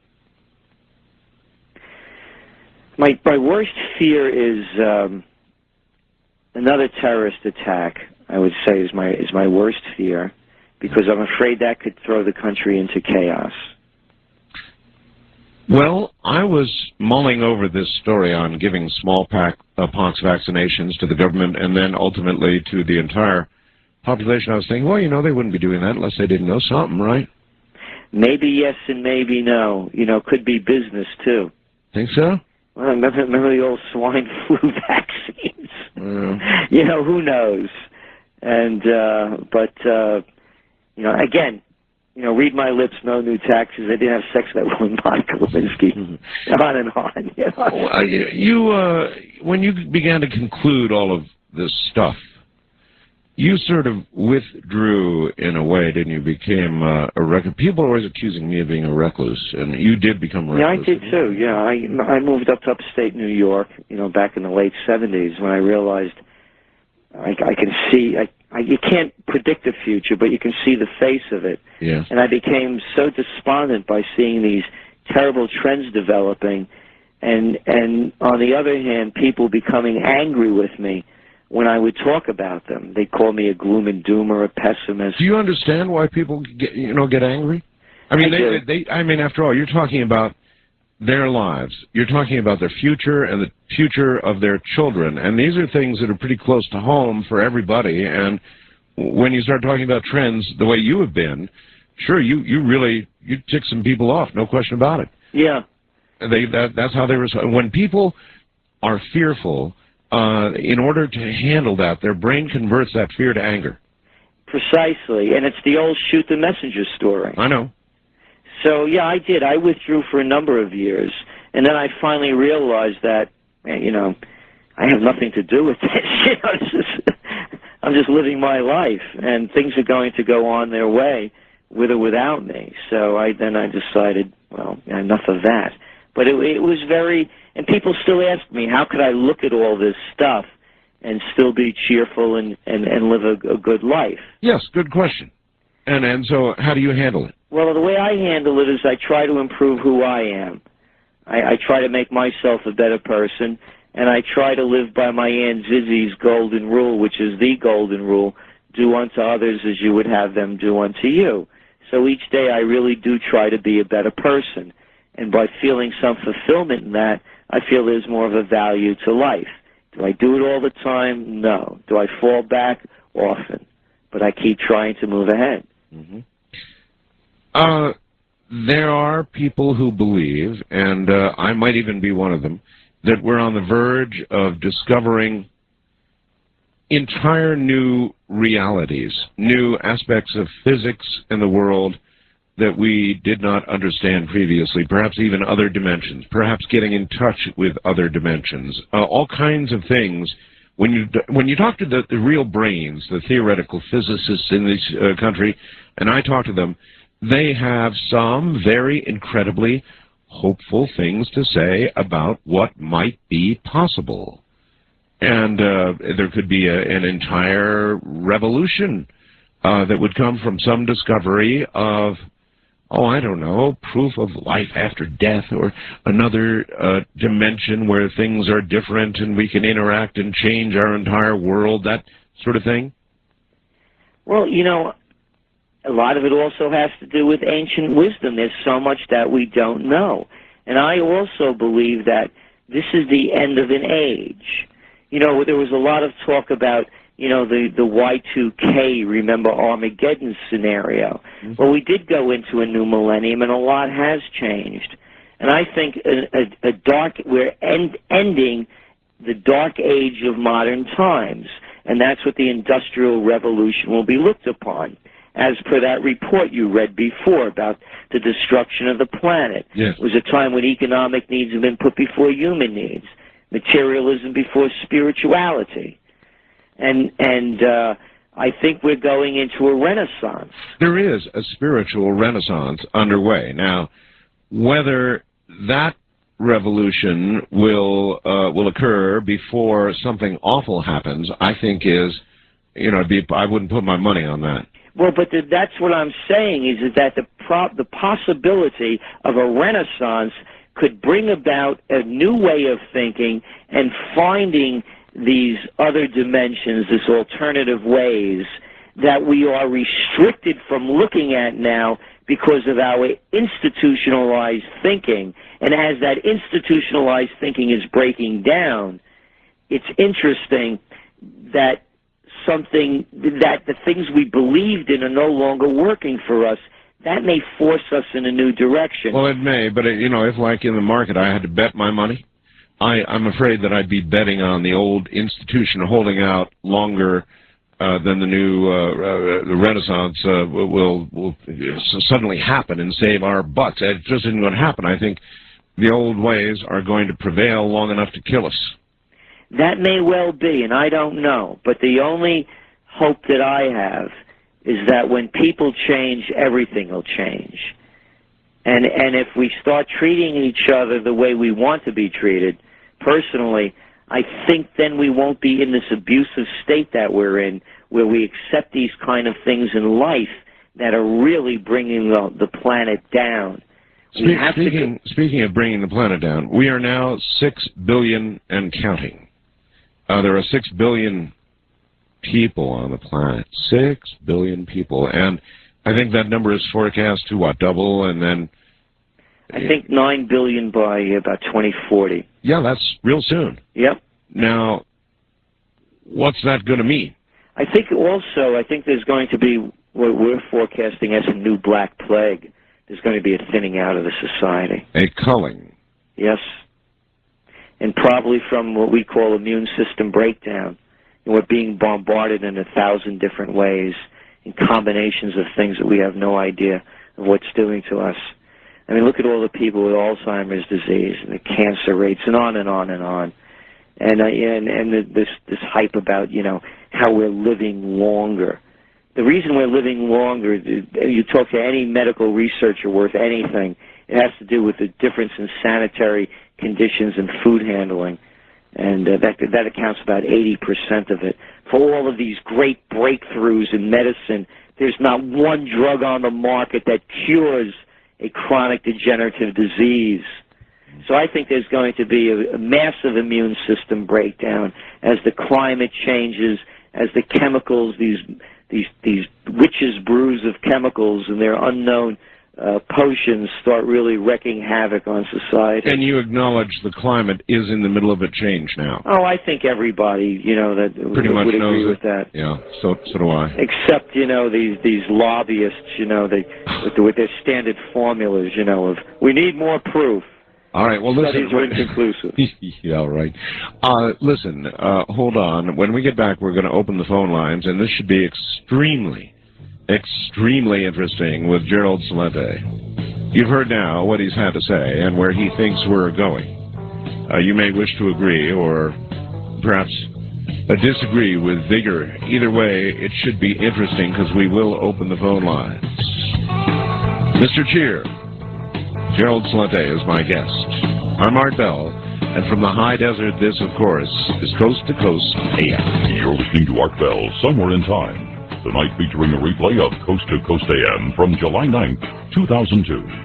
My worst fear is... another terrorist attack, I would say, is my worst fear, because I'm afraid that could throw the country into chaos. Well, I was mulling over this story on giving smallpox vaccinations to the government and then ultimately to the entire population. I was thinking, well, they wouldn't be doing that unless they didn't know something, right? Maybe yes and maybe no. Could be business, too. Think so? Well, remember the old swine flu vaccines? Who knows? And, again, read my lips, no new taxes. I didn't have sex with that woman, Monica Lewinsky. On and on. When you began to conclude all of this stuff, you sort of withdrew in a way, didn't you? Became a recluse. People are always accusing me of being a recluse, and you did become a recluse. Yeah, I did too. Yeah, I moved up to upstate New York, back in the late 70s when I realized I can see. You can't predict the future, but you can see the face of it. Yeah. And I became so despondent by seeing these terrible trends developing, and on the other hand, people becoming angry with me when I would talk about them. They call me a gloom and doomer, a pessimist. Do you understand why people get angry? I mean, after all, you're talking about their lives. You're talking about their future and the future of their children. And these are things that are pretty close to home for everybody. And when you start talking about trends the way you have been, sure, you tick some people off, no question about it. Yeah. That's how they respond. When people are fearful, in order to handle that, their brain converts that fear to anger. Precisely, and it's the old shoot the messenger story. I know. So, yeah, I did. I withdrew for a number of years, and then I finally realized that, I have nothing to do with this. I'm just living my life, and things are going to go on their way, with or without me. So I decided, well, enough of that. But it was very... And people still ask me, how could I look at all this stuff and still be cheerful and live a good life? Yes, good question. And so how do you handle it? Well, the way I handle it is I try to improve who I am. I try to make myself a better person, and I try to live by my Aunt Zizzy's golden rule, which is the golden rule: do unto others as you would have them do unto you. So each day I really do try to be a better person, and by feeling some fulfillment in that, I feel there's more of a value to life. Do I do it all the time? No. Do I fall back? Often. But I keep trying to move ahead. Mm-hmm. There are people who believe, and I might even be one of them, that we're on the verge of discovering entire new realities, new aspects of physics in the world that we did not understand previously, perhaps even other dimensions, perhaps getting in touch with other dimensions, all kinds of things. When you talk to the real brains, the theoretical physicists in this country, and I talk to them, they have some very incredibly hopeful things to say about what might be possible. And there could be an entire revolution that would come from some discovery of, oh, I don't know, proof of life after death, or another dimension where things are different and we can interact and change our entire world, that sort of thing? Well, you know, a lot of it also has to do with ancient wisdom. There's so much that we don't know. And I also believe that this is the end of an age. You know, there was a lot of talk about, you know, the Y2K, remember, Armageddon scenario. Mm-hmm. Well, we did go into a new millennium, and a lot has changed. And I think we're ending the dark age of modern times, and that's what the Industrial Revolution will be looked upon, as per that report you read before about the destruction of the planet. Yes. It was a time when economic needs have been put before human needs, materialism before spirituality. And I think we're going into a renaissance. There is a spiritual renaissance underway. Now, whether that revolution will occur before something awful happens, I think is, you know, I wouldn't put my money on that. Well, but that's what I'm saying, is that the possibility of a renaissance could bring about a new way of thinking and finding these other dimensions, this alternative ways that we are restricted from looking at now because of our institutionalized thinking. And as that institutionalized thinking is breaking down, it's interesting that the things we believed in are no longer working for us. That may force us in a new direction. Well, it may, but you know, if like in the market I had to bet my money, I'm afraid that I'd be betting on the old institution holding out longer than the new the Renaissance will suddenly happen and save our butts. It just isn't going to happen. I think the old ways are going to prevail long enough to kill us. That may well be, and I don't know. But the only hope that I have is that when people change, everything will change. And if we start treating each other the way we want to be treated, personally, I think then we won't be in this abusive state that we're in, where we accept these kind of things in life that are really bringing the planet down. Speaking of bringing the planet down, we are now 6 billion and counting. There are 6 billion people on the planet. 6 billion people. And I think that number is forecast to, what, double, and then... I think 9 billion by about 2040. Yeah, that's real soon. Yep. Now, what's that going to mean? I think there's going to be what we're forecasting as a new black plague. There's going to be a thinning out of the society. A culling. Yes. And probably from what we call immune system breakdown. And we're being bombarded in 1,000 different ways, in combinations of things that we have no idea of what's doing to us. I mean, look at all the people with Alzheimer's disease and the cancer rates, and on and on and on. And this hype about, you know, how we're living longer. The reason we're living longer, you talk to any medical researcher worth anything, it has to do with the difference in sanitary conditions and food handling. And that accounts for about 80% of it. For all of these great breakthroughs in medicine, there's not one drug on the market that cures a chronic degenerative disease. So I think there's going to be a massive immune system breakdown as the climate changes, as the chemicals, these witches' brews of chemicals and their unknown potions start really wreaking havoc on society. And you acknowledge the climate is in the middle of a change now. Oh, I think everybody, that pretty much would knows agree it. with that. Yeah, so do I. Except, these lobbyists, with their standard formulas, of we need more proof. All right, well, listen. Studies are inconclusive. Yeah, right. Listen, hold on. When we get back, we're going to open the phone lines, and this should be extremely interesting with Gerald Celente. You've heard now what he's had to say and where he thinks we're going. You may wish to agree or perhaps disagree with vigor. Either way, it should be interesting because we will open the phone lines. Mr. Cheer, Gerald Celente is my guest. I'm Art Bell, and from the high desert, this, of course, is Coast to Coast AM. You're listening to Art Bell, Somewhere in Time. Tonight featuring a replay of Coast to Coast AM from July 9th, 2002.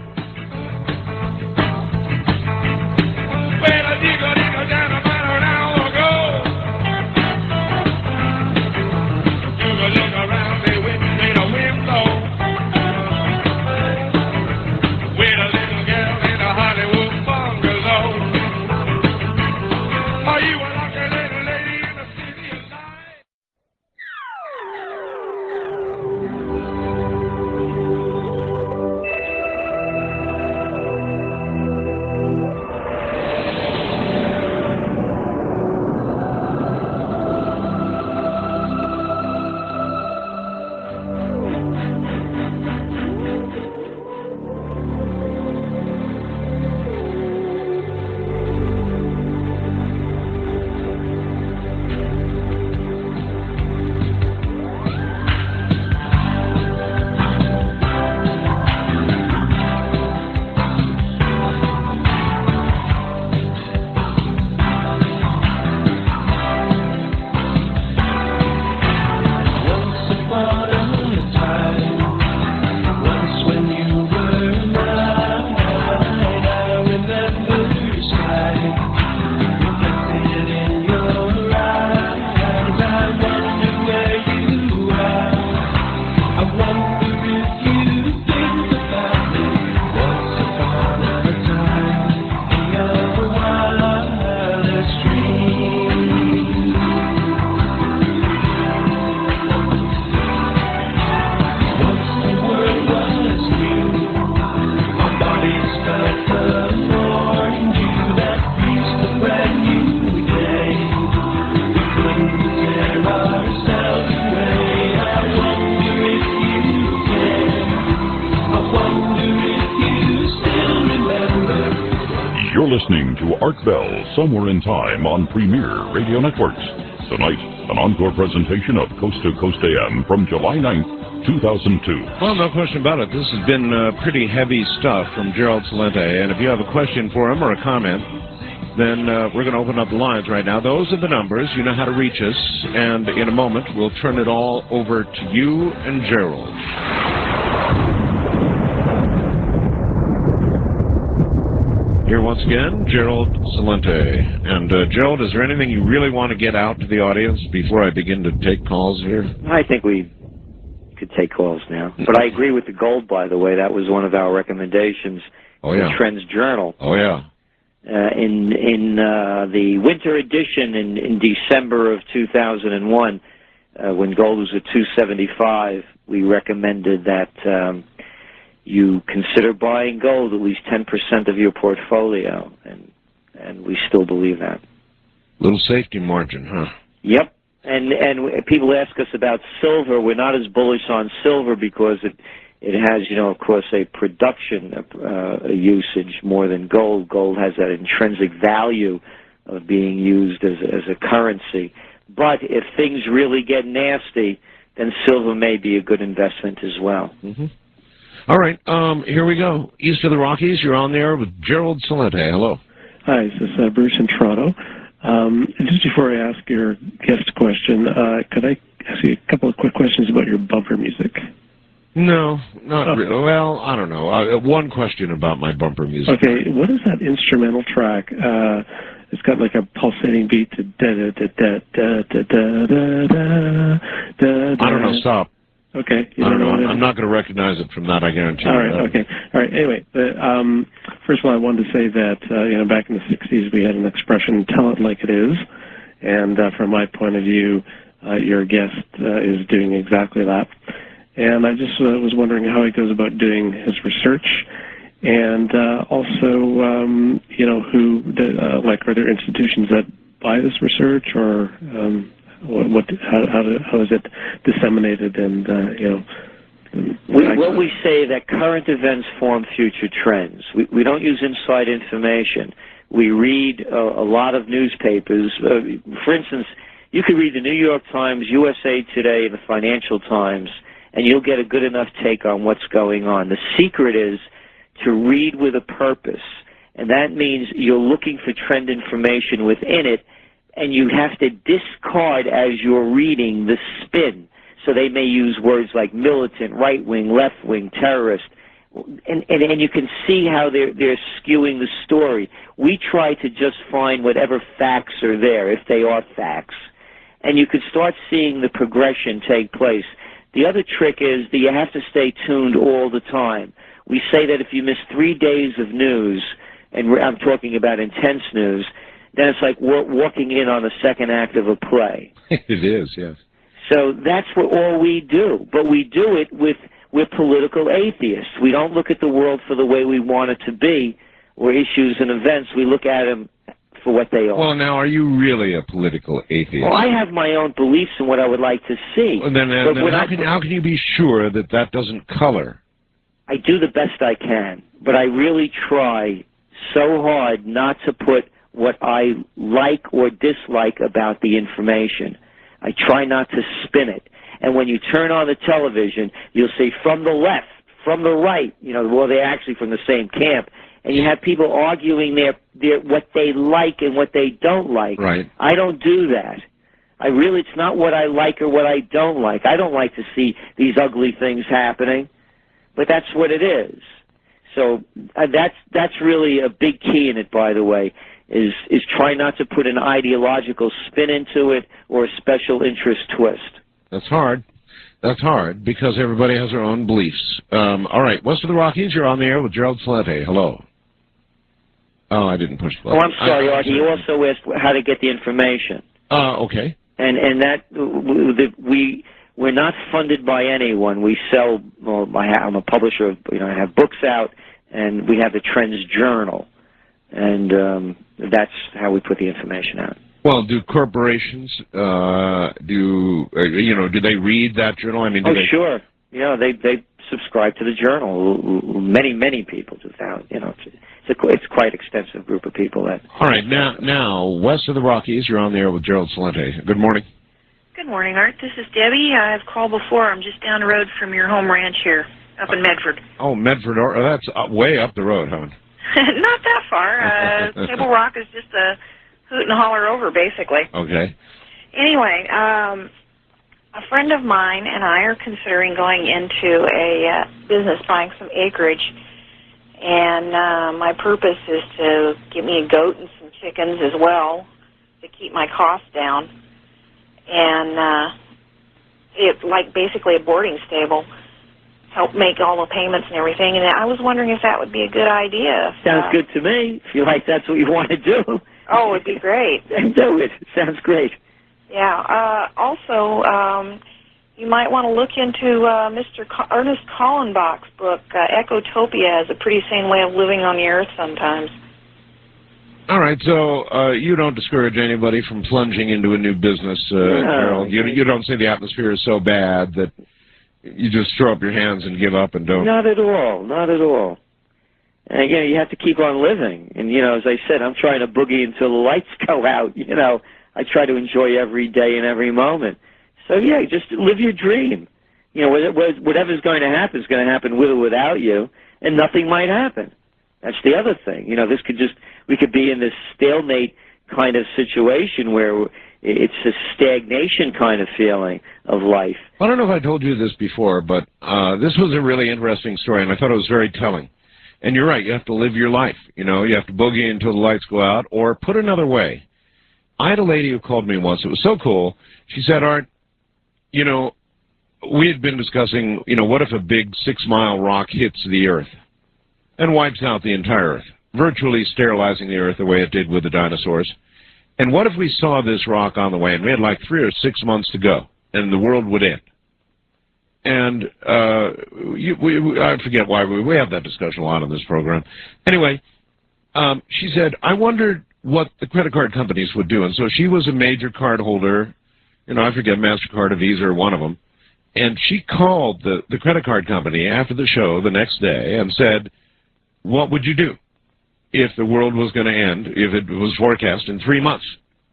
You're listening to Art Bell, Somewhere in Time on Premier Radio Networks. Tonight, an encore presentation of Coast to Coast AM from July 9th, 2002. Well, no question about it. This has been pretty heavy stuff from Gerald Celente, and if you have a question for him or a comment, then we're going to open up the lines right now. Those are the numbers. You know how to reach us, and in a moment, we'll turn it all over to you and Gerald. Here once again, Gerald Celente. And Gerald, is there anything you really want to get out to the audience before I begin to take calls here? I think we could take calls now. But I agree with the gold, by the way. That was one of our recommendations in the Trends Journal. Oh, yeah. In the winter edition in December of 2001, when gold was at $275, we recommended that you consider buying gold, at least 10% of your portfolio, and we still believe that. Little safety margin, huh? Yep. And people ask us about silver. We're not as bullish on silver because it has, of course, a production a usage more than gold. Gold has that intrinsic value of being used as a currency. But if things really get nasty, then silver may be a good investment as well. Mm-hmm. All right, here we go. East of the Rockies, you're on there with Gerald Celente. Hello. Hi, this is Bruce in Toronto. Just before I ask your guest question, could I ask you a couple of quick questions about your bumper music? No, not really. Well, I don't know. One question about my bumper music. Okay, what is that instrumental track? It's got like a pulsating beat to I don't know. Stop. Okay. I don't know. I'm not going to recognize it from that, I guarantee you. All right, okay. All right, anyway, first of all, I wanted to say that, back in the 60s, we had an expression, tell it like it is. And from my point of view, your guest is doing exactly that. And I just was wondering how he goes about doing his research. And also, are there institutions that buy this research, or how is it disseminated? And we say that current events form future trends. We don't use inside information. We read a lot of newspapers. For instance, you could read the New York Times, USA Today, and the Financial Times, and you'll get a good enough take on what's going on. The secret is to read with a purpose, and that means you're looking for trend information within it, and you have to discard as you're reading the spin. So they may use words like militant, right-wing, left-wing, terrorist, and you can see how they're skewing the story. We try to just find whatever facts are there, if they are facts, and you could start seeing the progression take place. The other trick is that you have to stay tuned all the time. We say that if you miss 3 days of news, and I'm talking about intense news, then it's like walking in on the second act of a play. It is, yes. So that's all we do. But we do it we're political atheists. We don't look at the world for the way we want it to be, or issues and events. We look at them for what they are. Well, now, are you really a political atheist? Well, I have my own beliefs in what I would like to see. Well, then how can you be sure that that doesn't color? I do the best I can, but I really try so hard not to put what I like or dislike about the information. I try not to spin it. And when you turn on the television, you'll see from the left, from the right, well, they're actually from the same camp, and you have people arguing their what they like and what they don't like. Right. I don't do that. It's not what I like or what I don't like. I don't like to see these ugly things happening, but that's what it is. So that's really a big key in it, by the way, is try not to put an ideological spin into it or a special interest twist. That's hard. That's hard because everybody has their own beliefs. All right, West of the Rockies, you're on the air with Gerald Celente. Hello. Oh, I didn't push the button. Oh, I'm sorry, Artie. You also asked how to get the information. Okay. And that we're not funded by anyone. We sell. Well, I'm a publisher. I have books out, and we have the Trends Journal, and that's how we put the information out. Well, do corporations do they read that journal? I mean, sure. They subscribe to the journal. Many people do that. It's quite extensive group of people that. All right, now West of the Rockies, you're on the air with Gerald Celente. Good morning. Good morning, Art. This is Debbie. I've called before. I'm just down the road from your home ranch here, up in Medford. Oh, Medford. That's way up the road, huh? Not that far. Table Rock is just a hoot and holler over, basically. Okay. Anyway, a friend of mine and I are considering going into a business, buying some acreage, and my purpose is to get me a goat and some chickens as well to keep my costs down. And it's like basically a boarding stable, help make all the payments and everything. And I was wondering if that would be a good idea. Sounds good to me. If you like, that's what you want to do. Oh, it'd be great. Do it. Sounds great. Yeah. Also, you might want to look into Mr. Ernest Kallenbach's book, Ecotopia, has a pretty sane way of living on the earth sometimes. All right, so you don't discourage anybody from plunging into a new business, Gerald. You don't say the atmosphere is so bad that you just throw up your hands and give up and don't. Not at all. Not at all. And again, you have to keep on living. And as I said, I'm trying to boogie until the lights go out. I try to enjoy every day and every moment. So yeah, just live your dream. Whatever's going to happen is going to happen with or without you, and nothing might happen. That's the other thing. We could be in this stalemate kind of situation where it's a stagnation kind of feeling of life. I don't know if I told you this before, but this was a really interesting story, and I thought it was very telling. And you're right, you have to live your life. You know, you have to boogie until the lights go out, or put another way. I had a lady who called me once. It was so cool. She said, Art, you know, we had been discussing, you know, what if a big 6-mile rock hits the Earth and wipes out the entire Earth, virtually sterilizing the Earth the way it did with the dinosaurs. And what if we saw this rock on the way, and we had like 3 or 6 months to go, and the world would end? And I forget why we have that discussion a lot on this program. Anyway, she said, I wondered what the credit card companies would do. And so she was a major card holder, you know, I forget, MasterCard or Visa or one of them. And she called the credit card company after the show the next day and said, what would you do if the world was going to end, if it was forecast in 3 months?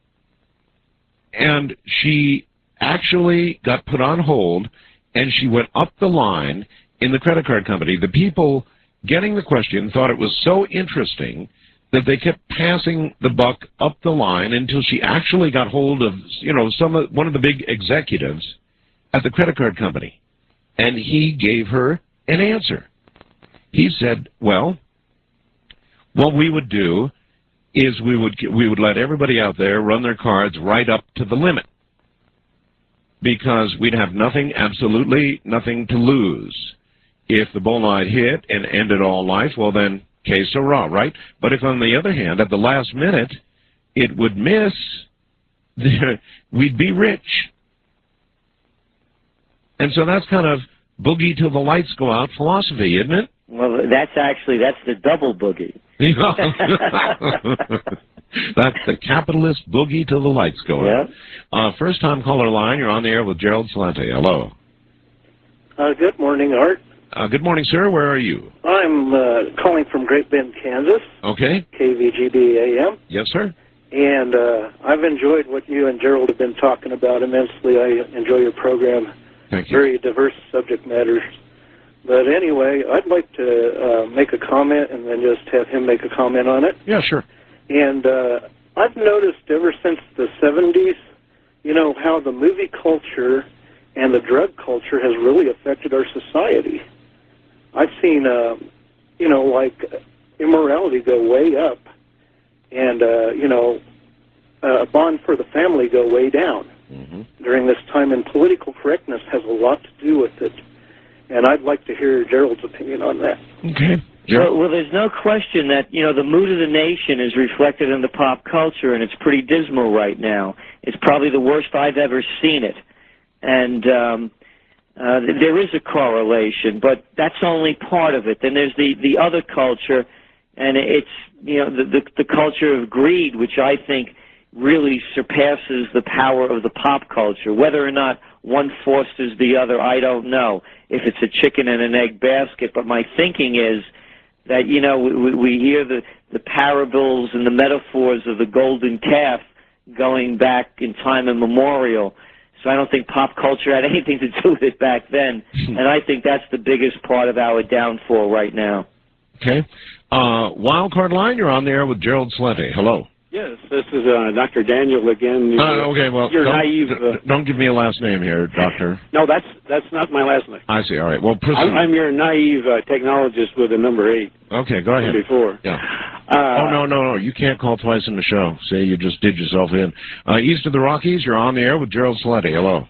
And she actually got put on hold, and she went up the line in the credit card company. The people getting the question thought it was so interesting that they kept passing the buck up the line until she actually got hold of, you know, one of the big executives at the credit card company. And he gave her an answer. He said, well, what we would do is we would let everybody out there run their cards right up to the limit, because we'd have nothing, absolutely nothing to lose. If the bullseye hit and ended all life, well then, que sera, right? But if on the other hand, at the last minute, it would miss, we'd be rich. And so that's kind of boogie till the lights go out philosophy, isn't it? Well, that's the double boogie. That's the capitalist boogie till the lights go out. Yeah. First-time caller line, you're on the air with Gerald Celente. Hello. Good morning, Art. Good morning, sir. Where are you? I'm calling from Great Bend, Kansas. Okay. KVGB AM. Yes, sir. And I've enjoyed what you and Gerald have been talking about immensely. I enjoy your program. Thank you. Very diverse subject matters. But anyway, I'd like to make a comment and then just have him make a comment on it. Yeah, sure. And I've noticed ever since the 70s, you know, how the movie culture and the drug culture has really affected our society. I've seen, you know, like immorality go way up and, you know, a bond for the family go way down during this time. And political correctness has a lot to do with it. And I'd like to hear Gerald's opinion on that. Okay. Well, there's no question that, you know, the mood of the nation is reflected in the pop culture, and it's pretty dismal right now. It's probably the worst I've ever seen it. And there is a correlation, but that's only part of it. Then there's the other culture, and it's, you know, the culture of greed, which I think really surpasses the power of the pop culture. Whether or not one fosters the other, I don't know, if it's a chicken and an egg basket. But my thinking is that, you know, we hear the parables and the metaphors of the golden calf going back in time immemorial. So I don't think pop culture had anything to do with it back then. And I think that's the biggest part of our downfall right now. Okay. Wildcard line, you're on the air with Gerald Celente. Hello. Yes, this is Dr. Daniel again. Okay, well, you're naive. Don't give me a last name here, Doctor. No, that's not my last name. I see. All right. Well, I'm your naive technologist with a number 8. Okay, go ahead. Before. Yeah. Oh, no. You can't call twice in the show. See, you just did yourself in. East of the Rockies, you're on the air with Gerald Celente. Hello.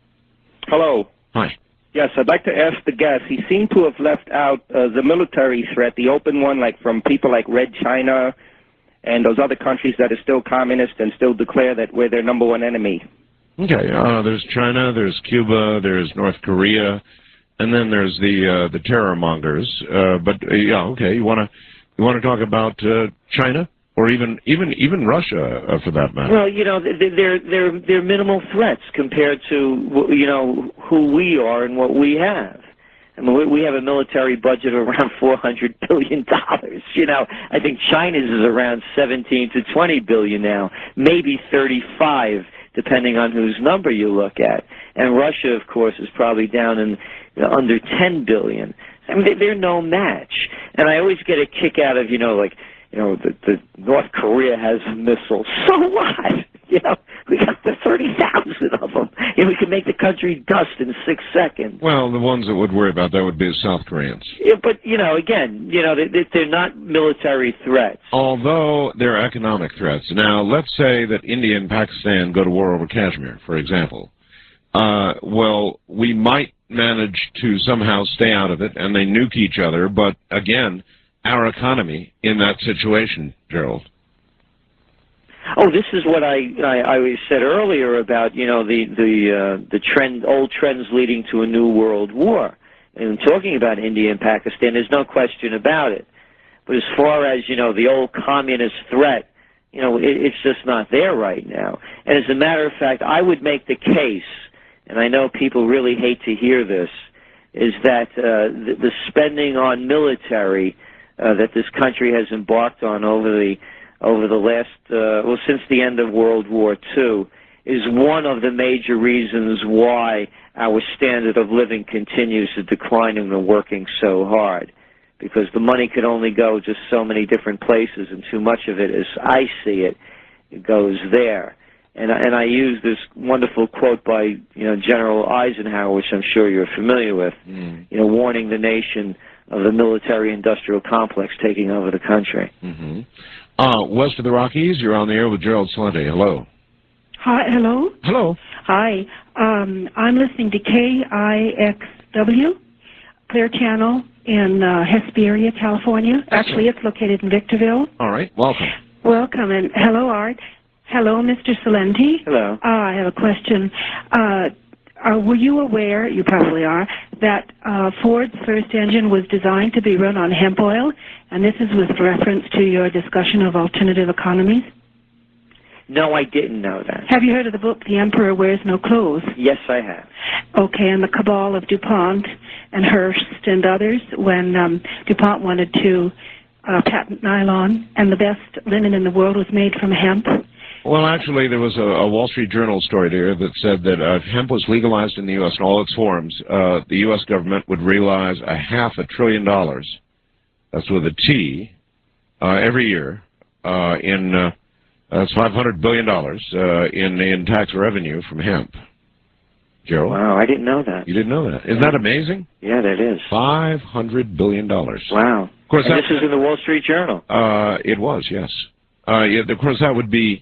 Hello. Hi. Yes, I'd like to ask the guest. He seemed to have left out the military threat, the open one, like from people like Red China and those other countries that are still communist and still declare that we're their number one enemy. Okay, there's China, there's Cuba, there's North Korea, and then there's the terror mongers. But yeah, okay, you want to talk about China or even Russia for that matter? Well, you know, they're minimal threats compared to, you know, who we are and what we have. I mean, we have a military budget of around $400 billion. You know, I think China's is around 17 to 20 billion now, maybe 35, depending on whose number you look at. And Russia, of course, is probably down in under 10 billion. I mean, they're no match. And I always get a kick out of, you know, like the North Korea has missiles. So what? We got the 30,000 of them. We can make the country dust in 6 seconds. Well, the ones that would worry about that would be the South Koreans. Yeah, but, again, they're not military threats. Although they're economic threats. Now, let's say that India and Pakistan go to war over Kashmir, for example. Well, we might manage to somehow stay out of it, and they nuke each other, but, again, our economy in that situation, Gerald. Oh, this is what I said earlier about the trend, old trends leading to a new world war. And talking about India and Pakistan, there's no question about it. But as far as the old communist threat, it's just not there right now. And as a matter of fact, I would make the case, and I know people really hate to hear this, is that the spending on military that this country has embarked on over the last, since the end of World War II, is one of the major reasons why our standard of living continues to decline and we're working so hard. Because the money could only go just so many different places, and too much of it, as I see it, goes there. And I use this wonderful quote by General Eisenhower, which I'm sure you're familiar with, warning the nation of the military-industrial complex taking over the country. Mm-hmm. West of the Rockies, you're on the air with Gerald Celente. Hello. Hi, hello. Hello. Hi. I'm listening to KIXW, Clear Channel in Hesperia, California. Excellent. Actually, it's located in Victorville. All right. Welcome. Welcome, and hello, Art. Hello, Mr. Celente. Hello. I have a question. Were you aware, you probably are, that Ford's first engine was designed to be run on hemp oil? And this is with reference to your discussion of alternative economies? No, I didn't know that. Have you heard of the book, The Emperor Wears No Clothes? Yes, I have. Okay, and the cabal of DuPont and Hearst and others, when DuPont wanted to patent nylon, and the best linen in the world was made from hemp. Well, actually, there was a Wall Street Journal story there that said that if hemp was legalized in the U.S. in all its forms, the U.S. government would realize $500 billion, that's with a T, every year, that's $500 billion in tax revenue from hemp. Gerald? Wow, I didn't know that. You didn't know that. Isn't that amazing? Yeah, that is. $500 billion. Wow. Of course, and this is in the Wall Street Journal. It was, yes. Of course, that would be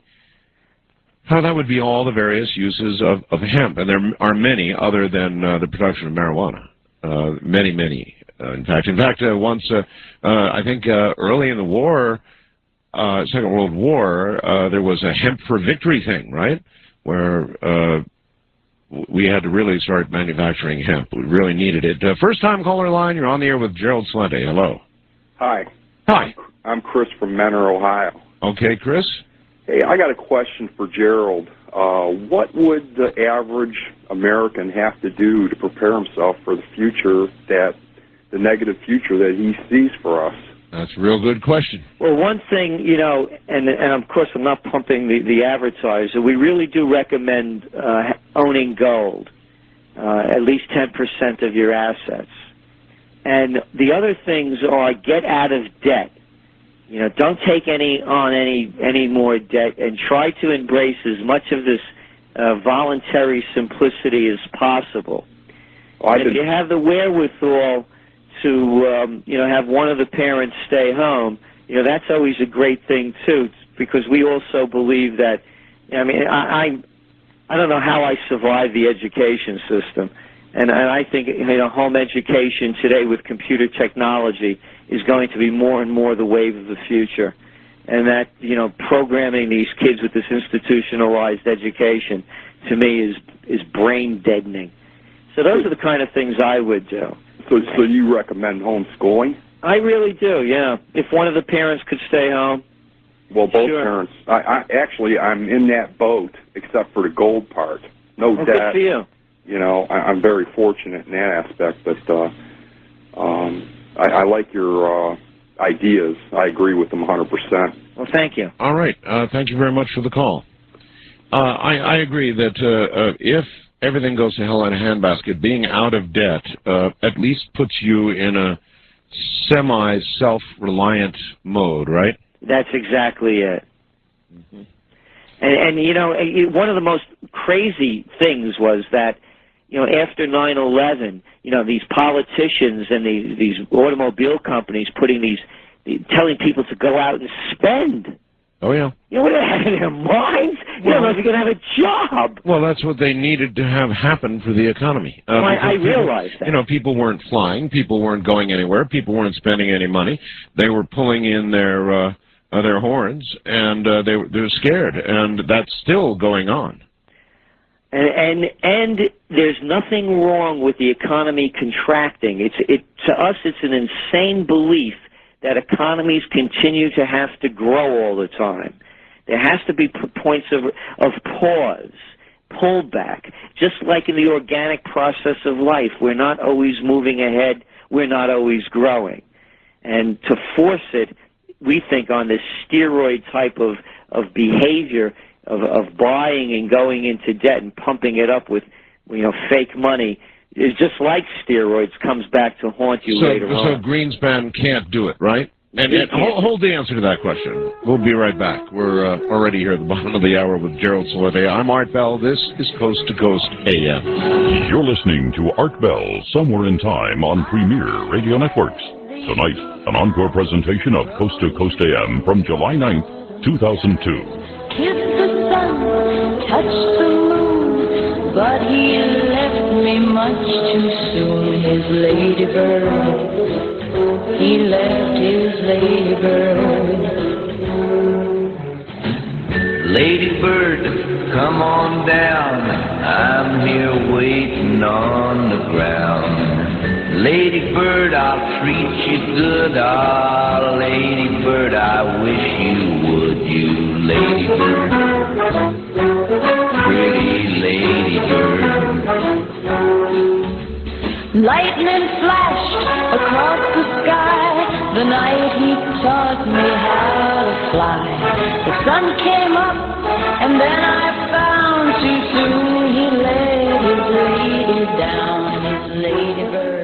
all the various uses of hemp, and there are many other than the production of marijuana. Many. In fact, once I think early in the war, Second World War, there was a hemp for victory thing, right? Where we had to really start manufacturing hemp. We really needed it. First-time caller line, you're on the air with Gerald Celente. Hello. Hi. Hi. I'm Chris from Mentor, Ohio. Okay, Chris. Hey, I got a question for Gerald. What would the average American have to do to prepare himself for the future, the negative future that he sees for us? That's a real good question. Well, one thing, and of course I'm not pumping the advertiser, we really do recommend owning gold, at least 10% of your assets. And the other things are get out of debt. Don't take any more debt, and try to embrace as much of this voluntary simplicity as possible. And if you have the wherewithal to have one of the parents stay home, that's always a great thing too, because we also believe that. I don't know how I survived the education system, and I think home education today with computer technology is going to be more and more the wave of the future, and that programming these kids with this institutionalized education to me is brain deadening. So those are the kind of things I would do. So you recommend homeschooling? I really do, yeah. If one of the parents could stay home. Well, both parents. I'm in that boat, except for the gold part. No debt. Good for you. I'm very fortunate in that aspect, but I like your ideas. I agree with them 100%. Well, thank you. All right. Thank you very much for the call. I agree that if everything goes to hell in a handbasket, being out of debt at least puts you in a semi-self-reliant mode, right? That's exactly it. Mm-hmm. And you know, one of the most crazy things was that, you know, after 9/11, you know, these politicians and these automobile companies telling people to go out and spend. Oh, yeah. You know, what, they have in their minds? You don't know if you're going to have a job. Well, that's what they needed to have happen for the economy. I realize that. You know, people weren't flying. People weren't going anywhere. People weren't spending any money. They were pulling in their horns, and they were scared, and that's still going on. And there's nothing wrong with the economy contracting. To us, it's an insane belief that economies continue to have to grow all the time. There has to be points of pause, pullback, just like in the organic process of life. We're not always moving ahead. We're not always growing. And to force it, we think, on this steroid type of behavior of buying and going into debt and pumping it up with, you know, fake money, is just like steroids, comes back to haunt you later on. So Greenspan can't do it, right? And hold the answer to that question. We'll be right back. We're already here at the bottom of the hour with Gerald Celente. I'm Art Bell. This is Coast to Coast AM. You're listening to Art Bell, Somewhere in Time on Premier Radio Networks. Tonight, an encore presentation of Coast to Coast AM from July 9th, 2002. Kiss the sun, touch the moon, but he left me much too soon. His ladybird, he left his ladybird. Ladybird, come on down, I'm here waiting on the ground. Ladybird, I'll treat you good. Ah, ladybird, I wish you would. You ladybird, pretty ladybird. Lightning flashed across the sky the night he taught me how to fly. The sun came up and then I found too soon he laid his lady down, his ladybird.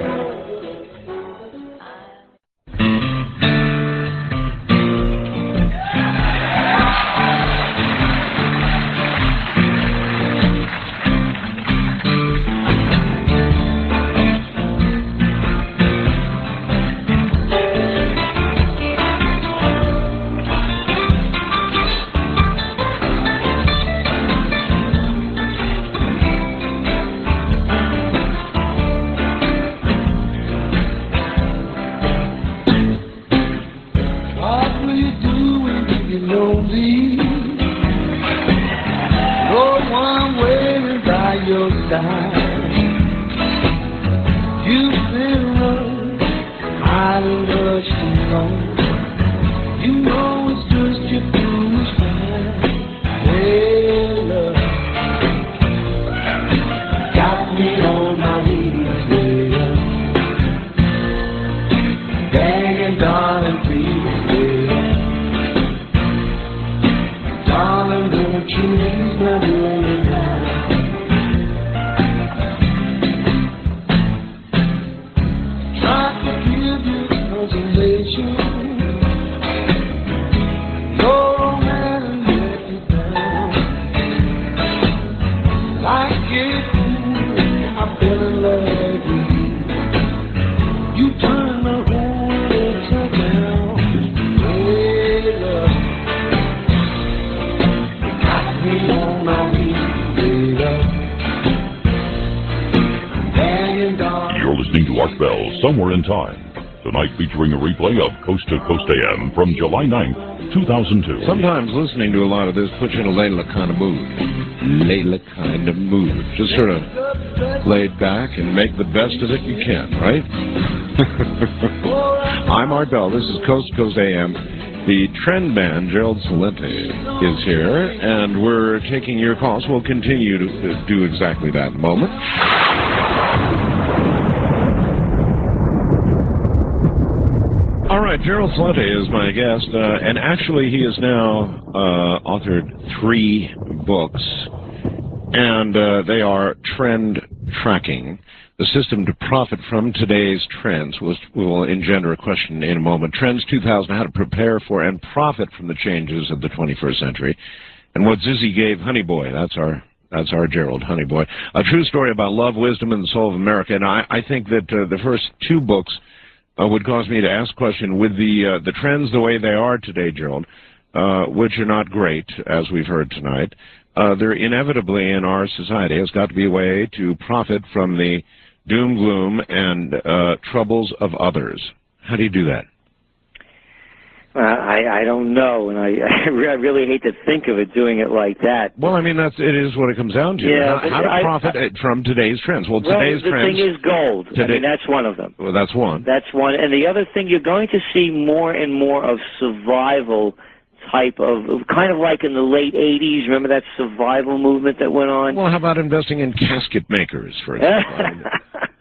Somewhere in Time. Tonight featuring a replay of Coast to Coast AM from July 9th, 2002. Sometimes listening to a lot of this puts you in a Layla kind of mood. Layla kind of mood. Just sort of laid back and make the best of it you can, right? I'm Art Bell. This is Coast to Coast AM. The trend man, Gerald Celente, is here, and we're taking your calls. We'll continue to do exactly that in a moment. All right, Gerald Celente is my guest, and actually he has now authored 3 books, and they are trend tracking. The system to profit from today's trends will engender a question in a moment. Trends 2000, how to prepare for and profit from the changes of the 21st century. And what Zizzy gave Honey Boy, that's our Gerald, Honey Boy. A true story about love, wisdom, and the soul of America. And I think that the first two books would cause me to ask a question. With the trends the way they are today, Gerald, which are not great, as we've heard tonight, there inevitably in our society has got to be a way to profit from the doom, gloom, and troubles of others. How do you do that? I don't know, and I really hate to think of it doing it like that. Well, I mean, it is what it comes down to. Yeah, how to profit from today's trends. Well, today's the trends... thing is gold. I mean, that's one of them. Well, that's one. That's one. And the other thing, you're going to see more and more of survival type of, kind of like in the late 80s. Remember that survival movement that went on? Well, how about investing in casket makers, for example?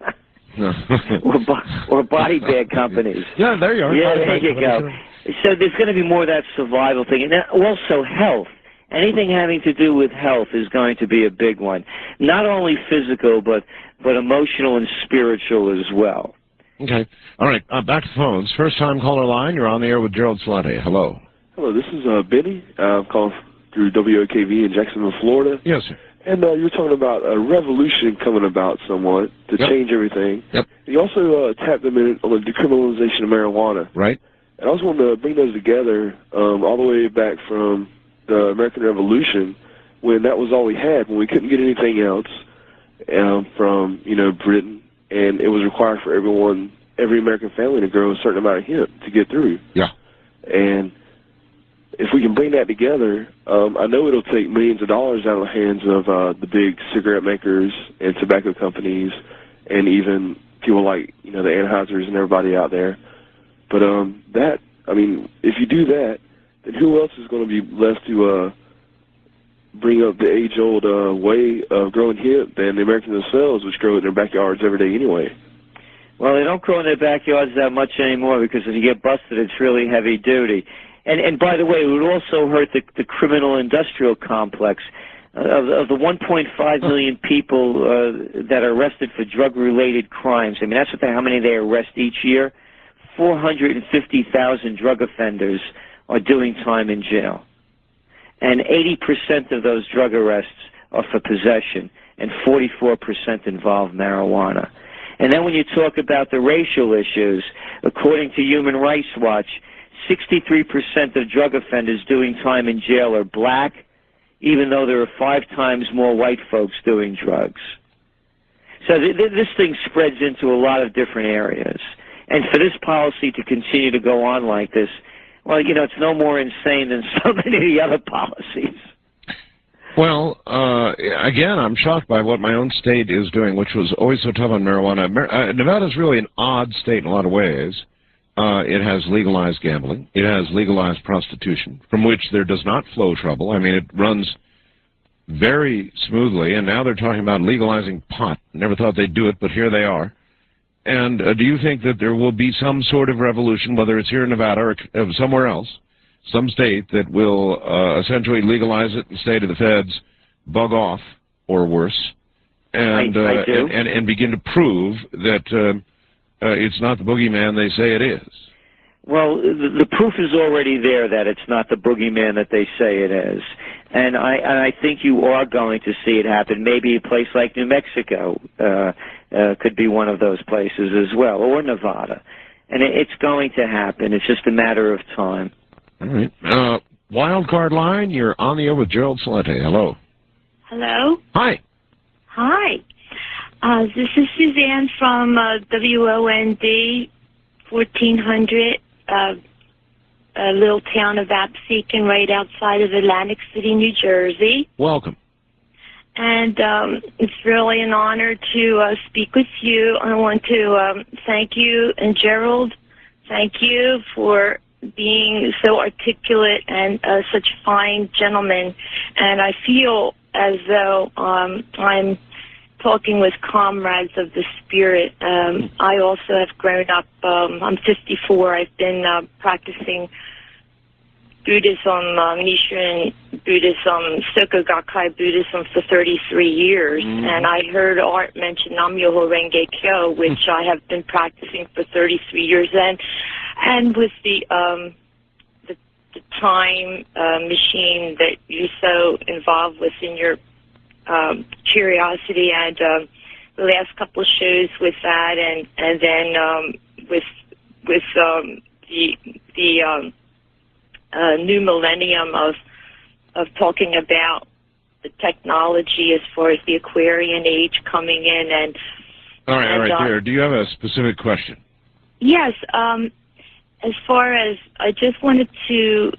or body bag companies. Yeah, there you are. Yeah, there you go. So there's going to be more of that survival thing. And also health. Anything having to do with health is going to be a big one. Not only physical, but emotional and spiritual as well. Okay. All right. Back to phones. First time caller line. You're on the air with Gerald Celente. Hello. Hello. This is Benny. I'm calling through WOKV in Jacksonville, Florida. Yes, sir. And you're talking about a revolution coming about somewhat to change everything. Yep. You also tapped a minute on the decriminalization of marijuana. Right. And I just wanted to bring those together all the way back from the American Revolution, when that was all we had, when we couldn't get anything else from, Britain, and it was required for every American family to grow a certain amount of hemp to get through. Yeah. And if we can bring that together, I know it'll take millions of dollars out of the hands of the big cigarette makers and tobacco companies, and even people like, the Anheuser's and everybody out there. But if you do that, then who else is going to be left to bring up the age-old way of growing hemp than the Americans themselves, which grow it in their backyards every day anyway? Well, they don't grow in their backyards that much anymore, because if you get busted, it's really heavy duty. And by the way, it would also hurt the criminal industrial complex. Of the 1.5 million people that are arrested for drug-related crimes, I mean, how many they arrest each year. 450,000 drug offenders are doing time in jail. And 80% of those drug arrests are for possession, and 44% involve marijuana. And then when you talk about the racial issues, according to Human Rights Watch, 63% of drug offenders doing time in jail are black, even though there are 5 times more white folks doing drugs. So this thing spreads into a lot of different areas. And for this policy to continue to go on like this, well, it's no more insane than so many of the other policies. Well, again, I'm shocked by what my own state is doing, which was always so tough on marijuana. Nevada's really an odd state in a lot of ways. It has legalized gambling. It has legalized prostitution, from which there does not flow trouble. I mean, it runs very smoothly, and now they're talking about legalizing pot. Never thought they'd do it, but here they are. And do you think that there will be some sort of revolution, whether it's here in Nevada or somewhere else, some state that will essentially legalize it and say to the feds, bug off, or worse, and I do. and begin to prove that it's not the boogeyman they say it is? Well, the proof is already there that it's not the boogeyman that they say it is. And I think you are going to see it happen. Maybe a place like New Mexico could be one of those places as well, or Nevada. And it's going to happen. It's just a matter of time. All right. Wild card line, you're on the air with Gerald Celente. Hello. Hello. Hi. Hi. This is Suzanne from WOND 1400, a little town of Absecon right outside of Atlantic City, New Jersey. Welcome. And it's really an honor to speak with you. I want to thank you, and Gerald, thank you for being so articulate and such a fine gentleman. And I feel as though I'm talking with comrades of the spirit. I also have grown up, I'm 54, I've been practicing Buddhism, Nichiren Buddhism, Soka Gakkai Buddhism for 33 years, and I heard Art mention Nam-myoho Renge Kyo, which I have been practicing for 33 years, and with the time machine that you're so involved with in your curiosity, and the last couple of shows with that, and then with the new millennium of talking about the technology as far as the Aquarian age coming in, and all right, dear. Do you have a specific question? Yes. As far as I just wanted to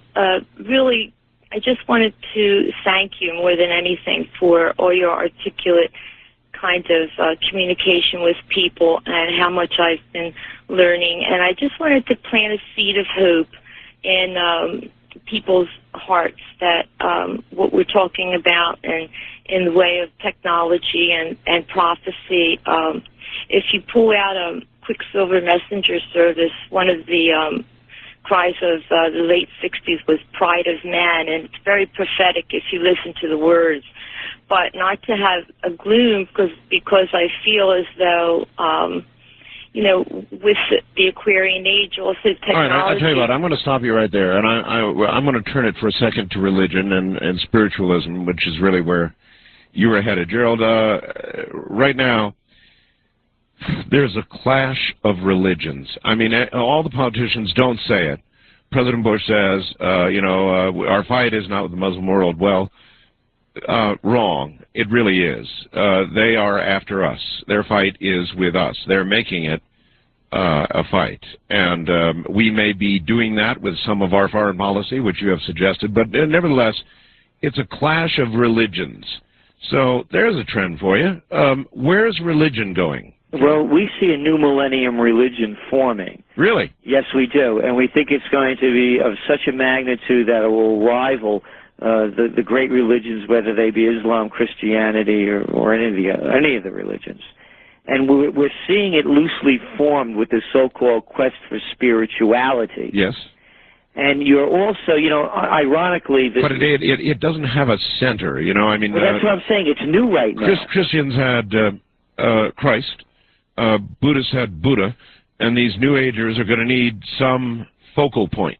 thank you more than anything for all your articulate kind of communication with people and how much I've been learning. And I just wanted to plant a seed of hope in people's hearts that what we're talking about and in the way of technology and prophecy, if you pull out a Quicksilver Messenger service, one of the cries of the late 60s was Pride of Man, and it's very prophetic if you listen to the words. But not to have a gloom, because I feel as though, with the Aquarian age, also technology. All right, I tell you what, I'm going to stop you right there, and I'm going to turn it for a second to religion and spiritualism, which is really where you were headed. Gerald, right now, there's a clash of religions. I mean, all the politicians don't say it. President Bush says, our fight is not with the Muslim world. Well, wrong. It really is. They are after us. Their fight is with us. They're making it a fight. And we may be doing that with some of our foreign policy, which you have suggested, but nevertheless, it's a clash of religions. So there's a trend for you. Where's religion going? Well, we see a new millennium religion forming. Really? Yes, we do. And we think it's going to be of such a magnitude that it will rival the great religions, whether they be Islam, Christianity, or any of the religions. And we're seeing it loosely formed with the so-called quest for spirituality. Yes. And you're also, ironically... But it doesn't have a center, I mean... Well, that's what I'm saying. It's new right now. Christians had Christ. Buddhists had Buddha, and these New Agers are going to need some focal point.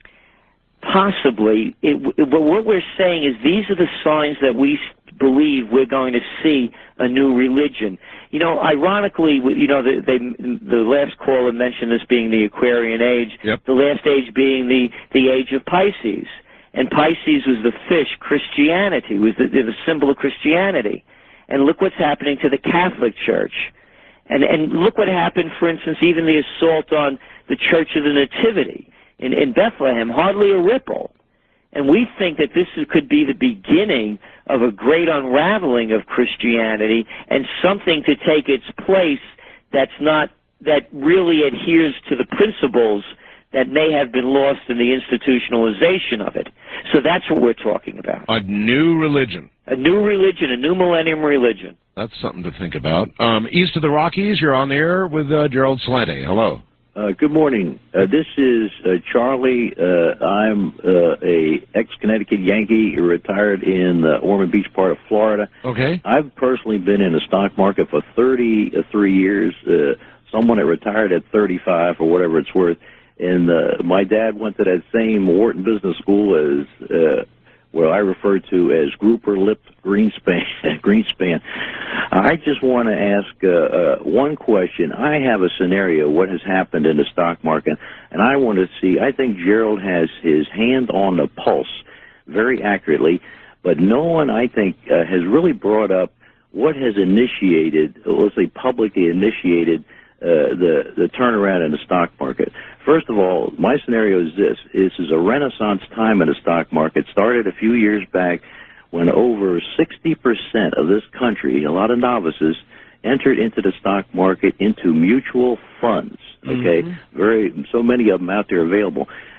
Possibly. But what we're saying is these are the signs that we believe we're going to see a new religion. Ironically, the last caller mentioned this being the Aquarian age, the last age being the age of Pisces. And Pisces was the fish. Christianity was the symbol of Christianity. And look what's happening to the Catholic Church. And look what happened, for instance, even the assault on the Church of the Nativity in Bethlehem, hardly a ripple. And we think that this could be the beginning of a great unraveling of Christianity and something to take its place that really adheres to the principles that may have been lost in the institutionalization of it. So that's what we're talking about. A new religion. A new religion, a new millennium religion. That's something to think about. East of the Rockies, you're on the air with Gerald Celente. Hello. Good morning. This is Charlie. I'm a ex-Connecticut Yankee, retired in the Ormond Beach part of Florida. Okay. I've personally been in the stock market for 33 years. Someone that retired at 35 or whatever it's worth. And my dad went to that same Wharton Business School as what I refer to as Grouper Lip Greenspan. I just want to ask one question. I have a scenario, what has happened in the stock market, and I want to see, I think Gerald has his hand on the pulse very accurately, but no one, I think, has really brought up what has initiated, let's say publicly initiated, the turnaround in the stock market. First of all, my scenario is this. This is a renaissance time in the stock market. Started a few years back when over 60% of this country, a lot of novices, entered into the stock market into mutual funds. Okay, so many of them out there available.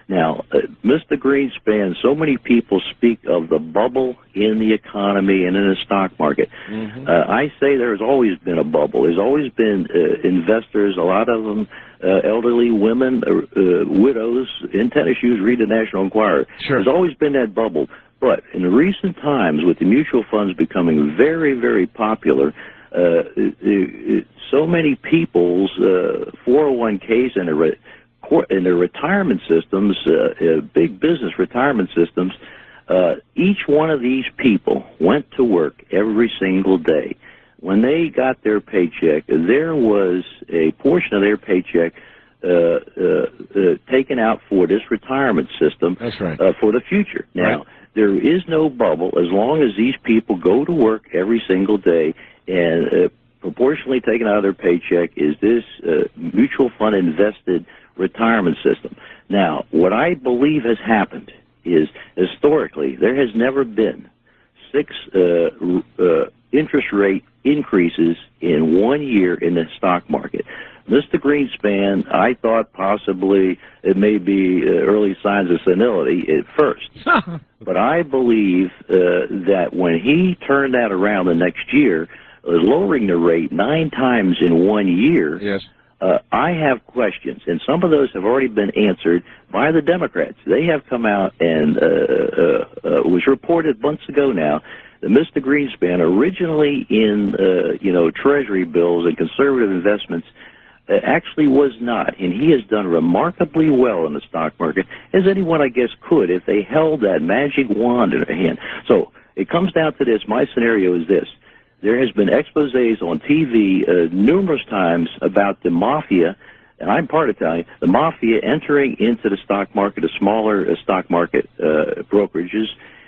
Now, Mr. Greenspan, so many people speak of the bubble in the economy and in the stock market. I say there's always been a bubble. There's always been investors, a lot of them elderly women, widows, in tennis shoes, read the National Enquirer. There's always been that bubble. But in the recent times, with the mutual funds becoming very, very popular, so many people's 401ks and their retirement systems, big business retirement systems, each one of these people went to work every single day. When they got their paycheck, there was a portion of their paycheck taken out for this retirement system. That's right. For the future. Now, there is no bubble as long as these people go to work every single day, and proportionally taken out of their paycheck is this mutual fund invested retirement system. Now, what I believe has happened is, historically, there has never been 6 interest rate increases in 1 year in the stock market. Mr. Greenspan, I thought possibly it may be early signs of senility at first. But I believe that when he turned that around the next year, lowering the rate 9 times in 1 year, I have questions, and some of those have already been answered by the Democrats. They have come out and was reported months ago now that Mr. Greenspan, originally in Treasury bills and conservative investments, actually was not, and he has done remarkably well in the stock market, as anyone, I guess, could if they held that magic wand in their hand. So it comes down to this. My scenario is this. There has been exposés on TV numerous times about the mafia, and I'm part Italian, the mafia entering into the stock market, the smaller stock market brokerages,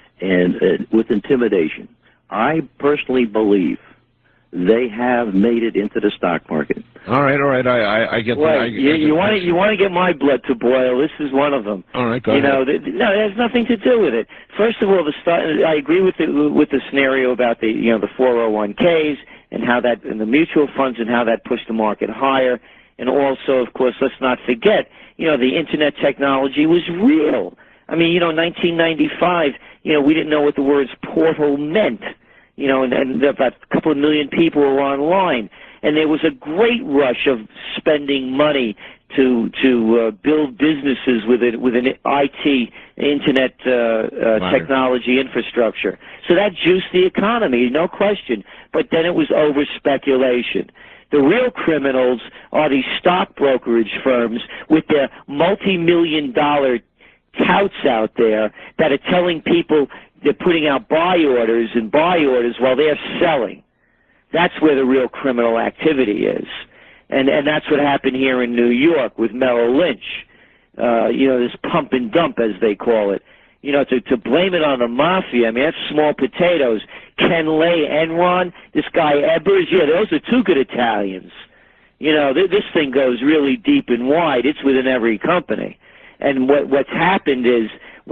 and with intimidation. I personally believe they have made it into the stock market. All right. I get well, that. You want to get my blood to boil. This is one of them. All right, go ahead. No, it has nothing to do with it. First of all, I agree with the scenario about the 401ks and how that, and the mutual funds, and how that pushed the market higher. And also, of course, let's not forget, the internet technology was real. I mean, 1995, we didn't know what the words portal meant. And about a couple of million people were online, and there was a great rush of spending money to build businesses with an IT, internet technology infrastructure. So that juiced the economy, no question. But then it was over speculation. The real criminals are these stock brokerage firms with their multi-million-dollar touts out there that are telling people they're putting out buy orders while they're selling. That's where the real criminal activity is. And that's what happened here in New York with Merrill Lynch. This pump and dump, as they call it. To blame it on the mafia, I mean, that's small potatoes. Ken Lay, Enron, this guy Ebers, those are 2 good Italians. This thing goes really deep and wide. It's within every company. And what's happened is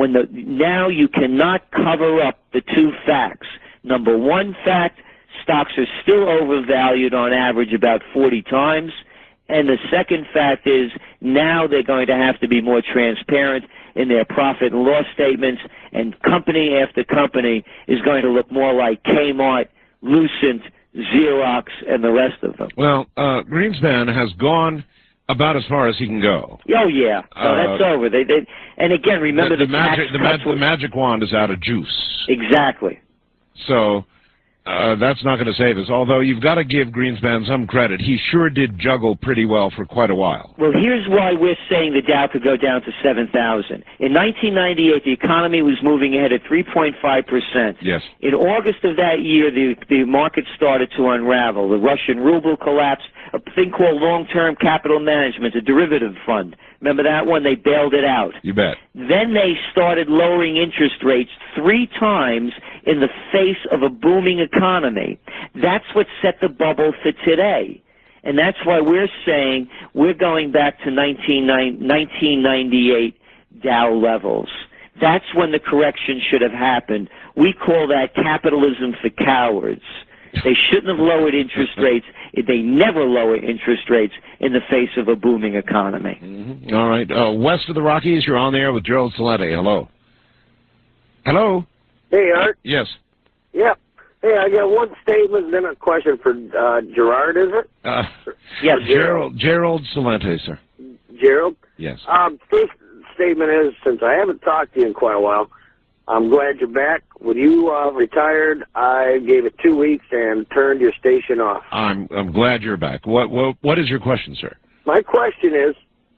now you cannot cover up the 2 facts. Number 1 fact, stocks are still overvalued on average about 40 times. And the second fact is now they're going to have to be more transparent in their profit and loss statements, and company after company is going to look more like Kmart, Lucent, Xerox, and the rest of them. Well, Greenspan has gone about as far as he can go. Oh yeah, that's over. And again, remember the magic wand is out of juice. Exactly. So that's not going to save us. Although you've got to give Greenspan some credit, he sure did juggle pretty well for quite a while. Well, here's why we're saying the Dow could go down to 7,000. In 1998, the economy was moving ahead at 3.5%. Yes. In August of that year, the market started to unravel. The Russian ruble collapsed. A thing called long-term capital management, a derivative fund. Remember that one? They bailed it out. You bet. Then they started lowering interest rates 3 times in the face of a booming economy. That's what set the bubble for today. And that's why we're saying we're going back to 1998 Dow levels. That's when the correction should have happened. We call that capitalism for cowards. They shouldn't have lowered interest rates. They never lower interest rates in the face of a booming economy. Mm-hmm. All right. West of the Rockies, you're on the air with Gerald Celente. Hello. Hello. Hey, Art. Yes. Yep. Hey, I got one statement, then a question for Gerard, is it? Yes. Gerald Celente, sir. Gerald? Yes. First statement is, since I haven't talked to you in quite a while, I'm glad you're back. When you retired, I gave it 2 weeks and turned your station off. I'm glad you're back. What is your question, sir? My question is,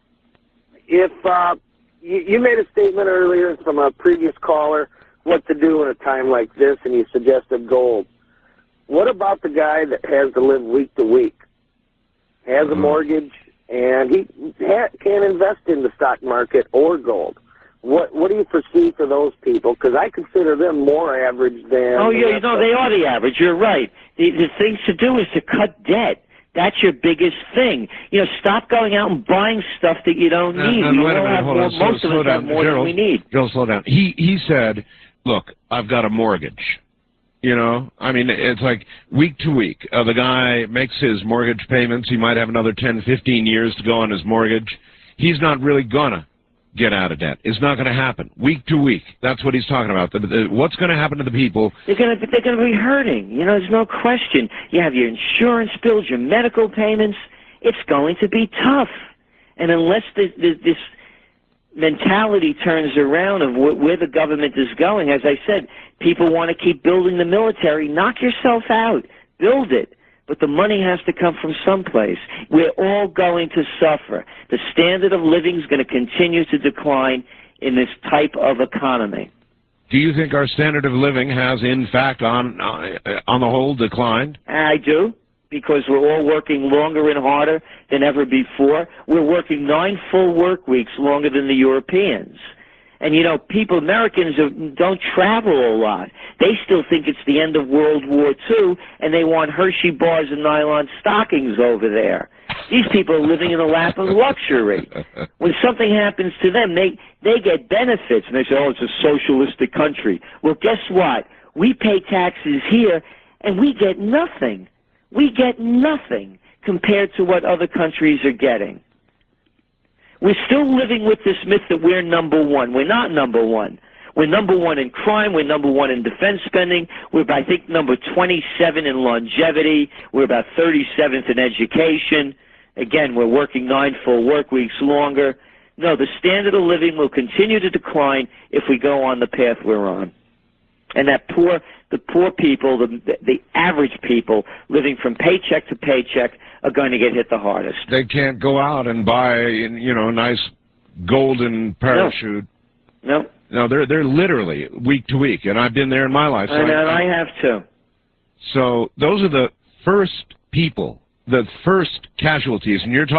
if you made a statement earlier from a previous caller, what to do in a time like this, and you suggested gold. What about the guy that has to live week to week, has a mortgage, and he can't invest in the stock market or gold? What do you foresee for those people? Because I consider them more average than... Oh, yeah, they are the average. You're right. The thing to do is to cut debt. That's your biggest thing. Stop going out and buying stuff that you don't need. Wait a minute, hold on. Most of us have more than we need. Gerald, slow down. He said, look, I've got a mortgage. It's like week to week. The guy makes his mortgage payments. He might have another 10, 15 years to go on his mortgage. He's not really gonna get out of debt. It's not going to happen. Week to week. That's what he's talking about. What's going to happen to the people? They're going to be hurting. There's no question. You have your insurance bills, your medical payments. It's going to be tough. And unless this mentality turns around of where the government is going, as I said, people want to keep building the military. Knock yourself out. Build it. But the money has to come from someplace. We're all going to suffer. The standard of living is going to continue to decline in this type of economy. Do you think our standard of living has, in fact, on the whole, declined? I do, because we're all working longer and harder than ever before. We're working 9 full work weeks longer than the Europeans. And, Americans don't travel a lot. They still think it's the end of World War II, and they want Hershey bars and nylon stockings over there. These people are living in the lap of luxury. When something happens to them, they get benefits, and they say, oh, it's a socialistic country. Well, guess what? We pay taxes here, and we get nothing. We get nothing compared to what other countries are getting. We're still living with this myth that we're number one. We're not number one. We're number one in crime. We're number one in defense spending. We're, I think, number 27 in longevity. We're about 37th in education. Again, we're working 9 full work weeks longer. No, the standard of living will continue to decline if we go on the path we're on. And the poor people, the average people living from paycheck to paycheck are going to get hit the hardest. They can't go out and buy, a nice golden parachute. No. No, they're literally week to week, and I've been there in my life. So I have too. So those are the first people, the first casualties, and you're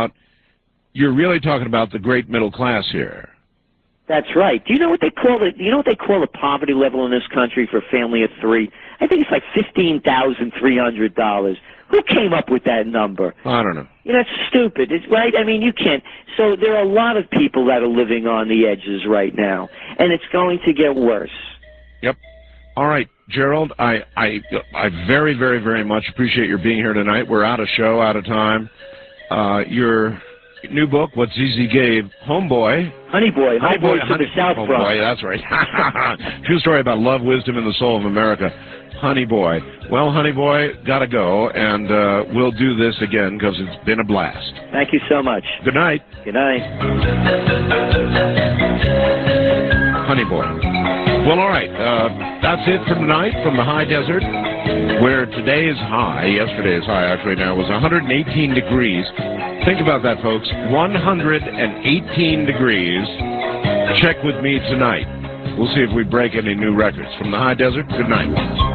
really talking about the great middle class here. That's right. Do you know what they call it? You know what they call the poverty level in this country for a family of 3? I think it's like $15,300. Who came up with that number? I don't know. That's stupid. It's right. You can't. So there are a lot of people that are living on the edges right now, and it's going to get worse. Yep. All right, Gerald. I very, very, very much appreciate your being here tonight. We're out of show, out of time. Your new book, What ZZ Gave, Homeboy. Honey Boy to the South Bronx. Boy, that's right. True story about love, wisdom, and the soul of America. Honey Boy. Well, Honey Boy, gotta go, and we'll do this again because it's been a blast. Thank you so much. Good night. Good night. Honey Boy. Well, all right. That's it for tonight from the high desert, where today's high, yesterday's high actually now, was 118 degrees. Think about that, folks. 118 degrees. Check with me tonight. We'll see if we break any new records. From the high desert, good night.